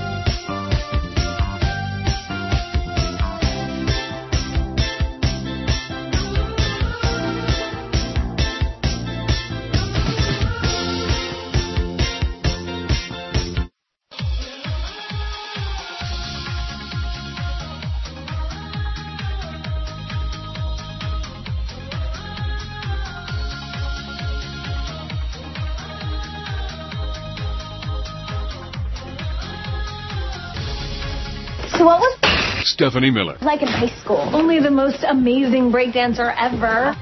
So what was Stephanie Miller. like in high school? Only the most amazing breakdancer ever.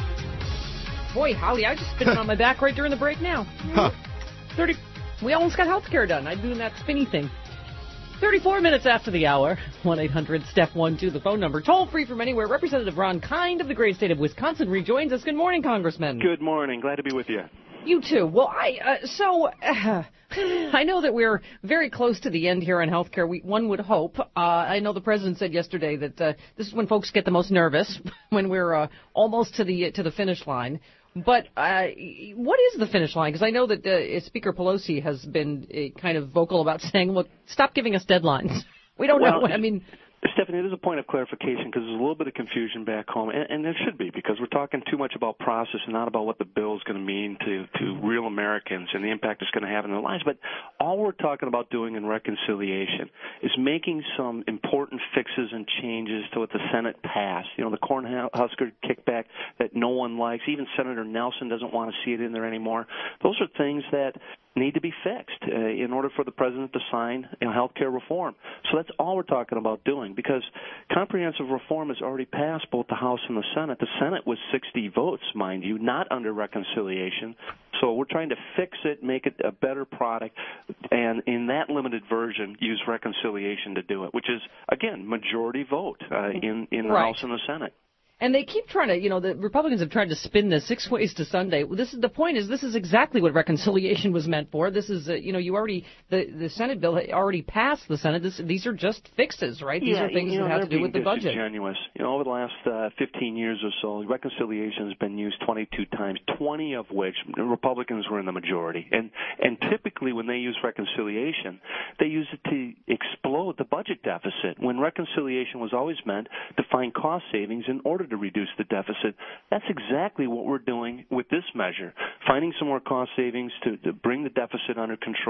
Boy, howdy, I just spinning on my back right during the break now. Huh. thirty We almost got health care done. I'm doing that spinny thing. thirty-four minutes after the hour. one eight hundred Steph one two, the phone number. Toll free from anywhere. Representative Ron Kind of the great state of Wisconsin rejoins us. Good morning, Congressman. Good morning. Glad to be with you. You too. Well, I uh, so uh, I know that we're very close to the end here on health care. We, one would hope. Uh, I know the president said yesterday that uh, this is when folks get the most nervous, when we're uh, almost to the to the finish line. But uh, what is the finish line? Because I know that uh, Speaker Pelosi has been uh, kind of vocal about saying, look, stop giving us deadlines. We don't Well, know. I mean, Stephanie, it is a point of clarification because there's a little bit of confusion back home, and, and there should be because we're talking too much about process and not about what the bill is going to mean to, to real Americans and the impact it's going to have in their lives. But all we're talking about doing in reconciliation is making some important fixes and changes to what the Senate passed. You know, the Cornhusker kickback that no one likes. Even Senator Nelson doesn't want to see it in there anymore. Those are things that need to be fixed uh, in order for the president to sign you know, health care reform. So that's all we're talking about doing because comprehensive reform has already passed both the House and the Senate. The Senate was sixty votes, mind you, not under reconciliation. So we're trying to fix it, make it a better product, and in that limited version, use reconciliation to do it, which is, again, majority vote uh, in, in the Right. House and the Senate. And they keep trying to, you know, the Republicans have tried to spin this six ways to Sunday. This is the point is this is exactly what reconciliation was meant for. This is, uh, you know, you already the the Senate bill already passed the Senate. This, these are just fixes, right? These yeah, are things you know, that have they're to do with the being budget. disingenuous. You know, over the last uh, fifteen years or so, reconciliation has been used twenty-two times, twenty of which the Republicans were in the majority. And and typically when they use reconciliation, they use it to explode the budget deficit. When reconciliation was always meant to find cost savings in order to reduce the deficit. That's exactly what we're doing with this measure, finding some more cost savings to, to bring the deficit under control,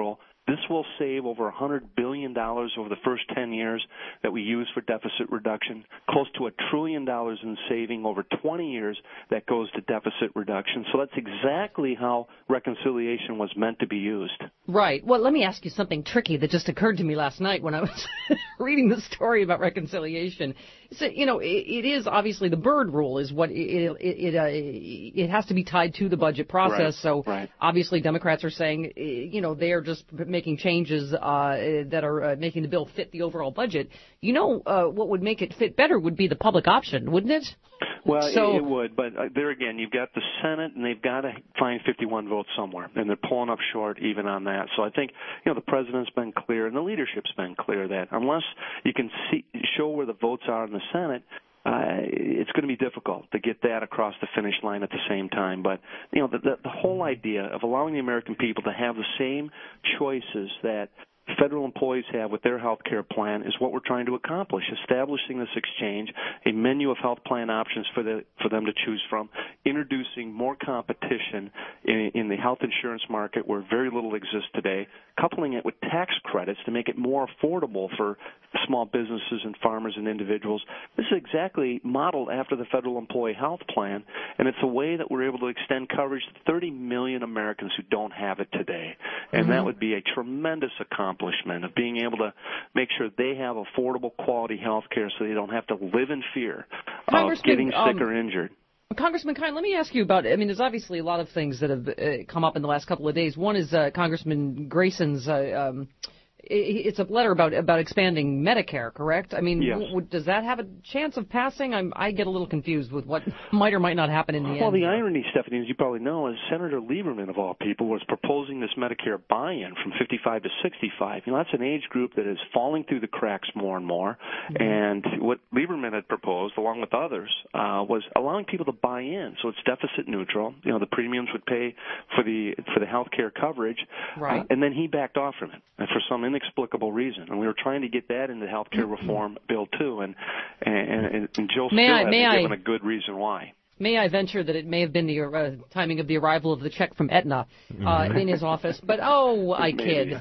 This will save over one hundred billion dollars over the first ten years that we use for deficit reduction, close to a trillion dollars in saving over twenty years that goes to deficit reduction. So that's exactly how reconciliation was meant to be used. Right. Well, let me ask you something tricky that just occurred to me last night when I was reading the story about reconciliation. So, you know, it, it is obviously the Byrd rule is what it it it, uh, it has to be tied to the budget process. Right. So right. obviously Democrats are saying, you know, they are just making changes uh, that are uh, making the bill fit the overall budget. You know, uh, what would make it fit better would be the public option, wouldn't it? Well, so, it, it would, but uh, there again, you've got the Senate, and they've got to find fifty-one votes somewhere, and they're pulling up short even on that. So I think, you know, the president's been clear, and the leadership's been clear that unless you can see, show where the votes are in the Senate, uh, it's going to be difficult to get that across the finish line at the same time. But, you know, the, the, the whole idea of allowing the American people to have the same choices that federal employees have with their health care plan is what we're trying to accomplish, establishing this exchange, a menu of health plan options for the for them to choose from, introducing more competition in, in the health insurance market where very little exists today, coupling it with tax credits to make it more affordable for small businesses and farmers and individuals. This is exactly modeled after the federal employee health plan, and it's a way that we're able to extend coverage to thirty million Americans who don't have it today. And mm-hmm. that would be a tremendous accomplishment of being able to make sure they have affordable quality health care so they don't have to live in fear of getting sick um, or injured. Congressman Kine, let me ask you about, I mean, there's obviously a lot of things that have uh, come up in the last couple of days. One is uh, Congressman Grayson's, uh, um, it's a letter about about expanding Medicare, correct? I mean, yes. w- does that have a chance of passing? I'm, I get a little confused with what might or might not happen in the well, end. Well, the irony, Stephanie, as you probably know, is Senator Lieberman, of all people, was proposing this Medicare buy-in from fifty-five to sixty-five. You know, that's an age group that is falling through the cracks more and more. Mm-hmm. And what Lieberman had proposed, along with others, uh, was allowing people to buy in, so it's deficit neutral. You know, the premiums would pay for the for the health care coverage, right? Uh, and then he backed off from it, and for some inexplicable reason. And we were trying to get that in the health care reform bill too, and and, and Joe may still I, hasn't may given I, a good reason why. May I venture that it may have been the uh, timing of the arrival of the check from Aetna uh, in his office, but oh, I kid.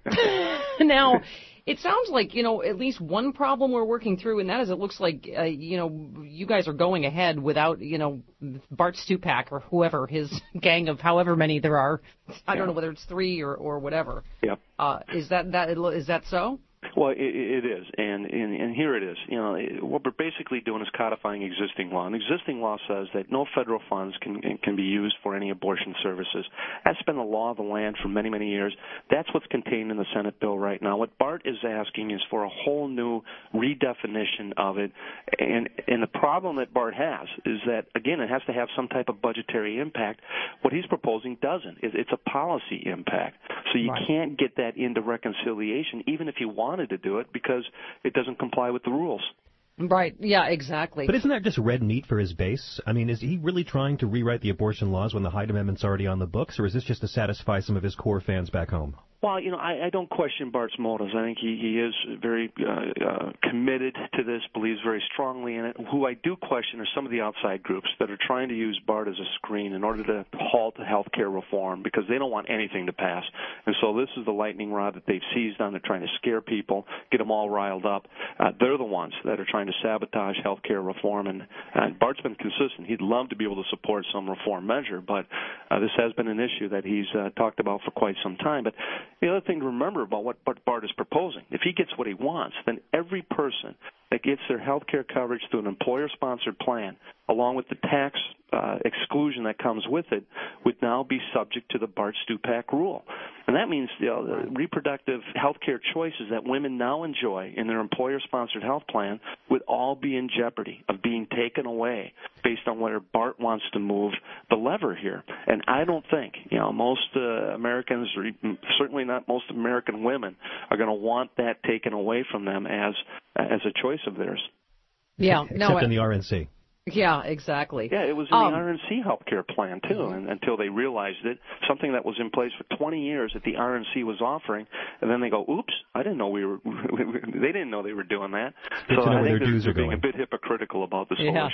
Now, it sounds like, you know, at least one problem we're working through, and that is it looks like, uh, you know, you guys are going ahead without, you know, Bart Stupak or whoever, his gang of however many there are. I don't know whether it's three or, or whatever. Yep. Uh, is that, that is that so? Well, it, it is, and, and and here it is. You know, what we're basically doing is codifying existing law. And existing law says that no federal funds can can be used for any abortion services. That's been the law of the land for many, many years. That's what's contained in the Senate bill right now. What Bart is asking is for a whole new redefinition of it. And and the problem that Bart has is that, again, it has to have some type of budgetary impact. What he's proposing doesn't. It's a policy impact. So you right. can't get that into reconciliation, even if you wanted to do it, because it doesn't comply with the rules. Right. Yeah, exactly. But isn't that just red meat for his base? I mean, is he really trying to rewrite the abortion laws when the Hyde Amendment's already on the books, or is this just to satisfy some of his core fans back home? Well, you know, I, I don't question Bart's motives. I think he, he is very uh, uh, committed to this, believes very strongly in it. Who I do question are some of the outside groups that are trying to use Bart as a screen in order to halt health care reform because they don't want anything to pass. And so this is the lightning rod that they've seized on. They're trying to scare people, get them all riled up. Uh, they're the ones that are trying to sabotage health care reform. And uh, Bart's been consistent. He'd love to be able to support some reform measure, but uh, this has been an issue that he's uh, talked about for quite some time. But the other thing to remember about what Bart is proposing, if he gets what he wants, then every person that gets their health care coverage through an employer-sponsored plan, along with the tax uh, exclusion that comes with it, would now be subject to the Bart Stupak rule. And that means you know, the reproductive health care choices that women now enjoy in their employer-sponsored health plan would all be in jeopardy of being taken away based on whether Bart wants to move the lever here. And I don't think, you know, most uh, Americans, or certainly not most American women, are going to want that taken away from them as as a choice of theirs. Yeah, Except no, in the R N C. Yeah, exactly. Yeah, it was in um, the R N C health care plan, too, mm-hmm. and, until they realized it, something that was in place for twenty years that the R N C was offering, and then they go, oops, I didn't know we were, they didn't know they were doing that. Good so to know I where think their dues they're are being going. a bit hypocritical about this yeah. whole issue.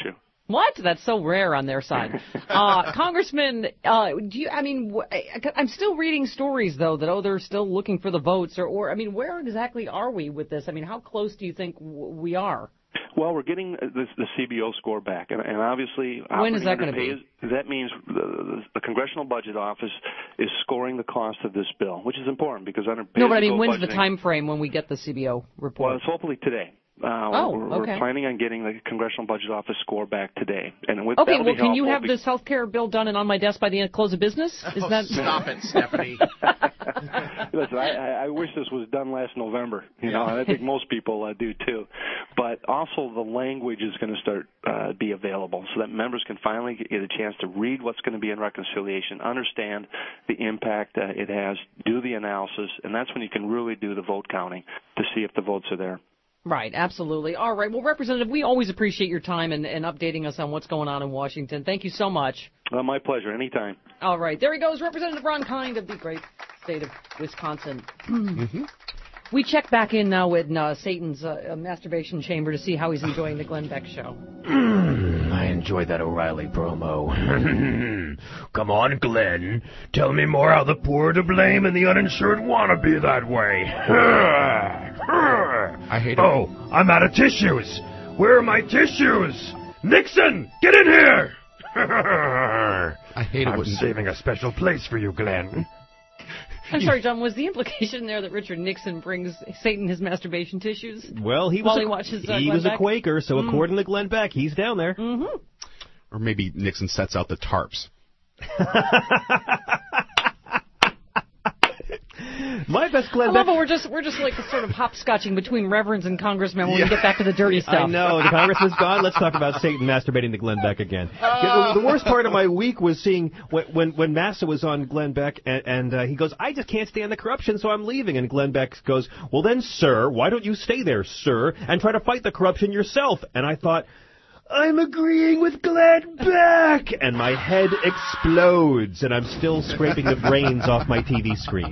What? That's so rare on their side. Uh, Congressman, uh, do you, I mean, wh- I'm still reading stories, though, that, oh, they're still looking for the votes, or, or, I mean, where exactly are we with this? I mean, how close do you think w- we are? Well, we're getting the, the C B O score back, and, and obviously, when is that going to be? Is, that means the, the Congressional Budget Office is scoring the cost of this bill, which is important because under no, but I mean, when's budgeting, the time frame when we get the C B O report? Well, it's hopefully today. Uh, oh, we're, okay. we're planning on getting the Congressional Budget Office score back today. And with, okay, well, can you helpful have because... this health care bill done and on my desk by the end of close of business? Is oh, that stop it, Stephanie? Listen, I, I wish this was done last November, you know, and I think most people uh, do too. But also the language is going to start uh, be available so that members can finally get a chance to read what's going to be in reconciliation, understand the impact uh, it has, do the analysis, and that's when you can really do the vote counting to see if the votes are there. Right, absolutely. All right. Well, Representative, we always appreciate your time and, and updating us on what's going on in Washington. Thank you so much. Uh, my pleasure. Anytime. All right. There he goes, Representative Ron Kind of the great state of Wisconsin. mm-hmm. We check back in now in uh, Satan's uh, masturbation chamber to see how he's enjoying the Glenn Beck show. I enjoyed that O'Reilly promo. Come on, Glenn. Tell me more how the poor are to blame and the uninsured want to be that way. I hate it. Oh, I'm out of tissues. Where are my tissues? Nixon, get in here! I hate it. I'm saving a special place for you, Glenn. I'm sorry, John, was the implication there that Richard Nixon brings Satan his masturbation tissues? Well, he was, while a, he, watches, uh, he Glenn was Beck? a Quaker, so mm. according to Glenn Beck, he's down there. Mm-hmm. Or maybe Nixon sets out the tarps. My best Glenn I love Beck. It. We're just we're just like sort of hopscotching between reverends and congressmen when yeah. we get back to the dirty stuff. I know the congressman's gone. Let's talk about Satan masturbating to Glenn Beck again. Uh, the, the worst part of my week was seeing when when, when Massa was on Glenn Beck and, and uh, he goes, "I just can't stand the corruption, so I'm leaving." And Glenn Beck goes, "Well then, sir, why don't you stay there, sir, and try to fight the corruption yourself?" And I thought, I'm agreeing with Glenn Beck! And my head explodes, and I'm still scraping the brains off my T V screen.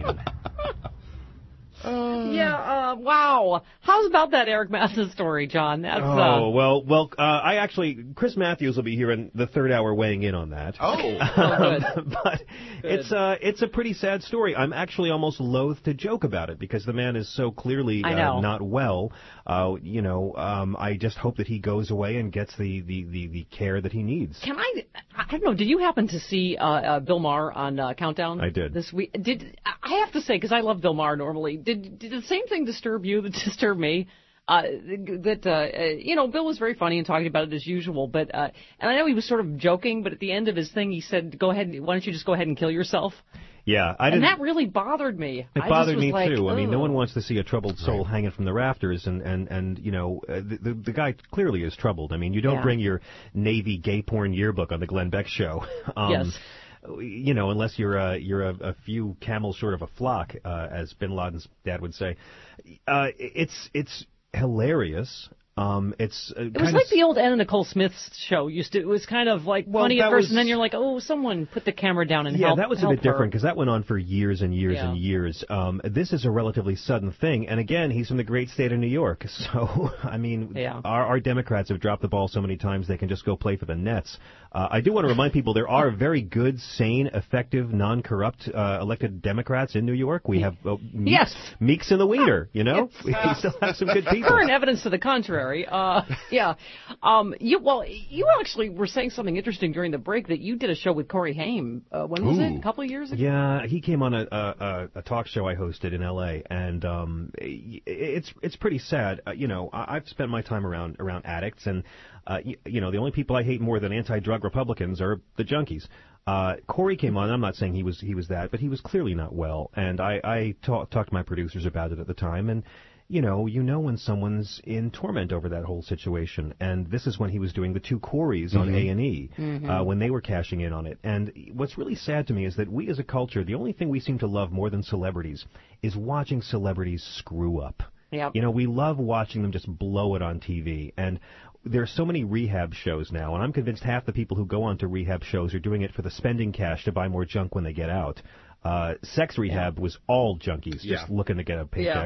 Uh, yeah, uh, wow. How's about that Eric Massa story, John? That's, oh, uh... well, well, uh, I actually, Chris Matthews will be here in the third hour weighing in on that. Oh. oh good. But good. it's uh, it's a pretty sad story. I'm actually almost loath to joke about it because the man is so clearly uh, not well. Uh, you know, um, I just hope that he goes away and gets the, the, the, the care that he needs. Can I, I don't know, did you happen to see uh, uh, Bill Maher on uh, Countdown? I did. This week? Did I have to say, because I love Bill Maher normally, did, did the same thing disturb you that disturbed me? Uh, that, uh, you know, Bill was very funny and talking about it as usual, but, uh, and I know he was sort of joking, but at the end of his thing he said, go ahead, why don't you just go ahead and kill yourself? Yeah, I didn't. And that really bothered me. It I bothered just was me like, too. I mean, ugh. no one wants to see a troubled soul right. hanging from the rafters, and and and you know, uh, the, the the guy clearly is troubled. I mean, you don't yeah. bring your Navy gay porn yearbook on the Glenn Beck show. Um, yes. You know, unless you're a, you're a, a few camels short of a flock, uh, as Bin Laden's dad would say. Uh, it's it's hilarious. Um, it's uh, it was like the old Anna Nicole Smith's show used to. It was kind of like well, funny at first, was, and then you're like, oh, someone put the camera down and yeah, help. Yeah, that was help a bit her. different because that went on for years and years yeah. and years. Um, this is a relatively sudden thing, and again, he's from the great state of New York. So, I mean, yeah. our, our Democrats have dropped the ball so many times they can just go play for the Nets. Uh, I do want to remind people there are very good, sane, effective, non-corrupt uh, elected Democrats in New York. We have uh, Meeks, yes. Meeks and the Wiener. You know, we still have some good people. Current evidence to the contrary. Uh, yeah. Um, you well, you actually were saying something interesting during the break that you did a show with Corey Haim. Uh, when was Ooh. it? A couple of years ago? Yeah, he came on a, a, a talk show I hosted in L A, and um, it's it's pretty sad. Uh, you know, I've spent my time around around addicts, and uh, you, you know, the only people I hate more than anti-drug Republicans are the junkies. Uh, Corey came on. I'm not saying he was he was that, but he was clearly not well, and I, I talk, talked to my producers about it at the time, and. You know, you know when someone's in torment over that whole situation, and this is when he was doing the two Coreys mm-hmm. on A and E, mm-hmm. uh, when they were cashing in on it. And what's really sad to me is that we as a culture, the only thing we seem to love more than celebrities is watching celebrities screw up. Yep. You know, we love watching them just blow it on T V, and there's so many rehab shows now, and I'm convinced half the people who go on to rehab shows are doing it for the spending cash to buy more junk when they get out. Uh, sex rehab yeah. was all junkies just yeah. looking to get a paycheck. Yeah.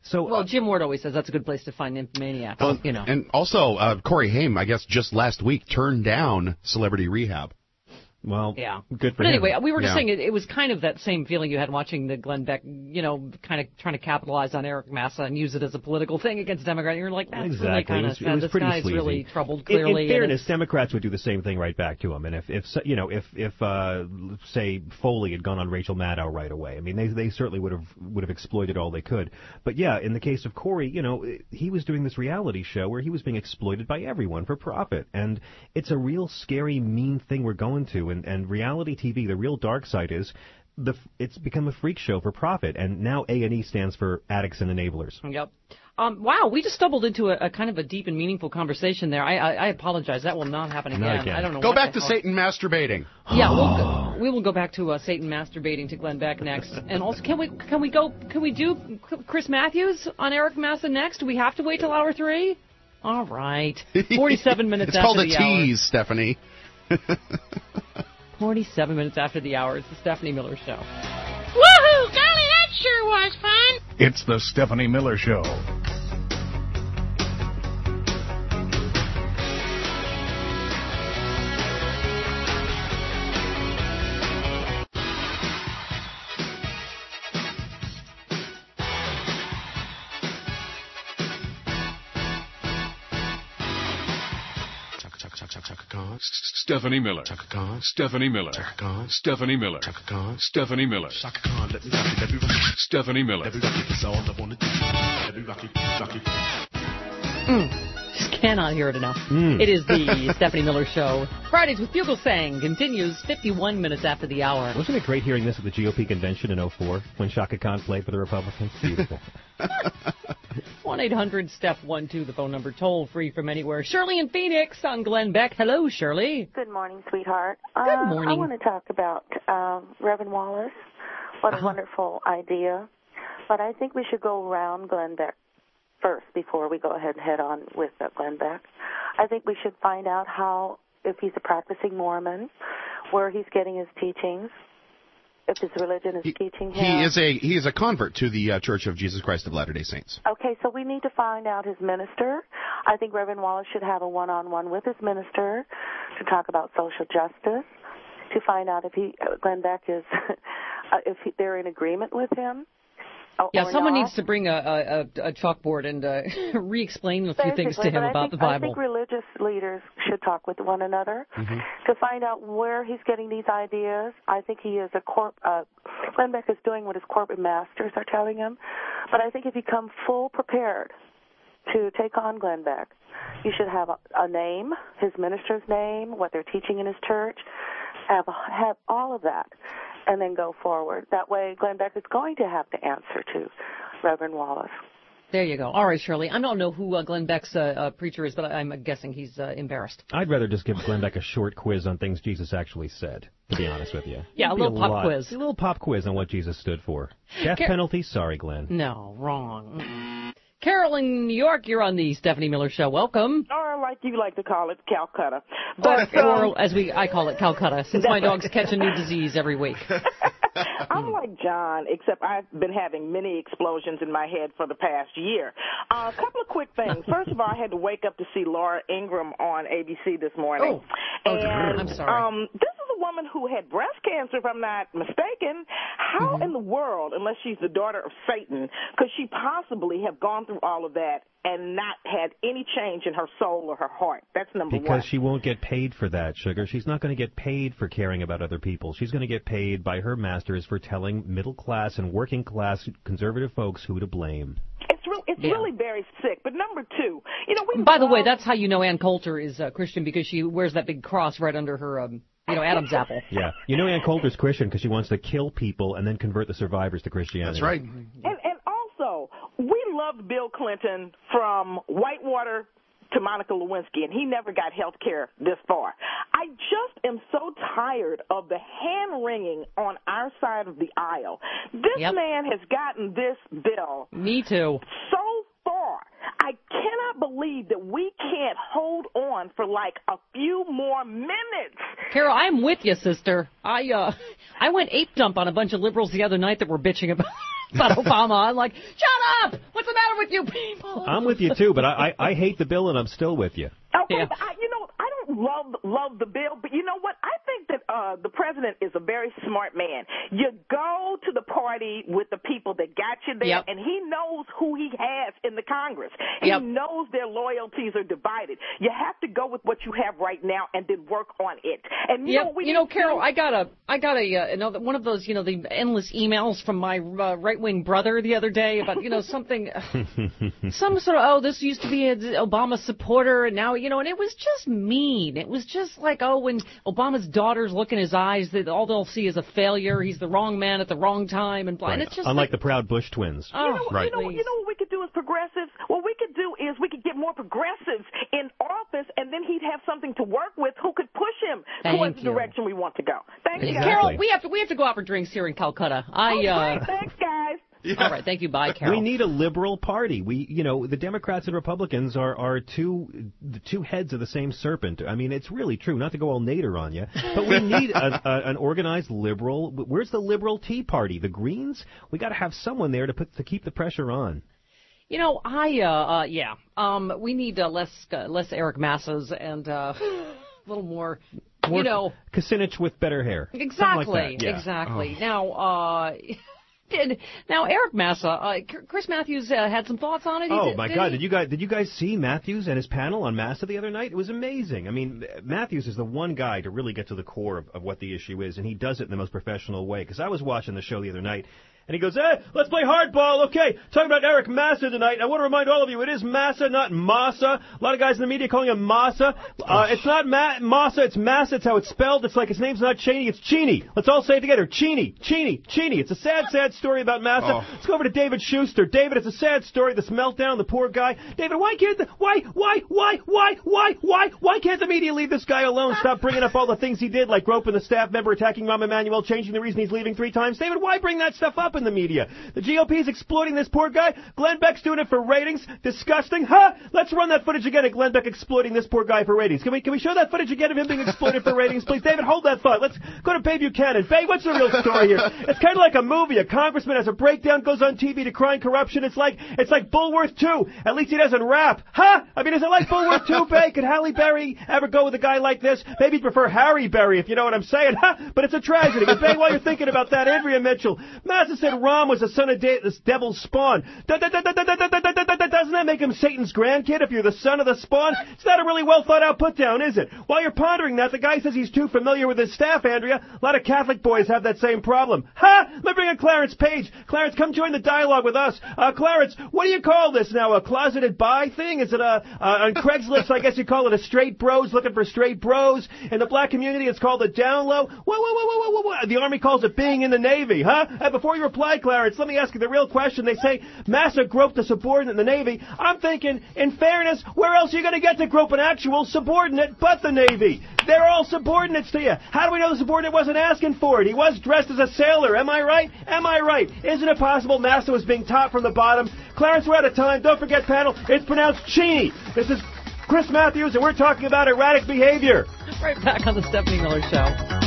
So, well, uh, Jim Ward always says that's a good place to find nymphomaniacs. Well, you know. And also, uh, Corey Haim, I guess just last week, turned down Celebrity Rehab. Well, yeah. good for But him. anyway, we were just Yeah. saying it, it was kind of that same feeling you had watching the Glenn Beck, you know, kind of trying to capitalize on Eric Massa and use it as a political thing against Democrats. You're like, that's exactly. really kind it of was, it was this pretty guy's sleazy. really troubled, In- clearly. In, and fairness, it's- Democrats would do the same thing right back to him. And if, if you know, if if uh, say Foley had gone on Rachel Maddow right away, I mean, they they certainly would have would have exploited all they could. But yeah, in the case of Corey, you know, he was doing this reality show where he was being exploited by everyone for profit, and it's a real scary, mean thing we're going to. And and reality T V, the real dark side is the it's become a freak show for profit, and now A and E stands for addicts and enablers. Yep. Um, wow, we just stumbled into a, a kind of a deep and meaningful conversation there. I, I, I apologize. That will not happen again. Not again. I don't know. Go what back the to hell- Satan masturbating. Yeah, we'll go, we will go back to uh, Satan masturbating to Glenn Beck next. And also, can we can we go? Can we do Chris Matthews on Eric Massa next? Do we have to wait till hour three? All right, forty-seven minutes It's after called a the tease, Stephanie. hour. Forty-seven minutes after the hour. It's the Stephanie Miller Show. Woohoo! Golly, that sure was fun. It's the Stephanie Miller Show. Stephanie Miller. Stephanie Miller. Stephanie Miller. Stephanie Miller. Stephanie Miller. Mm, just cannot hear it enough. Mm. It is the Stephanie Miller Show. Fridays with Bugle Sang continues fifty-one minutes after the hour. Wasn't it great hearing this at the G O P convention in oh four when Shaka Khan played for the Republicans? Beautiful. one eight hundred step one two, the phone number, toll free from anywhere. Shirley in Phoenix on Glenn Beck. Hello, Shirley. Good morning, sweetheart. Good Uh, morning. I want to talk about um, Reverend Wallace. What a Uh-huh. wonderful idea. But I think we should go around Glenn Beck first before we go ahead and head on with uh, Glenn Beck. I think we should find out how, if he's a practicing Mormon, where he's getting his teachings, if his religion is teaching him. He is a he is a convert to the uh, Church of Jesus Christ of Latter-day Saints. Okay, so we need to find out his minister. I think Reverend Wallace should have a one-on-one with his minister to talk about social justice, to find out if he, Glenn Beck is, uh, if he, they're in agreement with him. Or, Yeah, or someone not. needs to bring a, a, a- a chalkboard and uh, re-explain a few things to Basically, him but I about think, the I Bible. think religious leaders should talk with one another to find out where he's getting these ideas. I think he is a corp. Uh, Glenn Beck is doing what his corporate masters are telling him, but I think if you come full prepared to take on Glenn Beck, you should have a, a name, his minister's name, what they're teaching in his church, have have all of that, and then go forward. That way, Glenn Beck is going to have to answer to Reverend Wallace. There you go. All right, Shirley. I don't know who uh, Glenn Beck's uh, uh, preacher is, but I'm guessing he's uh, embarrassed. I'd rather just give Glenn Beck a short quiz on things Jesus actually said, to be honest with you. Yeah, a It'd be little pop lot- quiz. A little pop quiz on what Jesus stood for. Death Car- penalty? Sorry, Glenn. No, wrong. Mm. Carol in New York, you're on the Stephanie Miller Show. Welcome. Or like you like to call it, Calcutta. But, Or, um, or as we I call it, Calcutta, since my dogs catch a new disease every week. I'm like John, except I've been having many explosions in my head for the past year. Uh, a couple of quick things. First of all, I had to wake up to see Laura Ingraham on A B C this morning. Oh, and, I'm sorry. Um, this is a woman who had breast cancer, if I'm not mistaken. How Mm-hmm. in the world, unless she's the daughter of Satan, could she possibly have gone through all of that and not had any change in her soul or her heart? That's number Because one. she won't get paid for that, Sugar. She's not going to get paid for caring about other people. She's going to get paid by her masters for telling middle-class and working-class conservative folks who to blame. It's, re- it's Yeah. really very sick. But number two, you know, we By the way, love- that's how you know Ann Coulter is uh, Christian, because she wears that big cross right under her, um, you know, Adam's apple. Yeah. You know Ann Coulter's Christian because she wants to kill people and then convert the survivors to Christianity. That's right. And, and also, we loved Bill Clinton from Whitewater to Monica Lewinsky, and he never got health care this far. I just am so tired of the hand-wringing on our side of the aisle. This Yep. man has gotten this bill Me too. so far. I cannot believe that we can't hold on for like a few more minutes. Carol, I'm with you, sister. I uh, I went ape dump on a bunch of liberals the other night that were bitching about about Obama. I'm like, shut up! What's the matter with you people? I'm with you, too, but I, I, I hate the bill, and I'm still with you. Okay, yeah. but I, you know, I don't love love the bill, but you know what? I think that uh, the president is a very smart man. You go to the party with the people that got you there, yep. and he knows who he has in the Congress. He yep. knows their loyalties are divided. You have to go with what you have right now and then work on it. And you yep. know, we you know, Carol, I got a, I got a, uh, another one of those, you know, the endless emails from my uh, right wing brother the other day about, you know, something, some sort of, oh, this used to be an Obama supporter, and now, you know, and it was just mean. It was just like, oh, when Obama's daughters look in his eyes, that all they'll see is a failure. He's the wrong man at the wrong time, and blah. Right. And it's just unlike like, the proud Bush twins. You know, oh, right. you know, you know what we could do as progressives? What we could do is we could get more progressives in office, and then he'd have something to work with who could push him Thank towards you. the direction we want to go. Thanks, exactly. guys. Carol, we have to we have to go out for drinks here in Calcutta. I oh, uh, great. Thanks, guys. Yeah. All right, thank you. Bye, Carol. We need a liberal party. We, you know, the Democrats and Republicans are, are two the two heads of the same serpent. I mean, it's really true. Not to go all Nader on you, but we need a, a, an organized liberal. Where's the liberal Tea Party? The Greens? We got to have someone there to put to keep the pressure on. You know, I uh, uh yeah. Um, we need uh, less uh, less Eric Massas and uh, a little more. more you know, Kucinich with better hair. Exactly. Like yeah. Exactly. Oh. Now, uh. Did, now, Eric Massa, uh, Chris Matthews uh, had some thoughts on it. He Oh did, my did God! he? Did you guys did you guys see Matthews and his panel on Massa the other night? It was amazing. I mean, Matthews is the one guy to really get to the core of, of what the issue is, and he does it in the most professional way. Because I was watching the show the other night. And he goes, eh, let's play hardball. Okay, talking about Eric Massa tonight. I want to remind all of you, it is Massa, not Massa. A lot of guys in the media calling him Massa. Uh, it's not Ma- Massa, it's Massa. It's how it's spelled. It's like his name's not Cheney, it's Cheney. Let's all say it together. Cheney, Cheney, Cheney. It's a sad, sad story about Massa. Oh. Let's go over to David Schuster. David, it's a sad story, this meltdown, the poor guy. David, why can't the, why, why, why, why, why, why, why can't the media leave this guy alone? Stop bringing up all the things he did, like groping the staff member, attacking Rahm Emanuel, changing the reason he's leaving three times. David, why bring that stuff up in the media? The G O P is exploiting this poor guy. Glenn Beck's doing it for ratings. Disgusting. Huh? Let's run that footage again of Glenn Beck exploiting this poor guy for ratings. Can we can we show that footage again of him being exploited for ratings, please? David, hold that thought. Let's go to Bay Buchanan. Bay, what's the real story here? It's kind of like a movie. A congressman has a breakdown, goes on T V decrying corruption. It's like it's like Bulworth two. At least he doesn't rap. Huh? I mean, is it like Bulworth two, Bay? Could Halle Berry ever go with a guy like this? Maybe he'd prefer Harry Berry, if you know what I'm saying. Huh? But it's a tragedy. And Bay, while you're thinking about that, Andrea Mitchell. Massa said Rahm was the son of da- this devil's spawn. Doesn't that make him Satan's grandkid if you're the son of the spawn? It's not a really well thought out put down, is it? While you're pondering that, the guy says he's too familiar with his staff, Andrea. A lot of Catholic boys have that same problem. Ha! Huh? Let me bring in Clarence Page. Clarence, come join the dialogue with us. Uh, Clarence, what do you call this now? A closeted bi thing? Is it a, uh, on Craigslist, I guess you call it a straight bros looking for straight bros. In the black community, it's called a down low. Whoa, whoa, whoa, whoa, whoa, whoa. The Army calls it being in the Navy, huh? Uh, before you reply, Clarence, let me ask you the real question. They say Massa groped a subordinate in the Navy. I'm thinking, in fairness, where else are you going to get to grope an actual subordinate but the Navy? They're all subordinates to you. How do we know the subordinate wasn't asking for it? He was dressed as a sailor. Am I right? Am I right? Isn't it possible Massa was being taught from the bottom? Clarence, we're out of time. Don't forget, panel, it's pronounced Cheney. This is Chris Matthews, and we're talking about erratic behavior. Right back on the Stephanie Miller Show.